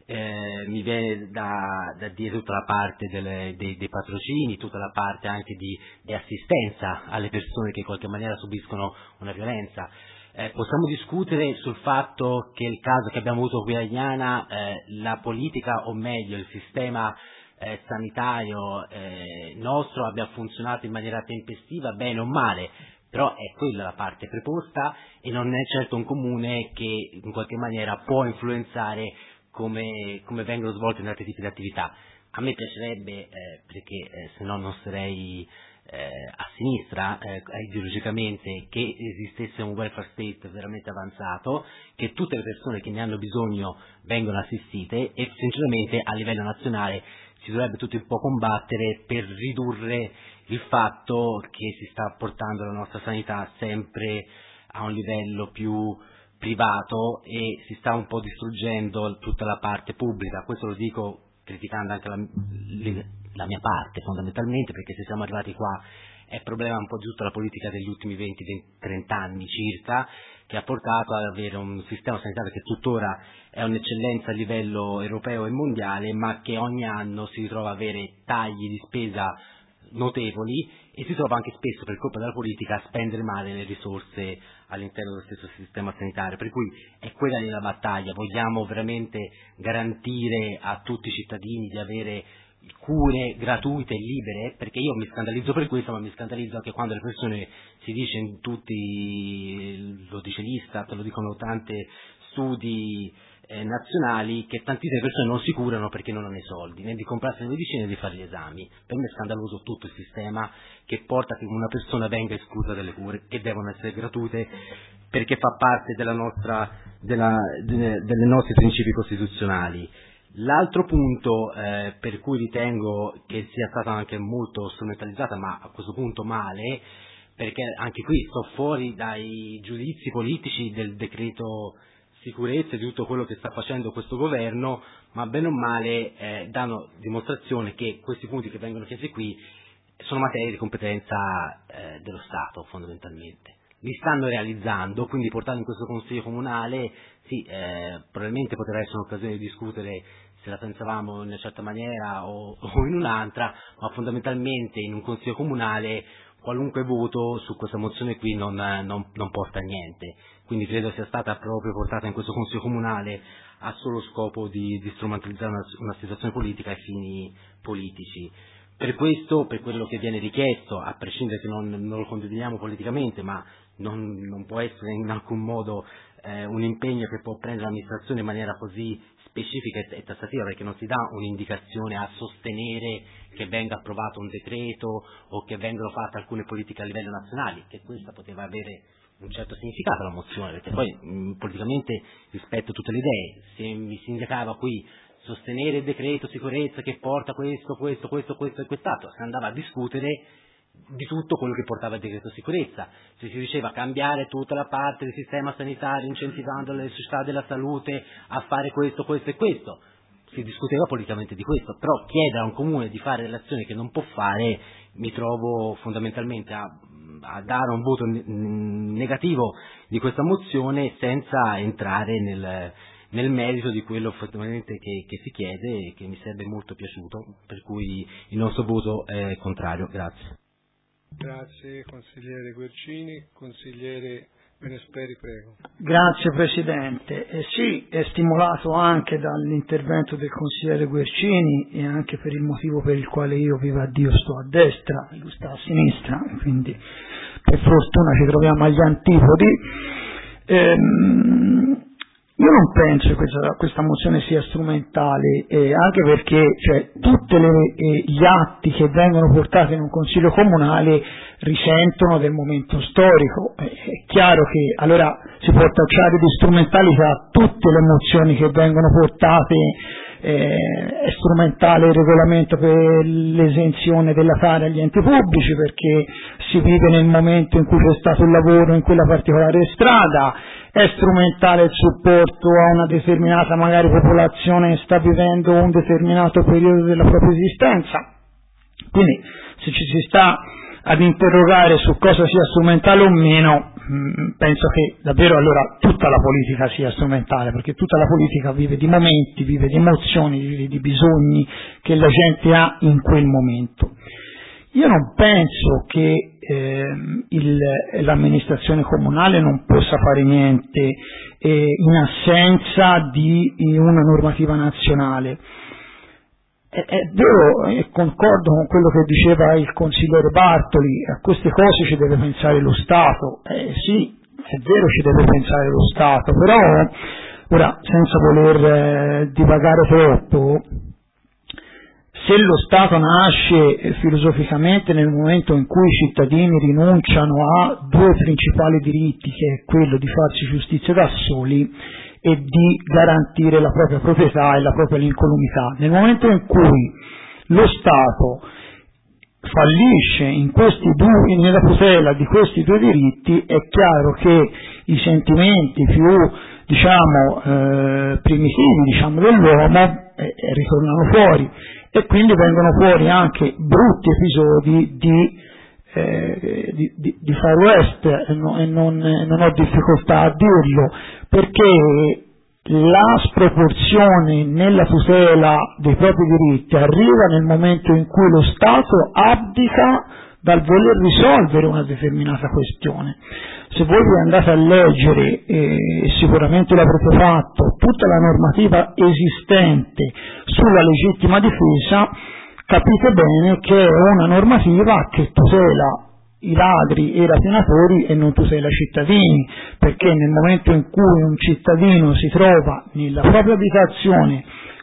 Mi viene da dire tutta la parte dei patrocini, tutta la parte anche di assistenza alle persone che in qualche maniera subiscono una violenza. Possiamo discutere sul fatto che il caso che abbiamo avuto qui a Agnana, la politica, o meglio il sistema sanitario nostro abbia funzionato in maniera tempestiva, bene o male, però è quella la parte preposta e non è certo un comune che in qualche maniera può influenzare come vengono svolte in altri tipi di attività. A me piacerebbe, perché se no non sarei a sinistra ideologicamente, che esistesse un welfare state veramente avanzato, che tutte le persone che ne hanno bisogno vengono assistite, e sinceramente a livello nazionale si dovrebbe tutti un po' combattere per ridurre il fatto che si sta portando la nostra sanità sempre a un livello più privato e si sta un po' distruggendo tutta la parte pubblica. Questo lo dico criticando anche la mia parte fondamentalmente, perché se siamo arrivati qua è problema un po' di tutta la politica degli ultimi 20-30 anni circa, che ha portato ad avere un sistema sanitario che tuttora è un'eccellenza a livello europeo e mondiale, ma che ogni anno si ritrova a avere tagli di spesa notevoli e si trova anche spesso per colpa della politica a spendere male le risorse all'interno del stesso sistema sanitario, per cui è quella la battaglia. Vogliamo veramente garantire a tutti i cittadini di avere cure gratuite e libere? Perché io mi scandalizzo per questo, ma mi scandalizzo anche quando le persone, si dice in tutti, lo dice l'Istat, lo dicono tanti studi nazionali, che tantissime persone non si curano perché non hanno i soldi né di comprarsi le medicine né di fare gli esami. Per me è scandaloso tutto il sistema che porta a che una persona venga esclusa dalle cure che devono essere gratuite perché fa parte delle nostri principi costituzionali. L'altro punto per cui ritengo che sia stata anche molto strumentalizzata, ma a questo punto male, perché anche qui sto fuori dai giudizi politici del decreto sicurezza e di tutto quello che sta facendo questo governo, ma bene o male danno dimostrazione che questi punti che vengono chiesti qui sono materie di competenza dello Stato fondamentalmente. Li stanno realizzando, quindi portando in questo Consiglio Comunale, sì, probabilmente poteva essere un'occasione di discutere se la pensavamo in una certa maniera o in un'altra, ma fondamentalmente in un Consiglio Comunale qualunque voto su questa mozione qui non porta a niente, quindi credo sia stata proprio portata in questo Consiglio Comunale a solo scopo di strumentalizzare una situazione politica ai fini politici. Per questo, per quello che viene richiesto, a prescindere che non lo condividiamo politicamente, ma non può essere in alcun modo un impegno che può prendere l'amministrazione in maniera così specifica e tassativa, perché non si dà un'indicazione a sostenere che venga approvato un decreto o che vengano fatte alcune politiche a livello nazionale, che questa poteva avere un certo significato la mozione, perché poi politicamente rispetto a tutte le idee, se mi si indicava qui sostenere il decreto sicurezza che porta questo e quest'altro, si andava a discutere di tutto quello che portava il decreto sicurezza, se si diceva cambiare tutta la parte del sistema sanitario incentivando le società della salute a fare questo e questo, si discuteva politicamente di questo, però chiedere a un comune di fare delle azioni che non può fare, mi trovo fondamentalmente a dare un voto negativo di questa mozione senza entrare nel merito di quello effettivamente che si chiede e che mi sarebbe molto piaciuto, per cui il nostro voto è contrario. Grazie. Grazie consigliere Guercini. Consigliere Benesperi, prego. Grazie Presidente. Sì, è stimolato anche dall'intervento del consigliere Guercini e anche per il motivo per il quale io, viva Dio, sto a destra e lui sta a sinistra, quindi per fortuna ci troviamo agli antipodi. Io non penso che questa mozione sia strumentale, anche perché tutti gli atti che vengono portati in un consiglio comunale risentono del momento storico. È chiaro che allora si può tacciare di strumentalità tutte le mozioni che vengono portate. È strumentale il regolamento per l'esenzione della tara agli enti pubblici, perché si vive nel momento in cui c'è stato il lavoro in quella particolare strada. È strumentale il supporto a una determinata magari popolazione che sta vivendo un determinato periodo della propria esistenza. Quindi se ci si sta ad interrogare su cosa sia strumentale o meno, penso che davvero allora tutta la politica sia strumentale, perché tutta la politica vive di momenti, vive di emozioni, vive di bisogni che la gente ha in quel momento. Io non penso che l'amministrazione comunale non possa fare niente in assenza di una normativa nazionale. È vero, e concordo con quello che diceva il consigliere Bartoli, a queste cose ci deve pensare lo Stato. Sì, è vero, ci deve pensare lo Stato, però ora, senza voler divagare troppo, se lo Stato nasce filosoficamente nel momento in cui i cittadini rinunciano a due principali diritti, che è quello di farsi giustizia da soli e di garantire la propria proprietà e la propria incolumità, nel momento in cui lo Stato fallisce nella tutela di questi due diritti, è chiaro che i sentimenti più primitivi dell'uomo ritornano fuori, e quindi vengono fuori anche brutti episodi di Far West, e non ho difficoltà a dirlo, perché la sproporzione nella tutela dei propri diritti arriva nel momento in cui lo Stato abdica dal voler risolvere una determinata questione. Se voi vi andate a leggere, sicuramente l'avrete fatto, tutta la normativa esistente sulla legittima difesa, capite bene che è una normativa che tutela i ladri e i rapinatori e non tutela i cittadini, perché nel momento in cui un cittadino si trova nella propria abitazione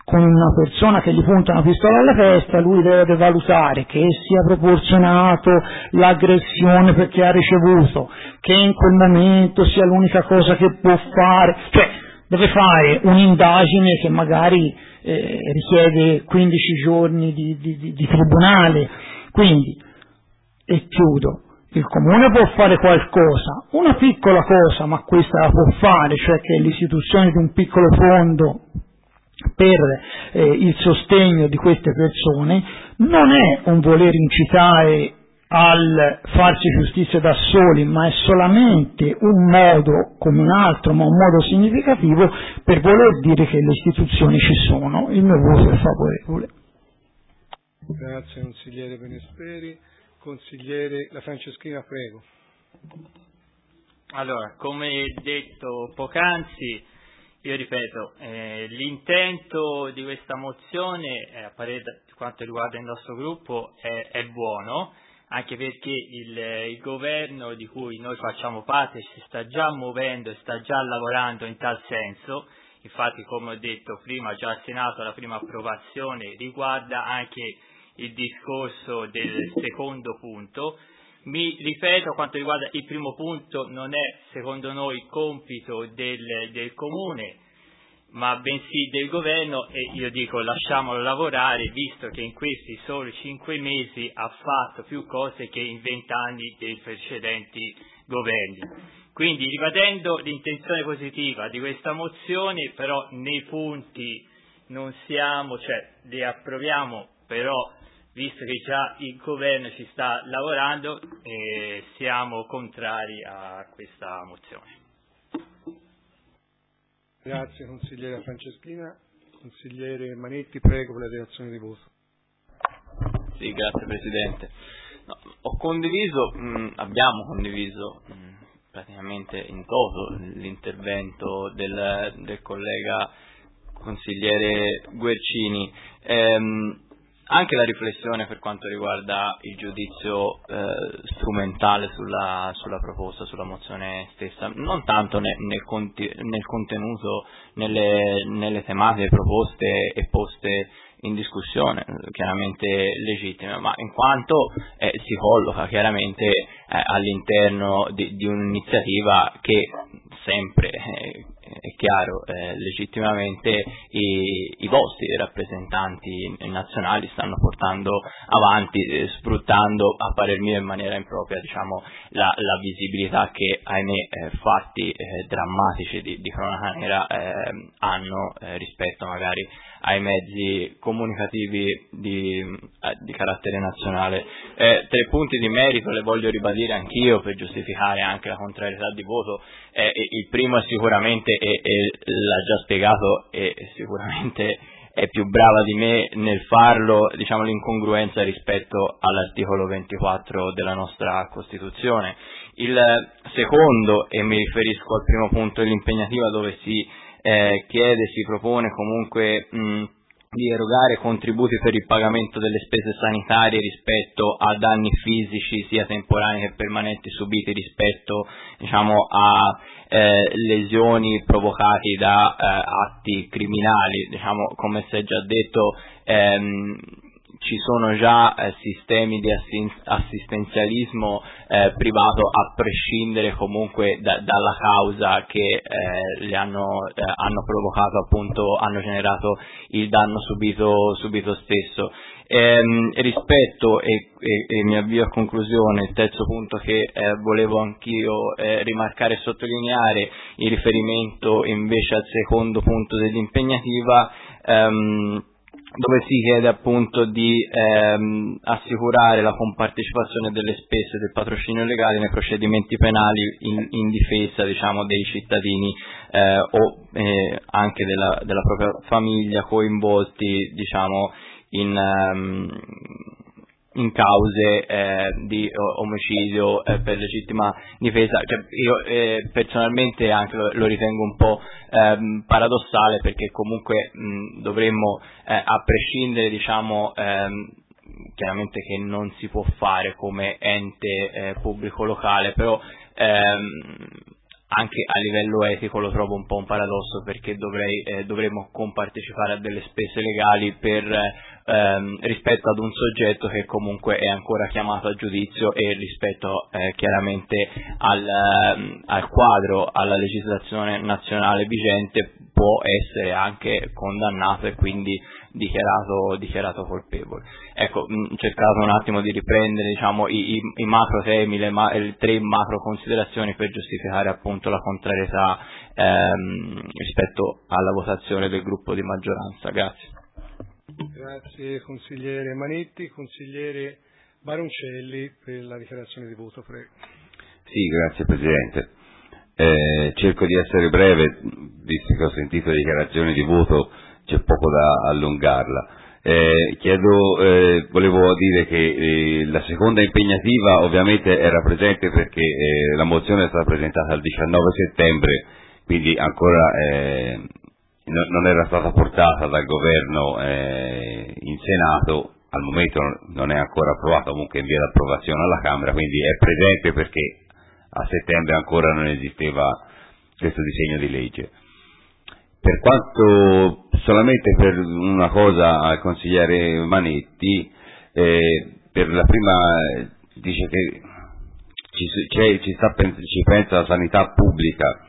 con una persona che gli punta una pistola alla testa, lui deve valutare che sia proporzionato l'aggressione perché ha ricevuto, che in quel momento sia l'unica cosa che può fare, cioè deve fare un'indagine che magari richiede 15 giorni di tribunale. Quindi, e chiudo, il comune può fare qualcosa, una piccola cosa, ma questa la può fare, cioè che l'istituzione di un piccolo fondo per il sostegno di queste persone non è un voler incitare al farsi giustizia da soli, ma è solamente un modo come un altro, ma un modo significativo per voler dire che le istituzioni ci sono. Il mio voto è favorevole. Grazie consigliere Benesperi. Consigliere La Franceschina, prego. Allora, come detto poc'anzi, io ripeto, l'intento di questa mozione, a parere di quanto riguarda il nostro gruppo, è buono, anche perché il governo di cui noi facciamo parte si sta già muovendo e sta già lavorando in tal senso. Infatti, come ho detto prima, già al Senato la prima approvazione riguarda anche il discorso del secondo punto. Mi ripeto, quanto riguarda il primo punto, non è secondo noi compito del comune, ma bensì del governo, e io dico lasciamolo lavorare, visto che in questi soli 5 mesi ha fatto più cose che in 20 anni dei precedenti governi. Quindi, ribadendo l'intenzione positiva di questa mozione, però nei punti non siamo, cioè li approviamo, però visto che già il governo ci sta lavorando, siamo contrari a questa mozione. Grazie consigliere Franceschina. Consigliere Manetti, prego per la relazione di voto. Sì, grazie Presidente. No, abbiamo condiviso praticamente in toto l'intervento del collega consigliere Guercini. Anche la riflessione per quanto riguarda il giudizio strumentale sulla proposta, sulla mozione stessa, non tanto nel contenuto, nelle tematiche proposte e poste in discussione, chiaramente legittime, ma in quanto si colloca chiaramente all'interno di un'iniziativa che sempre è chiaro, legittimamente i vostri rappresentanti nazionali stanno portando avanti, sfruttando a parer mio in maniera impropria, diciamo, la visibilità che, ahimè, fatti drammatici di cronaca nera hanno rispetto magari ai mezzi comunicativi di carattere nazionale. 3 punti di merito le voglio ribadire anch'io per giustificare anche la contrarietà di voto. Il primo è sicuramente, e l'ha già spiegato, e sicuramente è più brava di me nel farlo, diciamo, l'incongruenza rispetto all'articolo 24 della nostra Costituzione. Il secondo, e mi riferisco al primo punto dell'impegnativa, dove si si propone comunque di erogare contributi per il pagamento delle spese sanitarie rispetto a danni fisici sia temporanei che permanenti subiti rispetto, diciamo, a lesioni provocati da atti criminali. Diciamo, come si è già detto, ci sono già sistemi di assistenzialismo privato, a prescindere comunque dalla causa che le hanno provocato, appunto, hanno generato il danno subito stesso. Rispetto, e mi avvio a conclusione, il terzo punto che volevo anch'io rimarcare e sottolineare, in riferimento invece al secondo punto dell'impegnativa, dove si chiede appunto di assicurare la compartecipazione delle spese del patrocinio legale nei procedimenti penali in difesa, diciamo, dei cittadini o anche della propria famiglia coinvolti, diciamo, in cause di omicidio per legittima difesa. Cioè, io personalmente anche lo ritengo un po' paradossale, perché comunque dovremmo, a prescindere, diciamo, chiaramente che non si può fare come ente pubblico locale, però anche a livello etico lo trovo un po' un paradosso, perché dovremmo compartecipare a delle spese legali rispetto ad un soggetto che comunque è ancora chiamato a giudizio, e rispetto chiaramente al quadro, alla legislazione nazionale vigente, può essere anche condannato e quindi dichiarato colpevole. Ecco, ho cercato un attimo di riprendere, diciamo, i macro temi, le tre macro considerazioni per giustificare appunto la contrarietà rispetto alla votazione del gruppo di maggioranza. Grazie. Grazie consigliere Manetti. Consigliere Baroncelli per la dichiarazione di voto, prego. Sì, grazie Presidente. Cerco di essere breve, visto che ho sentito le dichiarazioni di voto, c'è poco da allungarla. Volevo dire che la seconda impegnativa ovviamente era presente perché la mozione è stata presentata il 19 settembre, quindi ancora non era stata portata dal governo in Senato, al momento non è ancora approvata, comunque in via d'approvazione alla Camera, quindi è presente perché a settembre ancora non esisteva questo disegno di legge. Per quanto, solamente per una cosa al consigliere Manetti, per la prima dice che ci pensa la sanità pubblica,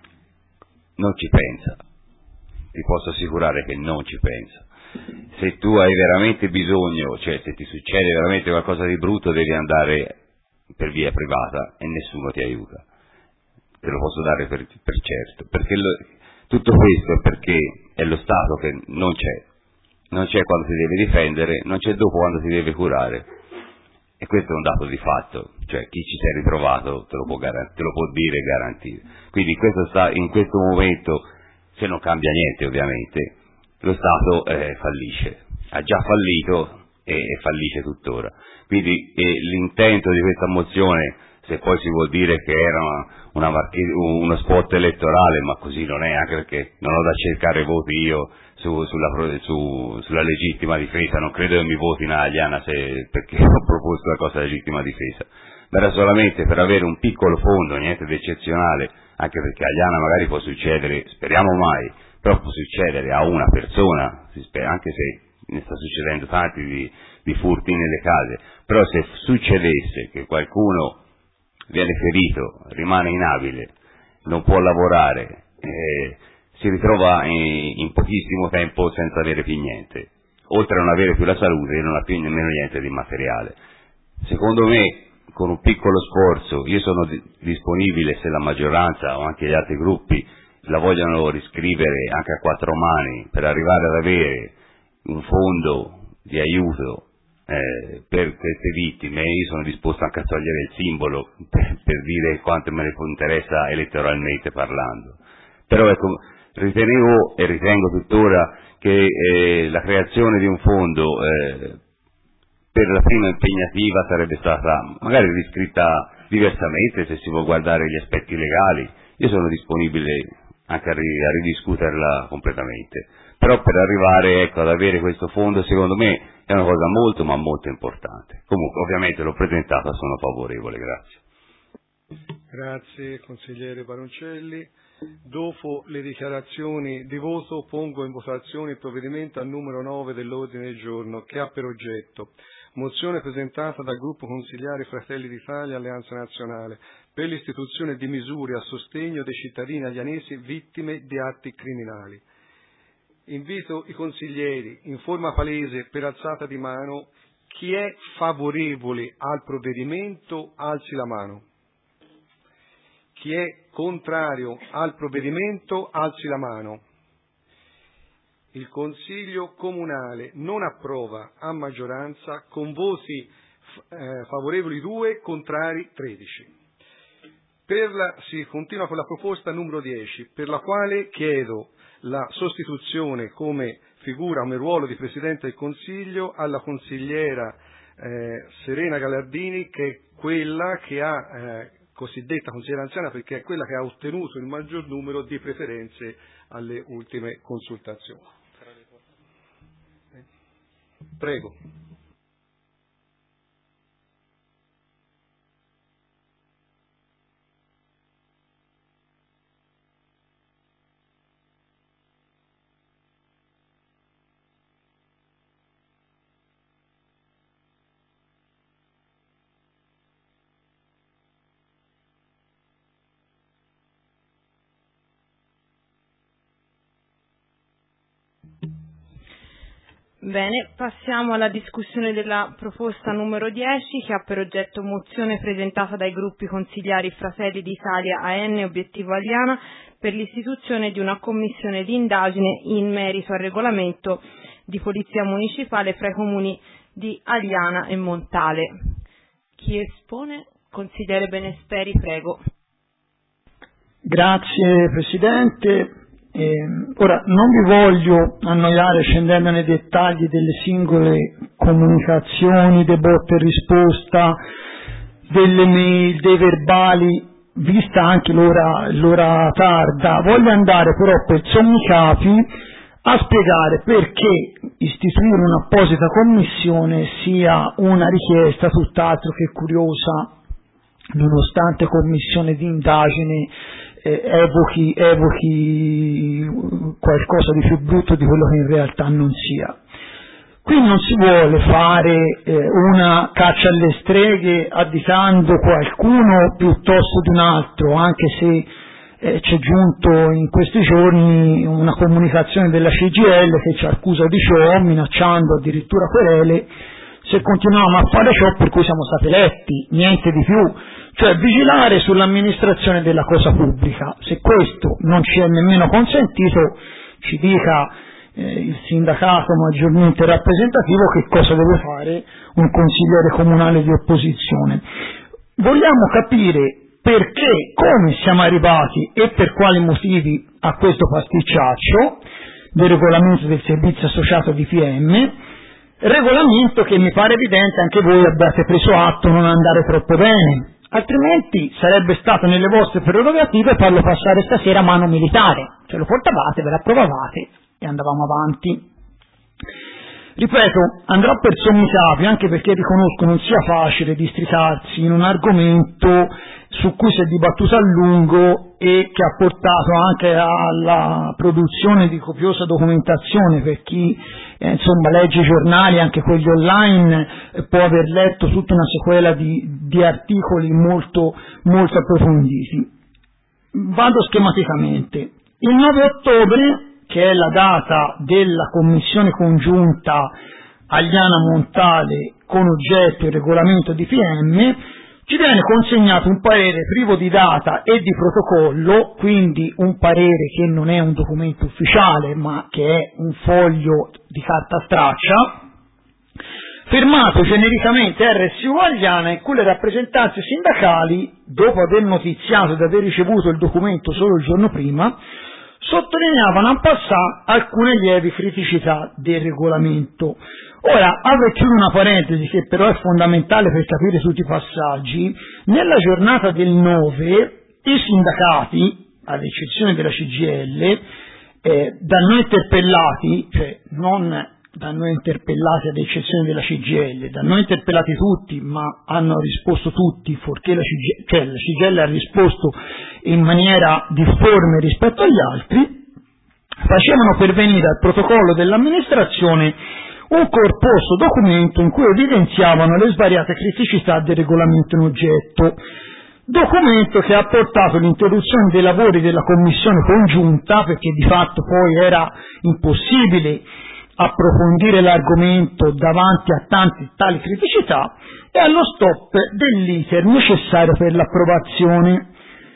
non ci pensa, ti posso assicurare che non ci pensa. Se tu hai veramente bisogno, cioè se ti succede veramente qualcosa di brutto, devi andare per via privata e nessuno ti aiuta, te lo posso dare per certo, perché tutto questo è perché è lo Stato che non c'è quando si deve difendere, non c'è dopo quando si deve curare, e questo è un dato di fatto, cioè chi ci si è ritrovato te lo può dire e garantire. Quindi in questo momento, se non cambia niente ovviamente, lo Stato fallisce, ha già fallito e fallisce tuttora. Quindi l'intento di questa mozione, se poi si vuol dire che era uno spot elettorale, ma così non è, anche perché non ho da cercare voti io sulla legittima difesa, non credo che mi voti una Aliana perché ho proposto la cosa legittima difesa, ma era solamente per avere un piccolo fondo, niente di eccezionale, anche perché Aliana magari può succedere, speriamo mai, però può succedere a una persona, anche se ne sta succedendo tanti di furti nelle case, però se succedesse che qualcuno viene ferito, rimane inabile, non può lavorare, si ritrova in pochissimo tempo senza avere più niente, oltre a non avere più la salute, non ha più nemmeno niente di materiale. Secondo me, con un piccolo sforzo, io sono disponibile, se la maggioranza o anche gli altri gruppi la vogliono riscrivere anche a quattro mani, per arrivare ad avere un fondo di aiuto per queste vittime. Io sono disposto anche a togliere il simbolo per dire quanto me ne interessa elettoralmente parlando, però ecco, ritenevo e ritengo tuttora che la creazione di un fondo per la prima impegnativa sarebbe stata magari riscritta diversamente, se si vuol guardare gli aspetti legali. Io sono disponibile anche a ridiscuterla completamente, però per arrivare ad avere questo fondo, secondo me è una cosa molto ma molto importante. Comunque ovviamente l'ho presentata, sono favorevole. Grazie. Grazie consigliere Baroncelli. Dopo le dichiarazioni di voto pongo in votazione il provvedimento al numero 9 dell'ordine del giorno, che ha per oggetto mozione presentata dal gruppo consigliare Fratelli d'Italia Alleanza Nazionale per l'istituzione di misure a sostegno dei cittadini aglianesi vittime di atti criminali. Invito i consiglieri in forma palese per alzata di mano. Chi è favorevole al provvedimento alzi la mano. Chi è contrario al provvedimento alzi la mano. Il Consiglio Comunale non approva a maggioranza con voti favorevoli 2, contrari 13. Si continua con la proposta numero 10, per la quale chiedo la sostituzione come figura, come ruolo di Presidente del Consiglio alla consigliera Serena Gallardini, che è quella che ha cosiddetta consigliera anziana, perché è quella che ha ottenuto il maggior numero di preferenze alle ultime consultazioni. Prego. Bene, passiamo alla discussione della proposta numero 10 che ha per oggetto mozione presentata dai gruppi consigliari Fratelli d'Italia, AN e Obiettivo Agliana per l'istituzione di una commissione di indagine in merito al regolamento di polizia municipale fra i comuni di Agliana e Montale. Chi espone? Consigliere Benesperi, prego. Grazie Presidente. Ora non vi voglio annoiare scendendo nei dettagli delle singole comunicazioni, dei botte e risposta, delle mail, dei verbali, vista anche l'ora tarda. Voglio andare però per sommi capi a spiegare perché istituire un'apposita commissione sia una richiesta tutt'altro che curiosa, nonostante commissione di indagine evochi qualcosa di più brutto di quello che in realtà non sia. Qui non si vuole fare una caccia alle streghe additando qualcuno piuttosto di un altro, anche se c'è giunto in questi giorni una comunicazione della CGIL che ci accusa di ciò, minacciando addirittura querele se continuiamo a fare ciò per cui siamo stati eletti, niente di più, cioè vigilare sull'amministrazione della cosa pubblica. Se questo non ci è nemmeno consentito, ci dica il sindacato maggiormente rappresentativo che cosa deve fare un consigliere comunale di opposizione. Vogliamo capire perché, come siamo arrivati e per quali motivi a questo pasticciaccio del regolamento del servizio associato di PM, regolamento che mi pare evidente anche voi abbiate preso atto non andare troppo bene, altrimenti sarebbe stato nelle vostre prerogative farlo passare stasera a mano militare, ce lo portavate, ve l'approvavate e andavamo avanti. Ripeto, andrò per sommi capi, anche perché riconosco non sia facile districarsi in un argomento su cui si è dibattuto a lungo e che ha portato anche alla produzione di copiosa documentazione. Per chi legge i giornali, anche quelli online, può aver letto tutta una sequela di articoli molto, molto approfonditi. Vado schematicamente. Il 9 ottobre, che è la data della commissione congiunta Agliana-Montale con oggetto il regolamento di PM, ci viene consegnato un parere privo di data e di protocollo, quindi un parere che non è un documento ufficiale ma che è un foglio di carta straccia, firmato genericamente RSU Agliana, in cui le rappresentanze sindacali, dopo aver notiziato di aver ricevuto il documento solo il giorno prima, sottolineavano en passant alcune lievi criticità del regolamento. Ora, apro e chiudo una parentesi che però è fondamentale per capire tutti i passaggi. Nella giornata del 9 i sindacati, ad eccezione della CGIL, da noi interpellati, cioè non da noi interpellati ad eccezione della CGIL, da noi interpellati tutti, ma hanno risposto tutti, fuorché la CGIL ha risposto in maniera difforme rispetto agli altri, facevano pervenire al protocollo dell'amministrazione un corposo documento in cui evidenziavano le svariate criticità del regolamento in oggetto, documento che ha portato l'interruzione dei lavori della commissione congiunta, perché di fatto poi era impossibile approfondire l'argomento davanti a tali criticità, e allo stop dell'iter necessario per l'approvazione.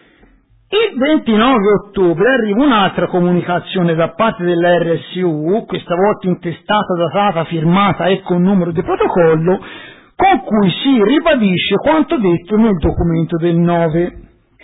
Il 29 ottobre arriva un'altra comunicazione da parte della RSU, questa volta intestata, datata, firmata e con numero di protocollo, con cui si ribadisce quanto detto nel documento del 9.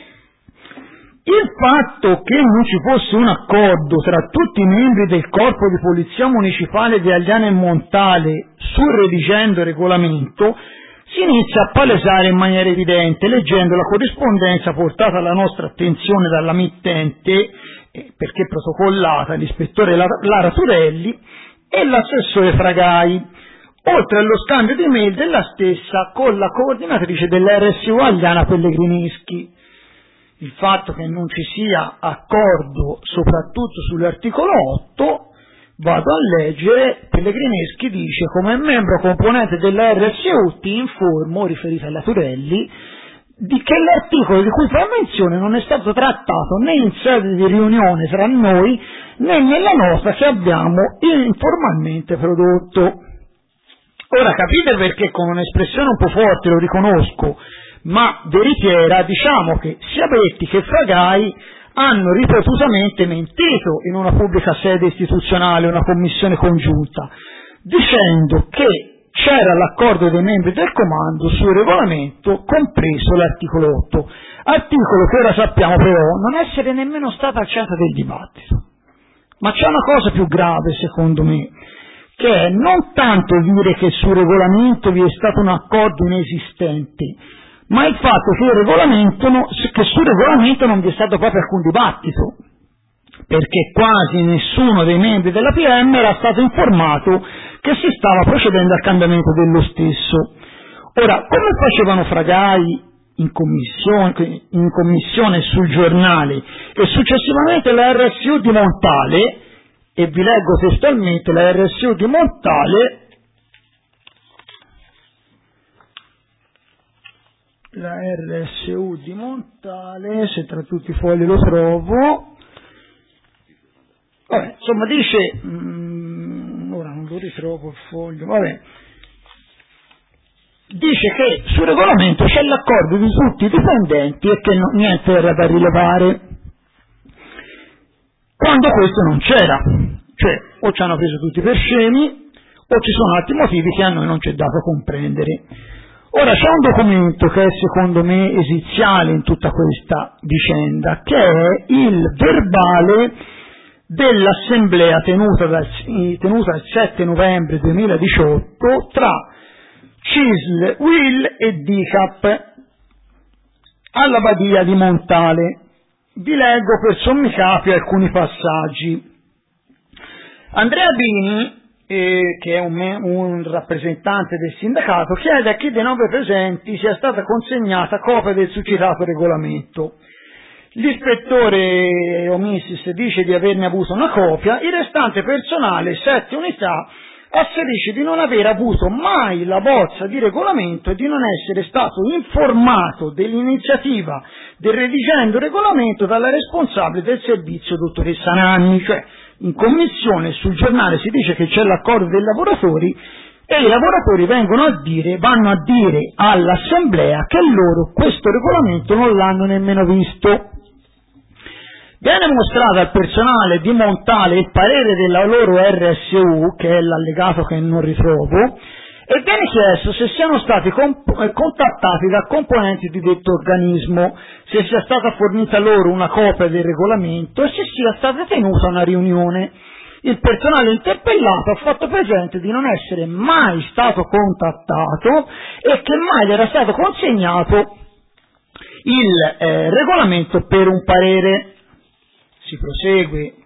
Il fatto che non ci fosse un accordo tra tutti i membri del corpo di polizia municipale di Agliana e Montale sul redigendo il regolamento si inizia a palesare in maniera evidente leggendo la corrispondenza portata alla nostra attenzione dalla mittente, perché protocollata, l'ispettore Lara Turelli e l'assessore Fragai, oltre allo scambio di mail della stessa con la coordinatrice dell'RSU Agliana Pellegrineschi. Il fatto che non ci sia accordo soprattutto sull'articolo 8, vado a leggere, Pellegrineschi dice: come membro componente della RSU ti informo, riferita alla Turelli, di che l'articolo di cui fa menzione non è stato trattato né in sede di riunione tra noi né nella nota che abbiamo informalmente prodotto. Ora capite perché con un'espressione un po' forte, lo riconosco, ma veritiera, diciamo che sia Betti che Fragai hanno ripetutamente mentito in una pubblica sede istituzionale, una commissione congiunta, dicendo che c'era l'accordo dei membri del comando sul regolamento, compreso l'articolo 8, articolo che ora sappiamo però non essere nemmeno stato al centro del dibattito. Ma c'è una cosa più grave secondo me, che è non tanto dire che sul regolamento vi è stato un accordo inesistente, ma il fatto che sul regolamento non vi è stato proprio alcun dibattito, perché quasi nessuno dei membri della PM era stato informato che si stava procedendo al cambiamento dello stesso. Ora, come facevano Fragai in commissione sul giornale e successivamente la RSU di Montale, e vi leggo testualmente la RSU di Montale, se tra tutti i fogli lo trovo, vabbè, insomma dice, ora non lo ritrovo il foglio, vabbè, dice che sul regolamento c'è l'accordo di tutti i dipendenti e che niente era da rilevare, quando questo non c'era, cioè o ci hanno preso tutti per scemi o ci sono altri motivi che a noi non ci è dato comprendere. Ora c'è un documento che è secondo me esiziale in tutta questa vicenda, che è il verbale dell'assemblea tenuta il 7 novembre 2018 tra CISL, UIL e DICAP alla Badia di Montale. Vi leggo per sommi capi alcuni passaggi. Andrea Bini, che è un rappresentante del sindacato, chiede a chi dei 9 presenti sia stata consegnata copia del succitato regolamento. L'ispettore Omissis dice di averne avuto una copia, il restante personale, 7 unità, asserisce di non aver avuto mai la bozza di regolamento e di non essere stato informato dell'iniziativa del redigendo regolamento dalla responsabile del servizio, dottoressa Nanni. Cioè, in commissione sul giornale si dice che c'è l'accordo dei lavoratori e i lavoratori vanno a dire all'assemblea che loro questo regolamento non l'hanno nemmeno visto. Viene mostrato al personale di Montale il parere della loro RSU, che è l'allegato che non ritrovo, e viene chiesto se siano stati contattati da componenti di detto organismo, se sia stata fornita loro una copia del regolamento e se sia stata tenuta una riunione. Il personale interpellato ha fatto presente di non essere mai stato contattato e che mai era stato consegnato il regolamento per un parere. Si prosegue.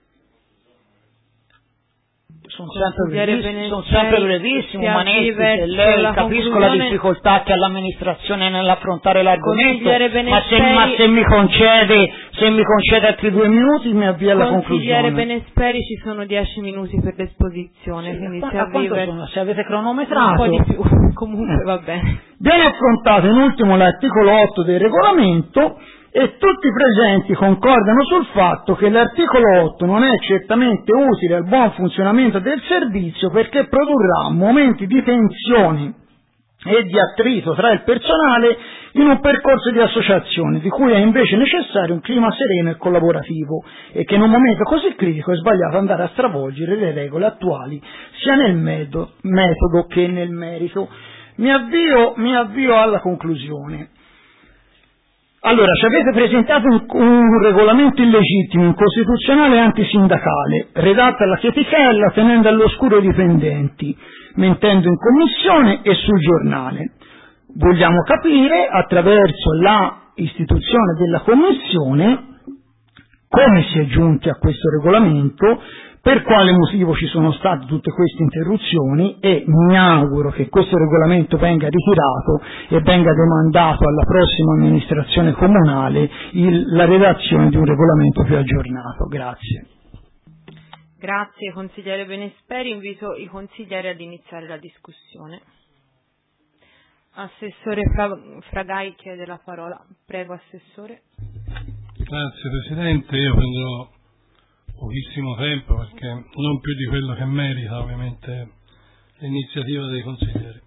Sono sempre brevissimo, Manetti, se lei capisco la difficoltà che ha l'amministrazione nell'affrontare l'argomento, ma se mi concede altri 2 minuti mi avvio alla conclusione. Consigliere Benesperi, ci sono 10 minuti per l'esposizione, sì, quindi se avete cronometrato un po' di più, comunque va bene. Viene affrontato in ultimo l'articolo 8 del regolamento e tutti i presenti concordano sul fatto che l'articolo 8 non è certamente utile al buon funzionamento del servizio perché produrrà momenti di tensione e di attrito tra il personale in un percorso di associazione di cui è invece necessario un clima sereno e collaborativo e che in un momento così critico è sbagliato andare a stravolgere le regole attuali sia nel metodo che nel merito. Mi avvio alla conclusione. Allora, ci avete presentato un regolamento illegittimo, incostituzionale e antisindacale, redatto alla chetichella tenendo all'oscuro i dipendenti, mentendo in commissione e sul giornale. Vogliamo capire, attraverso la istituzione della commissione, come si è giunti a questo regolamento, per quale motivo ci sono state tutte queste interruzioni e mi auguro che questo regolamento venga ritirato e venga demandato alla prossima amministrazione comunale la redazione di un regolamento più aggiornato. Grazie. Grazie consigliere Benesperi, invito i consiglieri ad iniziare la discussione. Assessore Fragai chiede la parola. Prego Assessore. Grazie Presidente, io prenderò pochissimo tempo, perché non più di quello che merita ovviamente l'iniziativa dei consiglieri.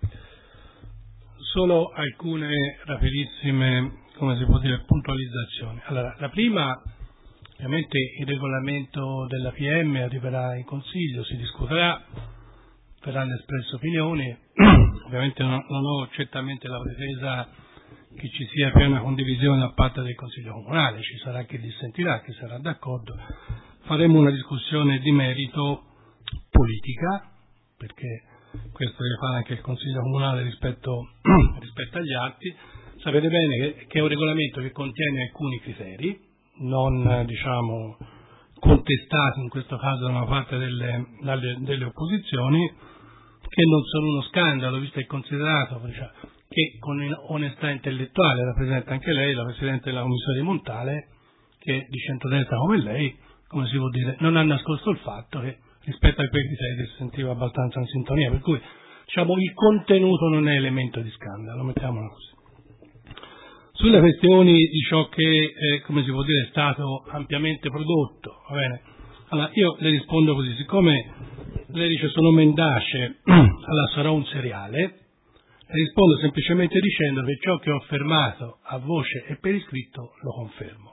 Solo alcune rapidissime, come si può dire, puntualizzazioni. Allora, la prima, ovviamente il regolamento della PM arriverà in Consiglio, si discuterà, verranno espresse opinioni, ovviamente non ho certamente la pretesa che ci sia piena condivisione da parte del Consiglio Comunale, ci sarà chi dissentirà, chi sarà d'accordo, faremo una discussione di merito politica, perché questo deve fare anche il Consiglio Comunale rispetto agli atti. Sapete bene che è un regolamento che contiene alcuni criteri, non diciamo contestati in questo caso da una parte delle opposizioni, che non sono uno scandalo, visto e considerato che con onestà intellettuale rappresenta anche lei, la Presidente della Commissione di Montale, che di centrodestra come lei, come si può dire, non ha nascosto il fatto che rispetto a quei criteri si sentiva abbastanza in sintonia, per cui diciamo il contenuto non è elemento di scandalo, mettiamola così. Sulle questioni di ciò che come si può dire è stato ampiamente prodotto, va bene? Allora io le rispondo così, siccome lei dice sono mendace, allora sarò un seriale, rispondo semplicemente dicendo che ciò che ho affermato a voce e per iscritto lo confermo.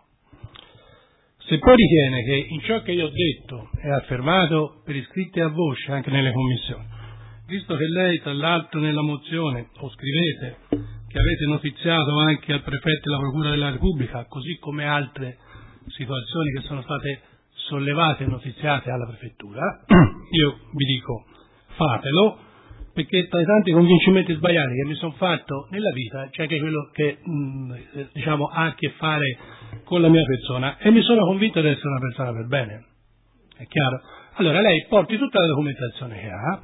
Se poi ritiene che in ciò che io ho detto è affermato per iscritto e a voce anche nelle commissioni, visto che lei tra l'altro nella mozione o scrivete che avete notiziato anche al prefetto della Procura della Repubblica, così come altre situazioni che sono state sollevate e notiziate alla prefettura, io vi dico fatelo, perché tra i tanti convincimenti sbagliati che mi sono fatto nella vita c'è anche quello che diciamo ha a che fare con la mia persona, e mi sono convinto di essere una persona per bene, è chiaro? Allora lei porti tutta la documentazione che ha,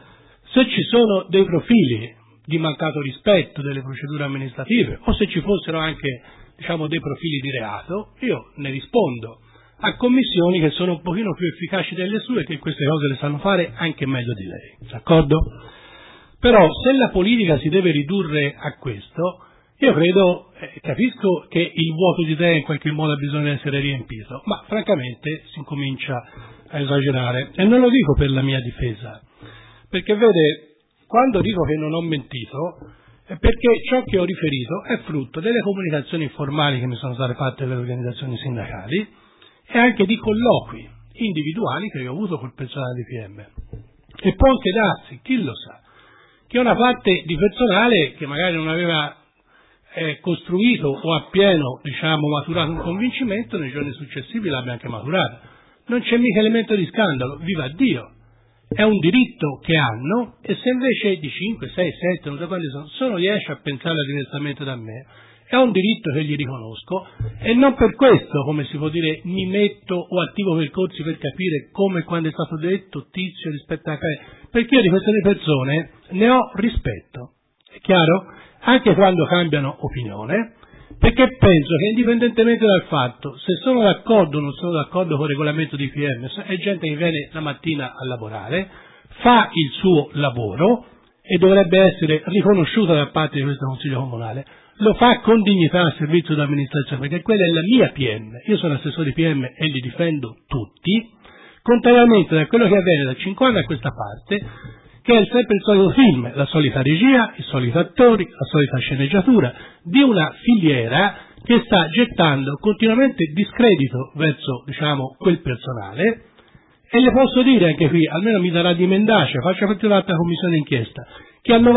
se ci sono dei profili di mancato rispetto delle procedure amministrative o se ci fossero anche diciamo dei profili di reato, io ne rispondo a commissioni che sono un pochino più efficaci delle sue, che queste cose le sanno fare anche meglio di lei, d'accordo? Però se la politica si deve ridurre a questo, io credo, capisco che il vuoto di idee in qualche modo ha bisogno di essere riempito, ma francamente si incomincia a esagerare, e non lo dico per la mia difesa, perché vede, quando dico che non ho mentito è perché ciò che ho riferito è frutto delle comunicazioni informali che mi sono state fatte dalle organizzazioni sindacali e anche di colloqui individuali che ho avuto col personale di PM. E può anche darsi, chi lo sa, che una parte di personale che magari non aveva costruito o appieno diciamo maturato un convincimento nei giorni successivi l'abbia anche maturato. Non c'è mica elemento di scandalo, viva Dio! È un diritto che hanno, e se invece di 5, 6, 7, non so quanti sono, riesce a pensarla diversamente da me, è un diritto che gli riconosco, e non per questo, come si può dire, mi metto o attivo percorsi per capire come e quando è stato detto tizio rispetto a perché io di queste persone ne ho rispetto, è chiaro? Anche quando cambiano opinione, perché penso che indipendentemente dal fatto se sono d'accordo o non sono d'accordo con il regolamento di PM, è gente che viene la mattina a lavorare, fa il suo lavoro e dovrebbe essere riconosciuta da parte di questo Consiglio Comunale, lo fa con dignità al servizio dell'amministrazione, perché quella è la mia PM, io sono assessore di PM e li difendo tutti, contrariamente da quello che avviene da 5 anni a questa parte, che è sempre il solito film, la solita regia, i soliti attori, la solita sceneggiatura di una filiera che sta gettando continuamente discredito verso, diciamo, quel personale. E le posso dire anche qui, almeno mi darà di mendace, faccia parte un'altra commissione d'inchiesta, che al 98%,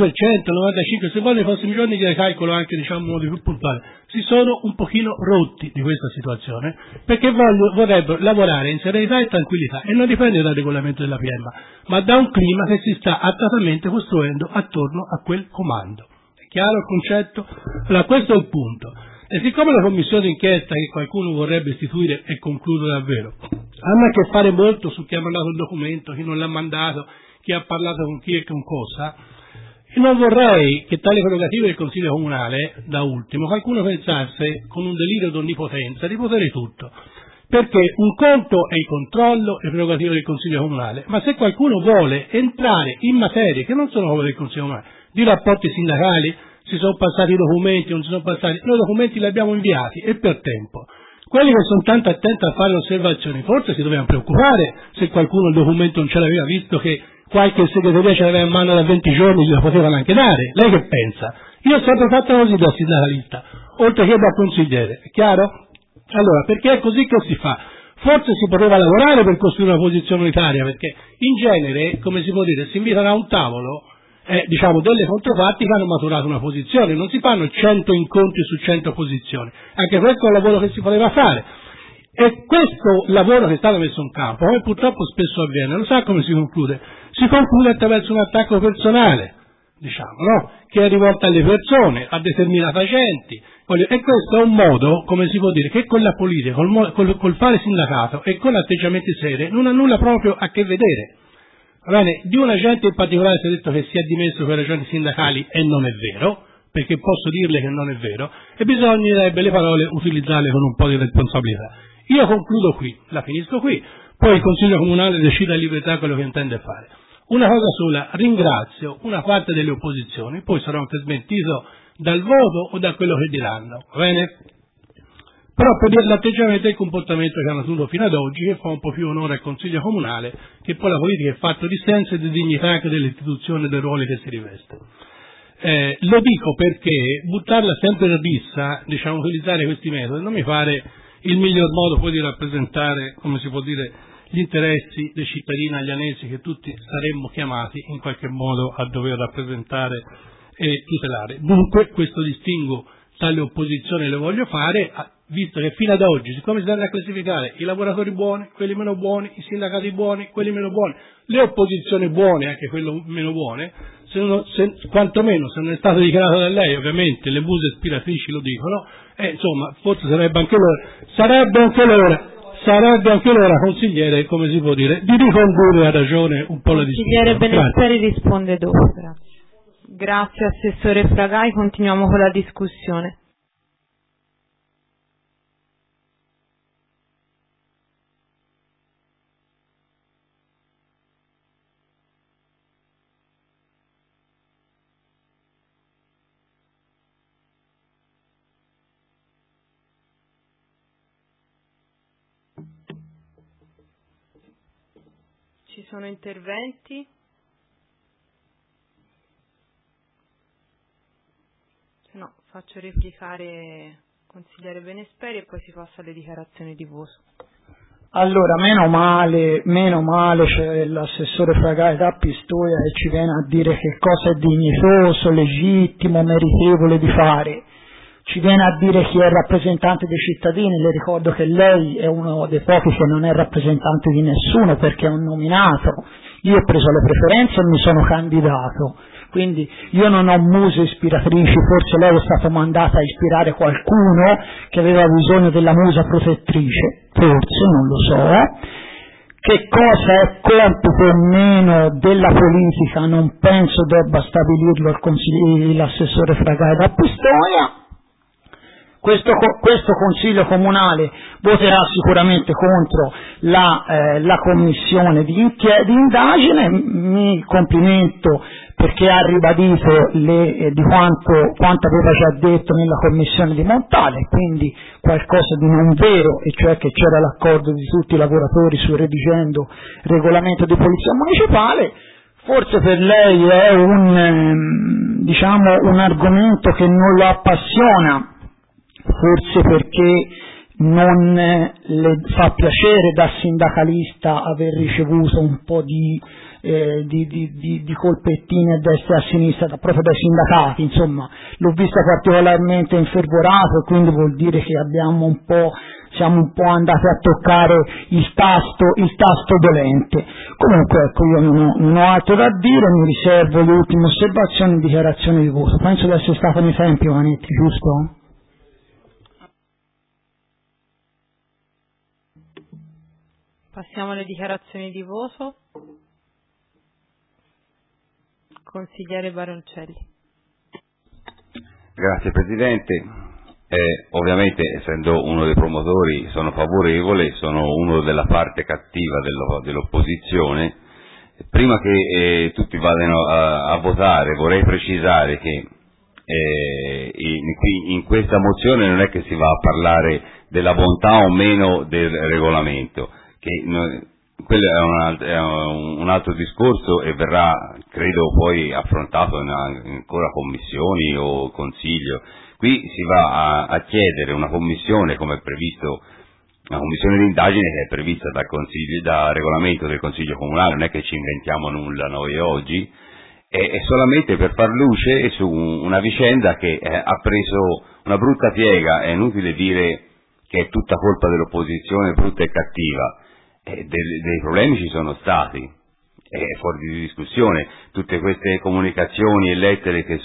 95%, se vuole nei prossimi giorni gliene calcolo anche diciamo in modo più puntuale, si sono un pochino rotti di questa situazione, perché vorrebbero lavorare in serenità e tranquillità, e non dipende dal regolamento della PM, ma da un clima che si sta attivamente costruendo attorno a quel comando. È chiaro il concetto? Allora questo è il punto. E siccome la commissione d'inchiesta che qualcuno vorrebbe istituire, e concludo davvero, hanno a che fare molto su chi ha mandato il documento, chi non l'ha mandato, chi ha parlato con chi e con cosa, io non vorrei che tale prerogative del Consiglio Comunale, da ultimo, qualcuno pensasse con un delirio di onnipotenza di potere tutto, perché un conto è il controllo e prerogative del Consiglio Comunale, ma se qualcuno vuole entrare in materie che non sono quelle del Consiglio Comunale, di rapporti sindacali, si sono passati i documenti, non si sono passati, noi i documenti li abbiamo inviati e per tempo. Quelli che sono tanto attenti a fare osservazioni forse si dovevano preoccupare se qualcuno il documento non ce l'aveva, visto che qualche segreteria ce l'aveva in mano da 20 giorni, glielo potevano anche dare. Lei che pensa? Io ho sempre fatto così da sindacalista, oltre che da consigliere, è chiaro? Allora, perché è così che si fa? Forse si poteva lavorare per costruire una posizione unitaria, perché in genere, come si può dire, si invitano a un tavolo delle controparti che hanno maturato una posizione, non si fanno 100 incontri su 100 posizioni, anche questo è un lavoro che si poteva fare. E questo lavoro che è stato messo in campo, come purtroppo spesso avviene, lo sa come si conclude? Si conclude attraverso un attacco personale, no? Che è rivolto alle persone, a determinati agenti, e questo è un modo, come si può dire, che con la politica, col fare sindacato e con atteggiamenti seri non ha nulla proprio a che vedere. Va bene? Di un agente in particolare si è detto che si è dimesso per ragioni sindacali e non è vero, perché posso dirle che non è vero, e bisognerebbe le parole utilizzarle con un po' di responsabilità. Io concludo qui, la finisco qui, poi il Consiglio Comunale decide a libertà quello che intende fare. Una cosa sola, ringrazio una parte delle opposizioni, poi sarò anche smentito dal voto o da quello che diranno, va bene? Però per l'atteggiamento e il comportamento che hanno tenuto fino ad oggi, che fa un po' più onore al Consiglio Comunale, che poi la politica è fatto di senso e di dignità anche delle istituzioni e dei ruoli che si riveste. Lo dico perché buttarla sempre in rissa, utilizzare questi metodi, non mi pare il miglior modo poi di rappresentare, come si può dire, gli interessi dei cittadini aglianesi che tutti saremmo chiamati in qualche modo a dover rappresentare e tutelare. Dunque questo distinguo tale opposizione le voglio fare, visto che fino ad oggi, siccome si tende a classificare i lavoratori buoni, quelli meno buoni, i sindacati buoni, quelli meno buoni, le opposizioni buone, anche quelle meno buone, quantomeno se non è stato dichiarato da lei, ovviamente le muse ispiratrici lo dicono, insomma, forse sarebbe anche l'ora, consigliere, come si può dire, di ricondurre a ragione un po' la discussione. Consigliere Benesteri risponde dopo, grazie. Grazie Assessore Fragai, continuiamo con la discussione. Ci sono interventi? Se no, faccio replicare consigliere Benesperi e poi si passa alle dichiarazioni di voto. Allora, meno male c'è l'assessore Fragai da Pistoia e ci viene a dire che cosa è dignitoso, legittimo, meritevole di fare. Ci viene a dire chi è rappresentante dei cittadini. Le ricordo che lei è uno dei pochi che non è rappresentante di nessuno perché è un nominato. Io ho preso le preferenze e mi sono candidato, quindi io non ho muse ispiratrici. Forse lei è stato mandato a ispirare qualcuno che aveva bisogno della musa protettrice, forse, non lo so. Che cosa è compito o meno della politica non penso debba stabilirlo l'assessore Fragai da Pistoia. Questo Consiglio Comunale voterà sicuramente contro la commissione di indagine. Mi complimento perché ha ribadito di quanto aveva già detto nella commissione di Montale, quindi qualcosa di non vero, e cioè che c'era l'accordo di tutti i lavoratori su redigendo il regolamento di polizia municipale. Forse per lei è un argomento che non lo appassiona, forse perché non le fa piacere da sindacalista aver ricevuto un po' di colpettine a destra e a sinistra proprio dai sindacati, insomma l'ho vista particolarmente infervorato, e quindi vuol dire che siamo un po' andati a toccare il tasto dolente. Comunque ecco, io non ho altro da dire, mi riservo le ultime osservazioni e dichiarazioni di voto. Penso di essere stato nei tempi, Vanetti, giusto? Passiamo alle dichiarazioni di voto. Consigliere Baroncelli. Grazie Presidente. Ovviamente, essendo uno dei promotori, sono favorevole, sono uno della parte cattiva dell'opposizione. Prima che tutti vadano a votare, vorrei precisare che in questa mozione non è che si va a parlare della bontà o meno del regolamento, quello è un altro discorso e verrà, credo, poi affrontato in ancora commissioni o consiglio. Qui si va a chiedere una commissione, come è previsto, una commissione d'indagine che è prevista dal regolamento del Consiglio Comunale, non è che ci inventiamo nulla noi oggi, è solamente per far luce su una vicenda che ha preso una brutta piega. È inutile dire che è tutta colpa dell'opposizione, brutta e cattiva. Dei problemi ci sono stati, è fuori di discussione. Tutte queste comunicazioni e lettere che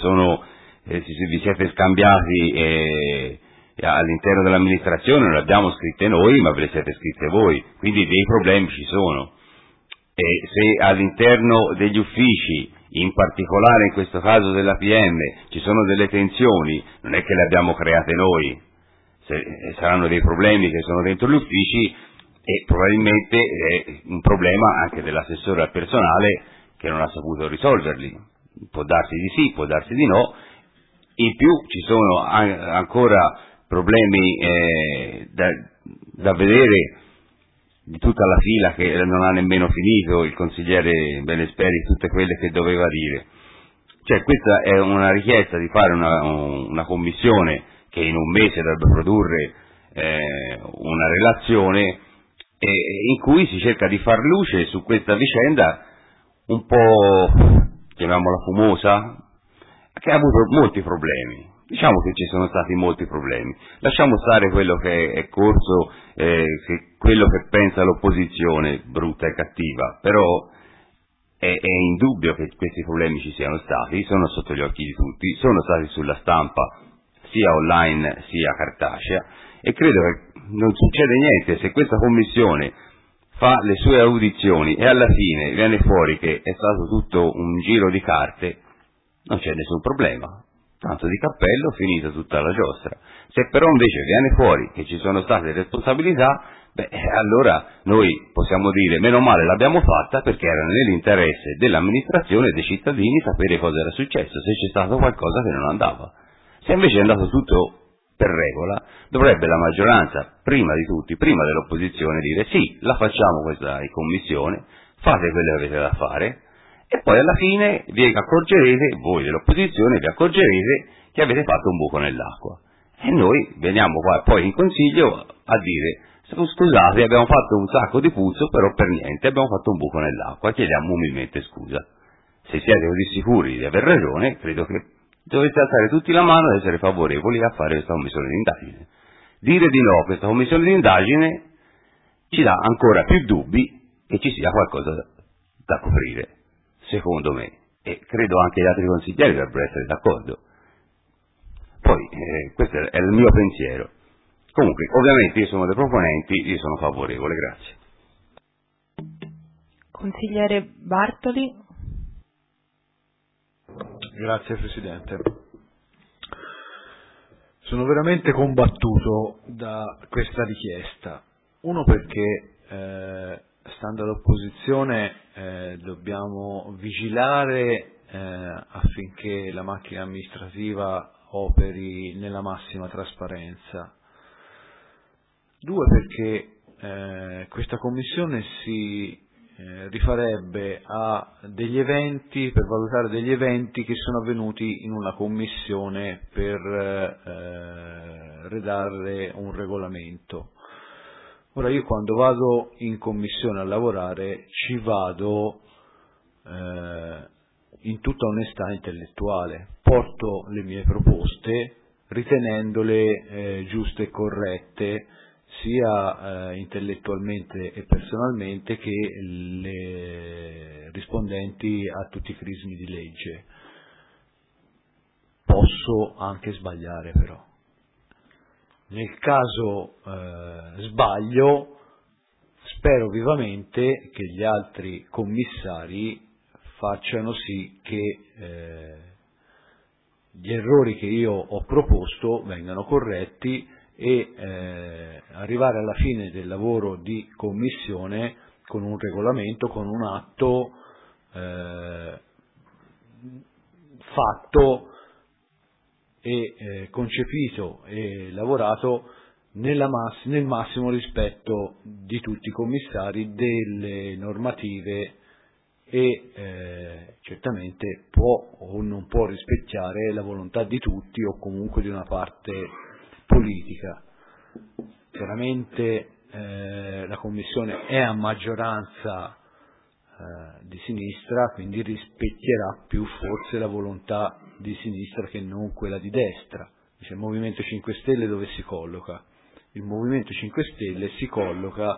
vi siete scambiati all'interno dell'amministrazione non le abbiamo scritte noi, ma ve le siete scritte voi, quindi dei problemi ci sono. E se all'interno degli uffici, in particolare in questo caso della PM, ci sono delle tensioni, non è che le abbiamo create noi, saranno dei problemi che sono dentro gli uffici, e probabilmente è un problema anche dell'assessore al personale che non ha saputo risolverli. Può darsi di sì, può darsi di no. In più ci sono ancora problemi da vedere di tutta la fila che non ha nemmeno finito il consigliere Benesperi, tutte quelle che doveva dire. Cioè, questa è una richiesta di fare una commissione che in un mese dovrebbe produrre una relazione in cui si cerca di far luce su questa vicenda un po', chiamiamola fumosa, che ha avuto molti problemi. Diciamo che ci sono stati molti problemi. Lasciamo stare quello che è corso, quello che pensa l'opposizione, brutta e cattiva, però è indubbio che questi problemi ci siano stati, sono sotto gli occhi di tutti, sono stati sulla stampa, sia online sia cartacea, e credo che non succede niente se questa commissione fa le sue audizioni e alla fine viene fuori che è stato tutto un giro di carte, non c'è nessun problema, tanto di cappello, finita tutta la giostra. Se però invece viene fuori che ci sono state responsabilità, allora noi possiamo dire meno male l'abbiamo fatta, perché era nell'interesse dell'amministrazione e dei cittadini sapere cosa era successo, se c'è stato qualcosa che non andava. Se invece è andato tutto per regola, dovrebbe la maggioranza, prima di tutti, prima dell'opposizione, dire sì, la facciamo questa in commissione, fate quello che avete da fare, e poi alla fine vi accorgerete, voi dell'opposizione vi accorgerete che avete fatto un buco nell'acqua. E noi veniamo qua poi in consiglio a dire scusate, abbiamo fatto un sacco di puzzo, però per niente, abbiamo fatto un buco nell'acqua, chiediamo umilmente scusa. Se siete così sicuri di aver ragione, credo che dovete alzare tutti la mano ed essere favorevoli a fare questa commissione di indagine. Dire di no a questa commissione di indagine ci dà ancora più dubbi che ci sia qualcosa da coprire, secondo me, e credo anche gli altri consiglieri dovrebbero essere d'accordo. Poi, questo è il mio pensiero. Comunque, ovviamente io sono dei proponenti, io sono favorevole, grazie. Consigliere Bartoli. Grazie Presidente. Sono veramente combattuto da questa richiesta. Uno perché, stando all'opposizione, dobbiamo vigilare affinché la macchina amministrativa operi nella massima trasparenza. Due, perché questa commissione si rifarebbe a degli eventi, per valutare degli eventi che sono avvenuti in una commissione per redare un regolamento. Ora, io quando vado in commissione a lavorare ci vado in tutta onestà intellettuale, porto le mie proposte ritenendole giuste e corrette, sia intellettualmente e personalmente che le rispondenti a tutti i crismi di legge. Posso anche sbagliare però. Nel caso sbaglio, spero vivamente che gli altri commissari facciano sì che gli errori che io ho proposto vengano corretti e arrivare alla fine del lavoro di commissione con un regolamento, con un atto fatto e concepito e lavorato nel massimo rispetto di tutti i commissari delle normative e certamente può o non può rispecchiare la volontà di tutti o comunque di una parte politica. Chiaramente la Commissione è a maggioranza di sinistra, quindi rispecchierà più forse la volontà di sinistra che non quella di destra. Dice il Movimento 5 Stelle dove si colloca? Il Movimento 5 Stelle si colloca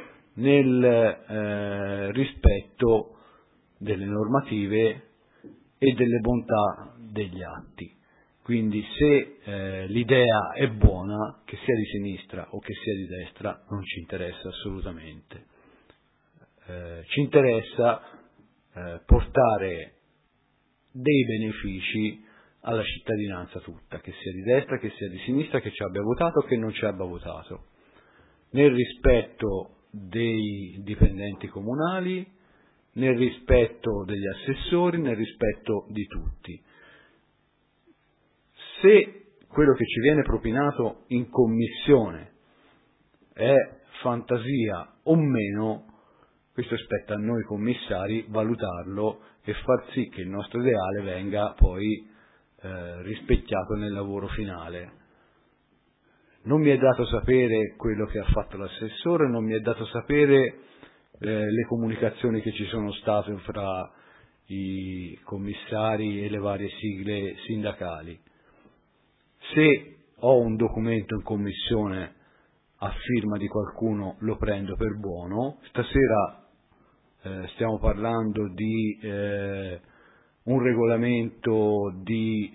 nel rispetto delle normative e delle bontà degli atti. Quindi se l'idea è buona, che sia di sinistra o che sia di destra, non ci interessa assolutamente. Ci interessa portare dei benefici alla cittadinanza tutta, che sia di destra, che sia di sinistra, che ci abbia votato o che non ci abbia votato, nel rispetto dei dipendenti comunali, nel rispetto degli assessori, nel rispetto di tutti. Se quello che ci viene propinato in commissione è fantasia o meno, questo spetta a noi commissari valutarlo e far sì che il nostro ideale venga poi rispecchiato nel lavoro finale. Non mi è dato sapere quello che ha fatto l'assessore, non mi è dato sapere le comunicazioni che ci sono state fra i commissari e le varie sigle sindacali. Se ho un documento in commissione a firma di qualcuno lo prendo per buono. Stasera stiamo parlando di un regolamento di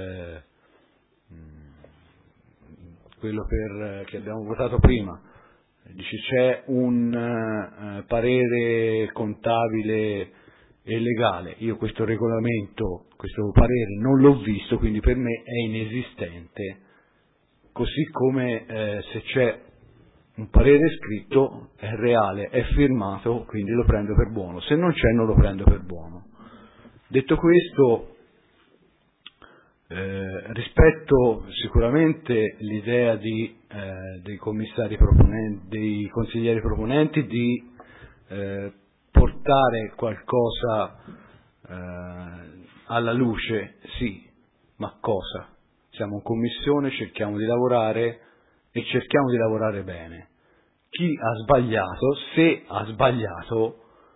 quello che abbiamo votato prima. Dice c'è un parere contabile e legale. Io questo regolamento, questo parere non l'ho visto, quindi per me è inesistente. Così come se c'è un parere scritto è reale, è firmato, quindi lo prendo per buono. Se non c'è non lo prendo per buono. Detto questo, rispetto sicuramente l'idea dei commissari proponenti, dei consiglieri proponenti di portare qualcosa alla luce, sì, ma cosa? Siamo in commissione, cerchiamo di lavorare e cerchiamo di lavorare bene. Chi ha sbagliato, se ha sbagliato,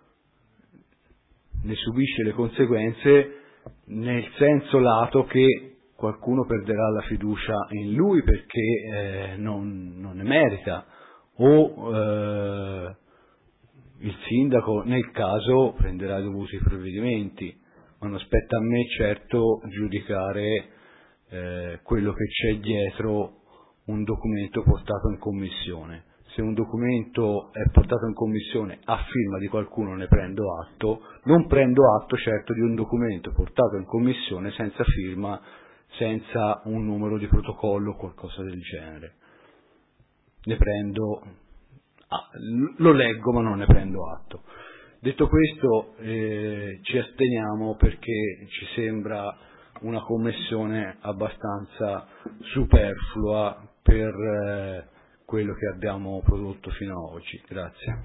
ne subisce le conseguenze nel senso lato che qualcuno perderà la fiducia in lui perché non ne merita, o il sindaco nel caso prenderà i dovuti provvedimenti, ma non spetta a me certo giudicare quello che c'è dietro un documento portato in commissione. Se un documento è portato in commissione a firma di qualcuno ne prendo atto, non prendo atto certo di un documento portato in commissione senza firma, senza un numero di protocollo o qualcosa del genere. Ne prendo, lo leggo ma non ne prendo atto. Detto questo, ci asteniamo perché ci sembra una commissione abbastanza superflua per quello che abbiamo prodotto fino ad oggi. Grazie.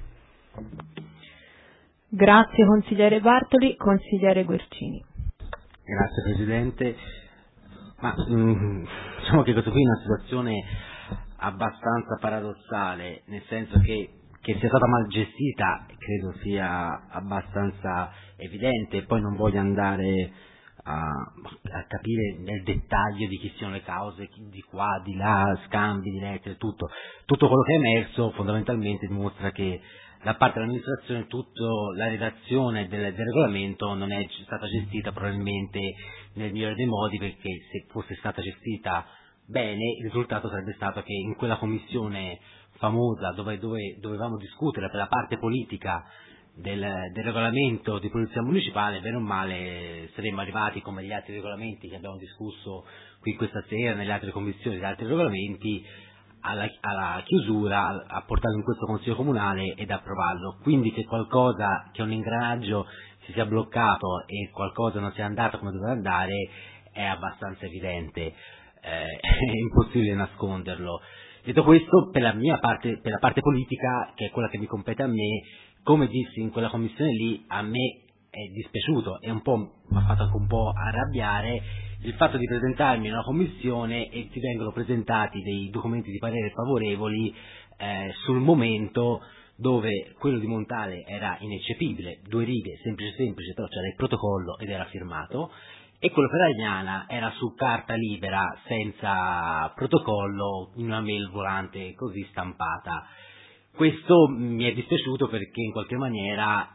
Grazie consigliere Bartoli. Consigliere Guercini. Grazie Presidente. Ma diciamo che questa qui è una situazione abbastanza paradossale, nel senso che sia stata mal gestita credo sia abbastanza evidente. Poi non voglio andare a capire nel dettaglio di chi siano le cause, di qua, di là, scambi di lettere, tutto quello che è emerso fondamentalmente dimostra che da parte dell'amministrazione tutta la redazione del regolamento non è stata gestita probabilmente nel migliore dei modi, perché se fosse stata gestita bene il risultato sarebbe stato che in quella commissione famosa dove dovevamo discutere per la parte politica del regolamento di polizia municipale, bene o male saremmo arrivati come gli altri regolamenti che abbiamo discusso qui questa sera nelle altre commissioni di altri regolamenti alla chiusura, a portarlo in questo consiglio comunale ed approvarlo. Quindi che qualcosa, che un ingranaggio si sia bloccato e qualcosa non sia andato come doveva andare è abbastanza evidente, è impossibile nasconderlo. Detto questo, per la parte politica, che è quella che mi compete a me, come dissi in quella commissione lì, a me è dispiaciuto e un po' mi ha fatto anche un po' arrabbiare il fatto di presentarmi in una commissione e ti vengono presentati dei documenti di parere favorevoli sul momento, dove quello di Montale era ineccepibile, 2 righe, semplice, però c'era il protocollo ed era firmato, e quello per Agnana era su carta libera, senza protocollo, in una mail volante così stampata. Questo mi è dispiaciuto perché in qualche maniera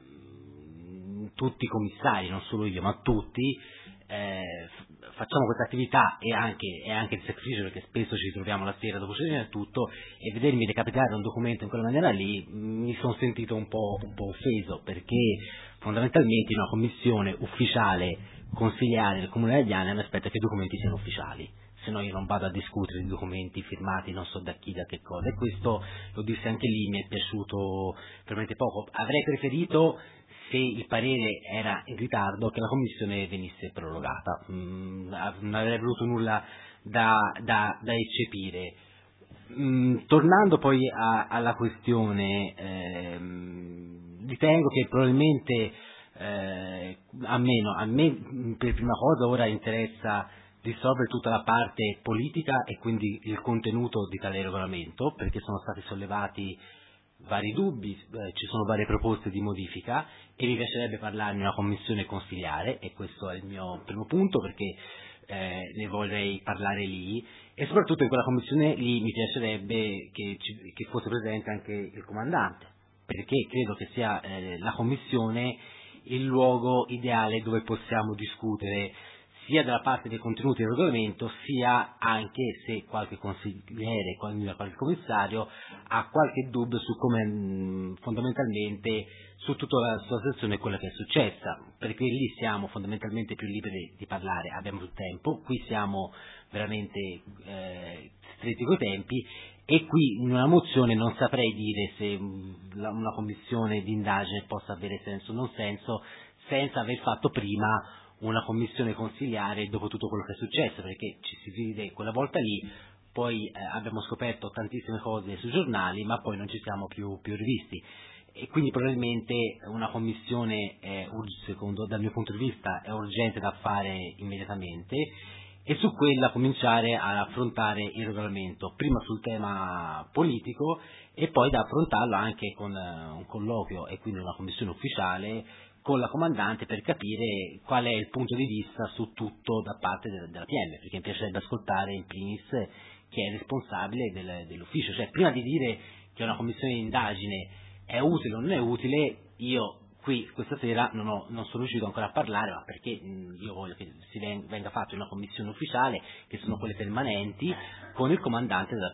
tutti i commissari, non solo io, ma tutti, facciamo questa attività e anche il sacrificio, perché spesso ci troviamo la sera dopo cena e tutto, e vedermi recapitare un documento in quella maniera lì mi sono sentito un po' offeso, perché fondamentalmente in una commissione ufficiale consigliare del Comune di Agliana mi aspetta che i documenti siano ufficiali, se no io non vado a discutere di documenti firmati non so da chi, da che cosa, e questo lo disse anche lì, mi è piaciuto veramente poco. Avrei preferito, se il parere era in ritardo, che la commissione venisse prorogata, non avrei voluto nulla da eccepire. Tornando poi alla questione, ritengo che probabilmente a me per prima cosa ora interessa risolvere tutta la parte politica e quindi il contenuto di tale regolamento, perché sono stati sollevati vari dubbi, ci sono varie proposte di modifica e mi piacerebbe parlarne in una commissione consigliare, e questo è il mio primo punto, perché ne vorrei parlare lì, e soprattutto in quella commissione lì mi piacerebbe che fosse presente anche il comandante, perché credo che sia la commissione il luogo ideale dove possiamo discutere sia della parte dei contenuti del regolamento, sia anche se qualche consigliere, qualche commissario ha qualche dubbio su come fondamentalmente su tutta la situazione quella che è successa, perché lì siamo fondamentalmente più liberi di parlare, abbiamo più tempo, qui siamo veramente stretti coi tempi, e qui in una mozione non saprei dire se una commissione di indagine possa avere senso o non senso senza aver fatto prima una commissione consigliare dopo tutto quello che è successo, perché ci si vede quella volta lì, poi abbiamo scoperto tantissime cose sui giornali, ma poi non ci siamo più rivisti, e quindi probabilmente una commissione secondo dal mio punto di vista è urgente da fare immediatamente, e su quella cominciare ad affrontare il regolamento, prima sul tema politico e poi da affrontarlo anche con un colloquio e quindi una commissione ufficiale con la comandante, per capire qual è il punto di vista su tutto da parte della PM, perché mi piacerebbe ascoltare in primis chi è responsabile dell'ufficio, cioè prima di dire che una commissione di indagine è utile o non è utile, io qui questa sera non sono riuscito ancora a parlare, ma perché io voglio che venga fatto in una commissione ufficiale, che sono quelle permanenti, con il comandante della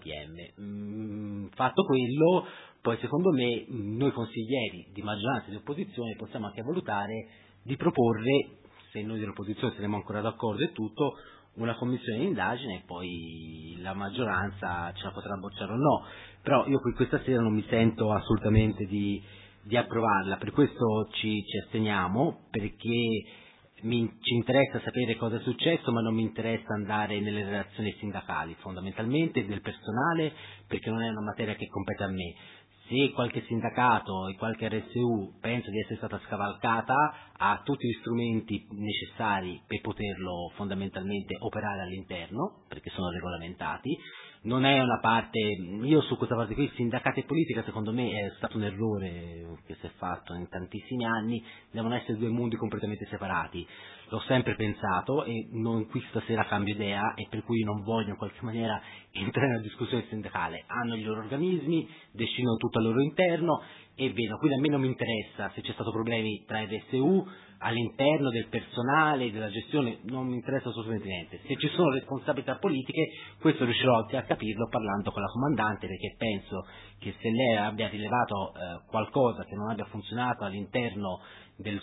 PM. Fatto quello, poi secondo me noi consiglieri di maggioranza e di opposizione possiamo anche valutare di proporre, se noi dell'opposizione saremo ancora d'accordo e tutto, una commissione di indagine, e poi la maggioranza ce la potrà bocciare o no, però io qui questa sera non mi sento assolutamente di approvarla, per questo ci asteniamo, perché ci interessa sapere cosa è successo, ma non mi interessa andare nelle relazioni sindacali, fondamentalmente del personale, perché non è una materia che compete a me. Se qualche sindacato e qualche RSU pensa di essere stata scavalcata, ha tutti gli strumenti necessari per poterlo fondamentalmente operare all'interno, perché sono regolamentati. Non è una parte, io su questa parte qui, sindacato e politica, secondo me è stato un errore che si è fatto in tantissimi anni, devono essere 2 mondi completamente separati. L'ho sempre pensato e non qui stasera cambio idea, e per cui non voglio in qualche maniera entrare nella discussione sindacale. Hanno i loro organismi, decidono tutto al loro interno e vedo, quindi a me non mi interessa se c'è stato problemi tra RSU, all'interno del personale, della gestione, non mi interessa assolutamente niente. Se ci sono responsabilità politiche, questo riuscirò anche a capirlo parlando con la comandante, perché penso che se lei abbia rilevato qualcosa che non abbia funzionato all'interno della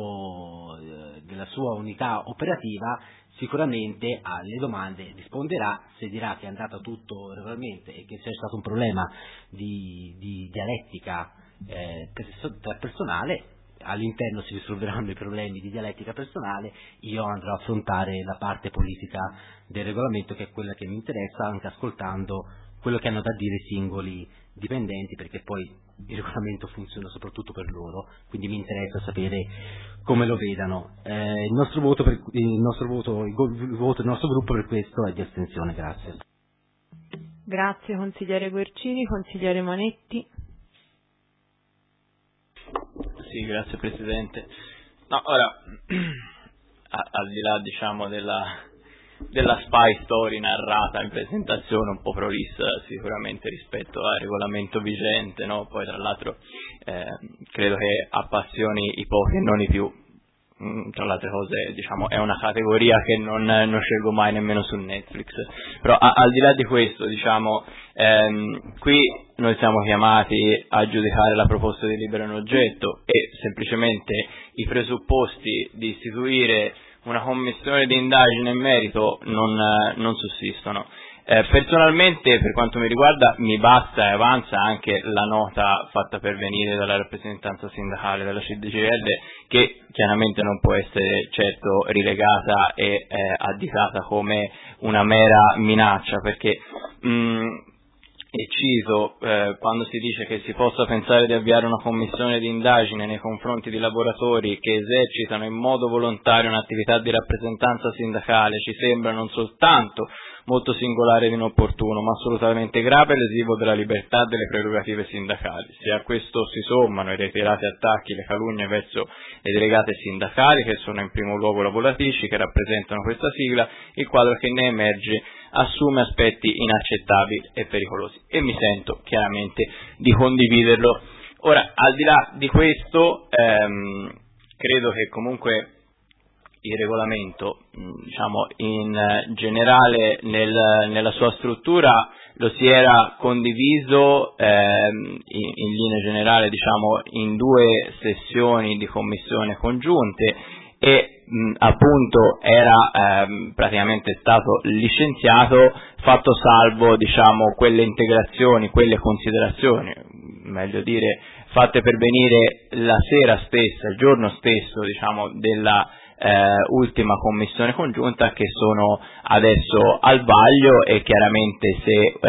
sua unità operativa, sicuramente alle domande risponderà. Se dirà che è andato tutto regolarmente e che c'è stato un problema di dialettica tra personale, all'interno si risolveranno i problemi di dialettica personale, io andrò a affrontare la parte politica del regolamento, che è quella che mi interessa, anche ascoltando quello che hanno da dire i singoli dipendenti, perché poi il regolamento funziona soprattutto per loro, quindi mi interessa sapere come lo vedano. Il voto del nostro gruppo per questo è di astensione. Grazie. Grazie consigliere Guercini. Consigliere Manetti. Sì, grazie Presidente. No, ora, al di là diciamo della spy story narrata in presentazione, un po' prolissa sicuramente rispetto al regolamento vigente, no? Poi tra l'altro credo che appassioni i pochi e non i più. Tra le altre cose, diciamo, è una categoria che non scelgo mai nemmeno su Netflix. Però al di là di questo, diciamo, qui noi siamo chiamati a giudicare la proposta di delibera in oggetto e semplicemente i presupposti di istituire una commissione di indagine in merito non sussistono. Personalmente, per quanto mi riguarda, mi basta e avanza anche la nota fatta pervenire dalla rappresentanza sindacale della CDGL, che chiaramente non può essere certo rilegata e additata come una mera minaccia, perché e cito, quando si dice che si possa pensare di avviare una commissione di indagine nei confronti di lavoratori che esercitano in modo volontario un'attività di rappresentanza sindacale, ci sembra non soltanto molto singolare ed inopportuno, ma assolutamente grave e lesivo della libertà e delle prerogative sindacali. Se a questo si sommano i reiterati attacchi, le calunnie verso le delegate sindacali, che sono in primo luogo lavoratrici, che rappresentano questa sigla, il quadro che ne emerge assume aspetti inaccettabili e pericolosi, e mi sento chiaramente di condividerlo. Ora, al di là di questo, credo che comunque il regolamento, diciamo, in generale nella sua struttura lo si era condiviso in linea generale, diciamo, in 2 sessioni di commissione congiunte e appunto era praticamente stato licenziato, fatto salvo, diciamo, quelle integrazioni, quelle considerazioni, meglio dire, fatte pervenire la sera stessa, il giorno stesso, diciamo, della ultima commissione congiunta, che sono adesso al vaglio, e chiaramente se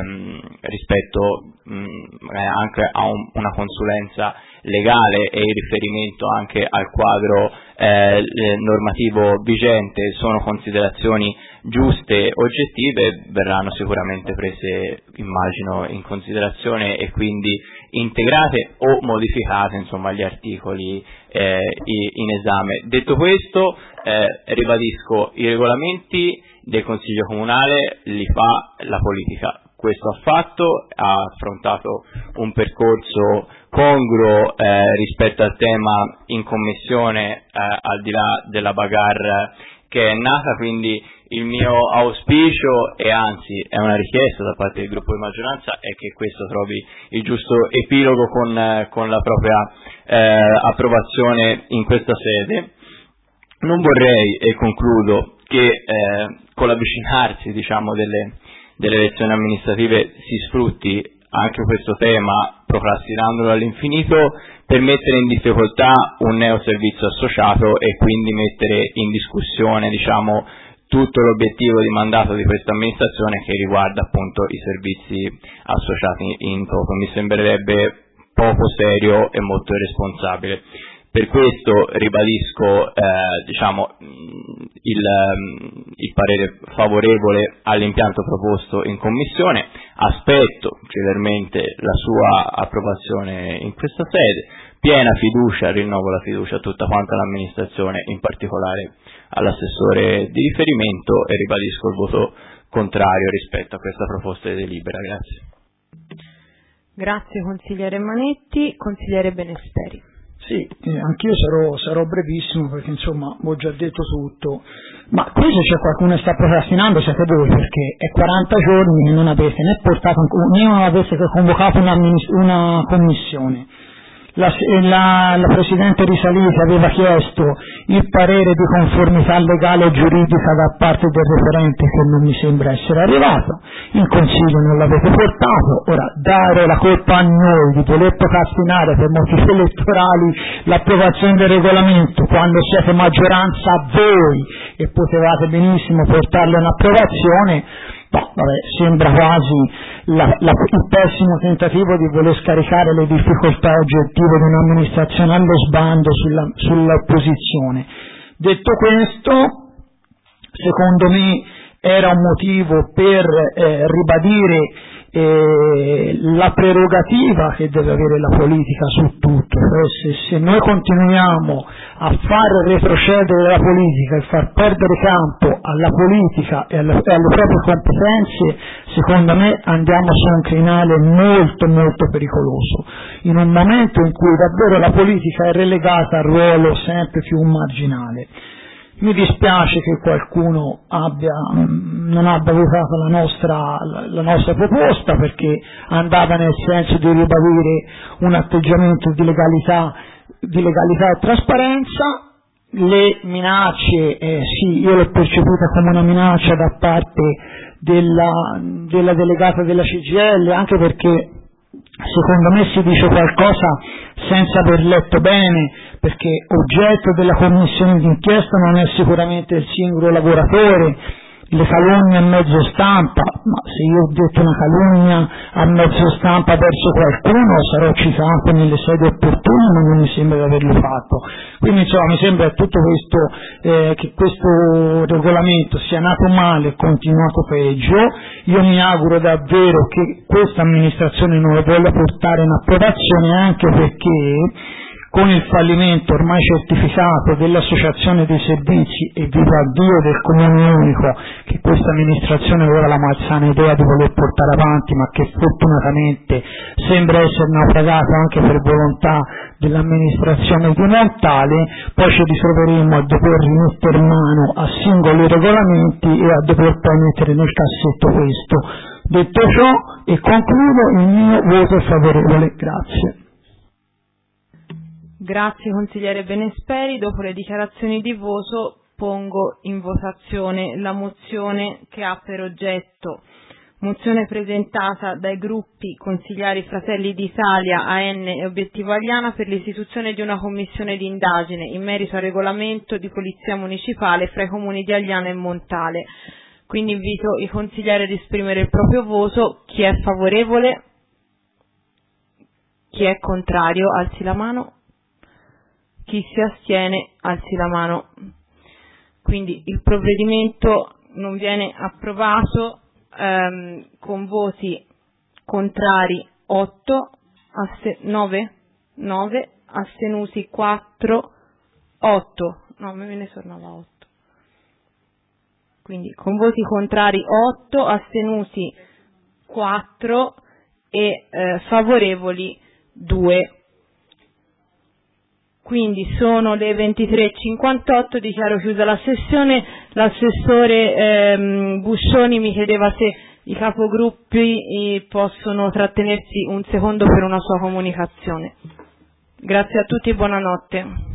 rispetto anche a una consulenza legale e il riferimento anche al quadro normativo vigente sono considerazioni giuste, oggettive, verranno sicuramente prese, immagino, in considerazione e quindi integrate o modificate, insomma, gli articoli in esame. Detto questo, ribadisco, i regolamenti del Consiglio Comunale li fa la politica. Questo ha fatto, ha affrontato un percorso congruo rispetto al tema in commissione, al di là della bagarre che è nata, quindi il mio auspicio, e anzi è una richiesta da parte del gruppo di maggioranza, è che questo trovi il giusto epilogo con la propria approvazione in questa sede. Non vorrei, e concludo, che con l'avvicinarsi, diciamo, delle elezioni amministrative si sfrutti anche questo tema, procrastinandolo all'infinito, per mettere in difficoltà un neoservizio associato e quindi mettere in discussione, diciamo, tutto l'obiettivo di mandato di questa amministrazione, che riguarda appunto i servizi associati in toto. Mi sembrerebbe poco serio e molto irresponsabile. Per questo ribadisco diciamo, il parere favorevole all'impianto proposto in Commissione, aspetto celermente la sua approvazione in questa sede, piena fiducia, rinnovo la fiducia a tutta quanta l'amministrazione, in particolare all'assessore di riferimento, e ribadisco il voto contrario rispetto a questa proposta di delibera. Grazie. Grazie consigliere Manetti. Consigliere Benesteri. Sì, anch'io sarò brevissimo, perché insomma ho già detto tutto, ma qui se c'è qualcuno che sta procrastinando siete voi, perché è 40 giorni che non avete né portato, né non avete convocato una commissione. La Presidente Risaliti aveva chiesto il parere di conformità legale e giuridica da parte del referente, che non mi sembra essere arrivato, in Consiglio non l'avete portato. Ora, dare la colpa a noi di voler procrastinare per motivi elettorali l'approvazione del regolamento, quando siete maggioranza voi e potevate benissimo portarlo in approvazione, sembra quasi il pessimo tentativo di voler scaricare le difficoltà oggettive di un'amministrazione allo sbando sull'opposizione. Detto questo, secondo me era un motivo per ribadire la prerogativa che deve avere la politica su tutto. Se noi continuiamo a far retrocedere la politica e far perdere campo alla politica e alle proprie competenze, secondo me andiamo su un crinale molto molto pericoloso, in un momento in cui davvero la politica è relegata al ruolo sempre più marginale. Mi dispiace che qualcuno non abbia votato la nostra proposta, perché andava nel senso di ribadire un atteggiamento di legalità e trasparenza. Le minacce, sì, io l'ho percepita come una minaccia da parte della delegata della CGIL, anche perché secondo me si dice qualcosa senza aver letto bene, perché oggetto della commissione d'inchiesta non è sicuramente il singolo lavoratore, le calunnie a mezzo stampa, ma se io ho detto una calunnia a mezzo stampa verso qualcuno sarò citato nelle sedi opportune, ma non mi sembra di averlo fatto. Quindi insomma mi sembra tutto questo che questo regolamento sia nato male e continuato peggio. Io mi auguro davvero che questa amministrazione non lo voglia portare in approvazione, anche perché con il fallimento ormai certificato dell'associazione dei servizi e vivaddio del comune unico, che questa amministrazione aveva la malsana idea di voler portare avanti, ma che fortunatamente sembra essere naufragato anche per volontà dell'amministrazione di Montale, poi ci ritroveremo a dover rimettere mano a singoli regolamenti e a dover poi mettere nel cassetto questo. Detto ciò, e concludo, il mio voto è favorevole. Grazie. Grazie consigliere Benesperi. Dopo le dichiarazioni di voto pongo in votazione la mozione che ha per oggetto mozione presentata dai gruppi consigliari Fratelli d'Italia, AN e Obiettivo Aliana per l'istituzione di una commissione di indagine in merito al regolamento di polizia municipale fra i comuni di Agliana e Montale. Quindi invito i consiglieri ad esprimere il proprio voto. Chi è favorevole? Chi è contrario? Alzi la mano. Chi si astiene alzi la mano. Quindi il provvedimento non viene approvato con voti contrari 9, astenuti 4, 8. No, me ne tornava 8. Quindi con voti contrari 8, astenuti 4 e favorevoli 2. Quindi sono le 23:58, dichiaro chiusa la sessione. L'assessore Buscioni mi chiedeva se i capogruppi possono trattenersi un secondo per una sua comunicazione. Grazie a tutti e buonanotte.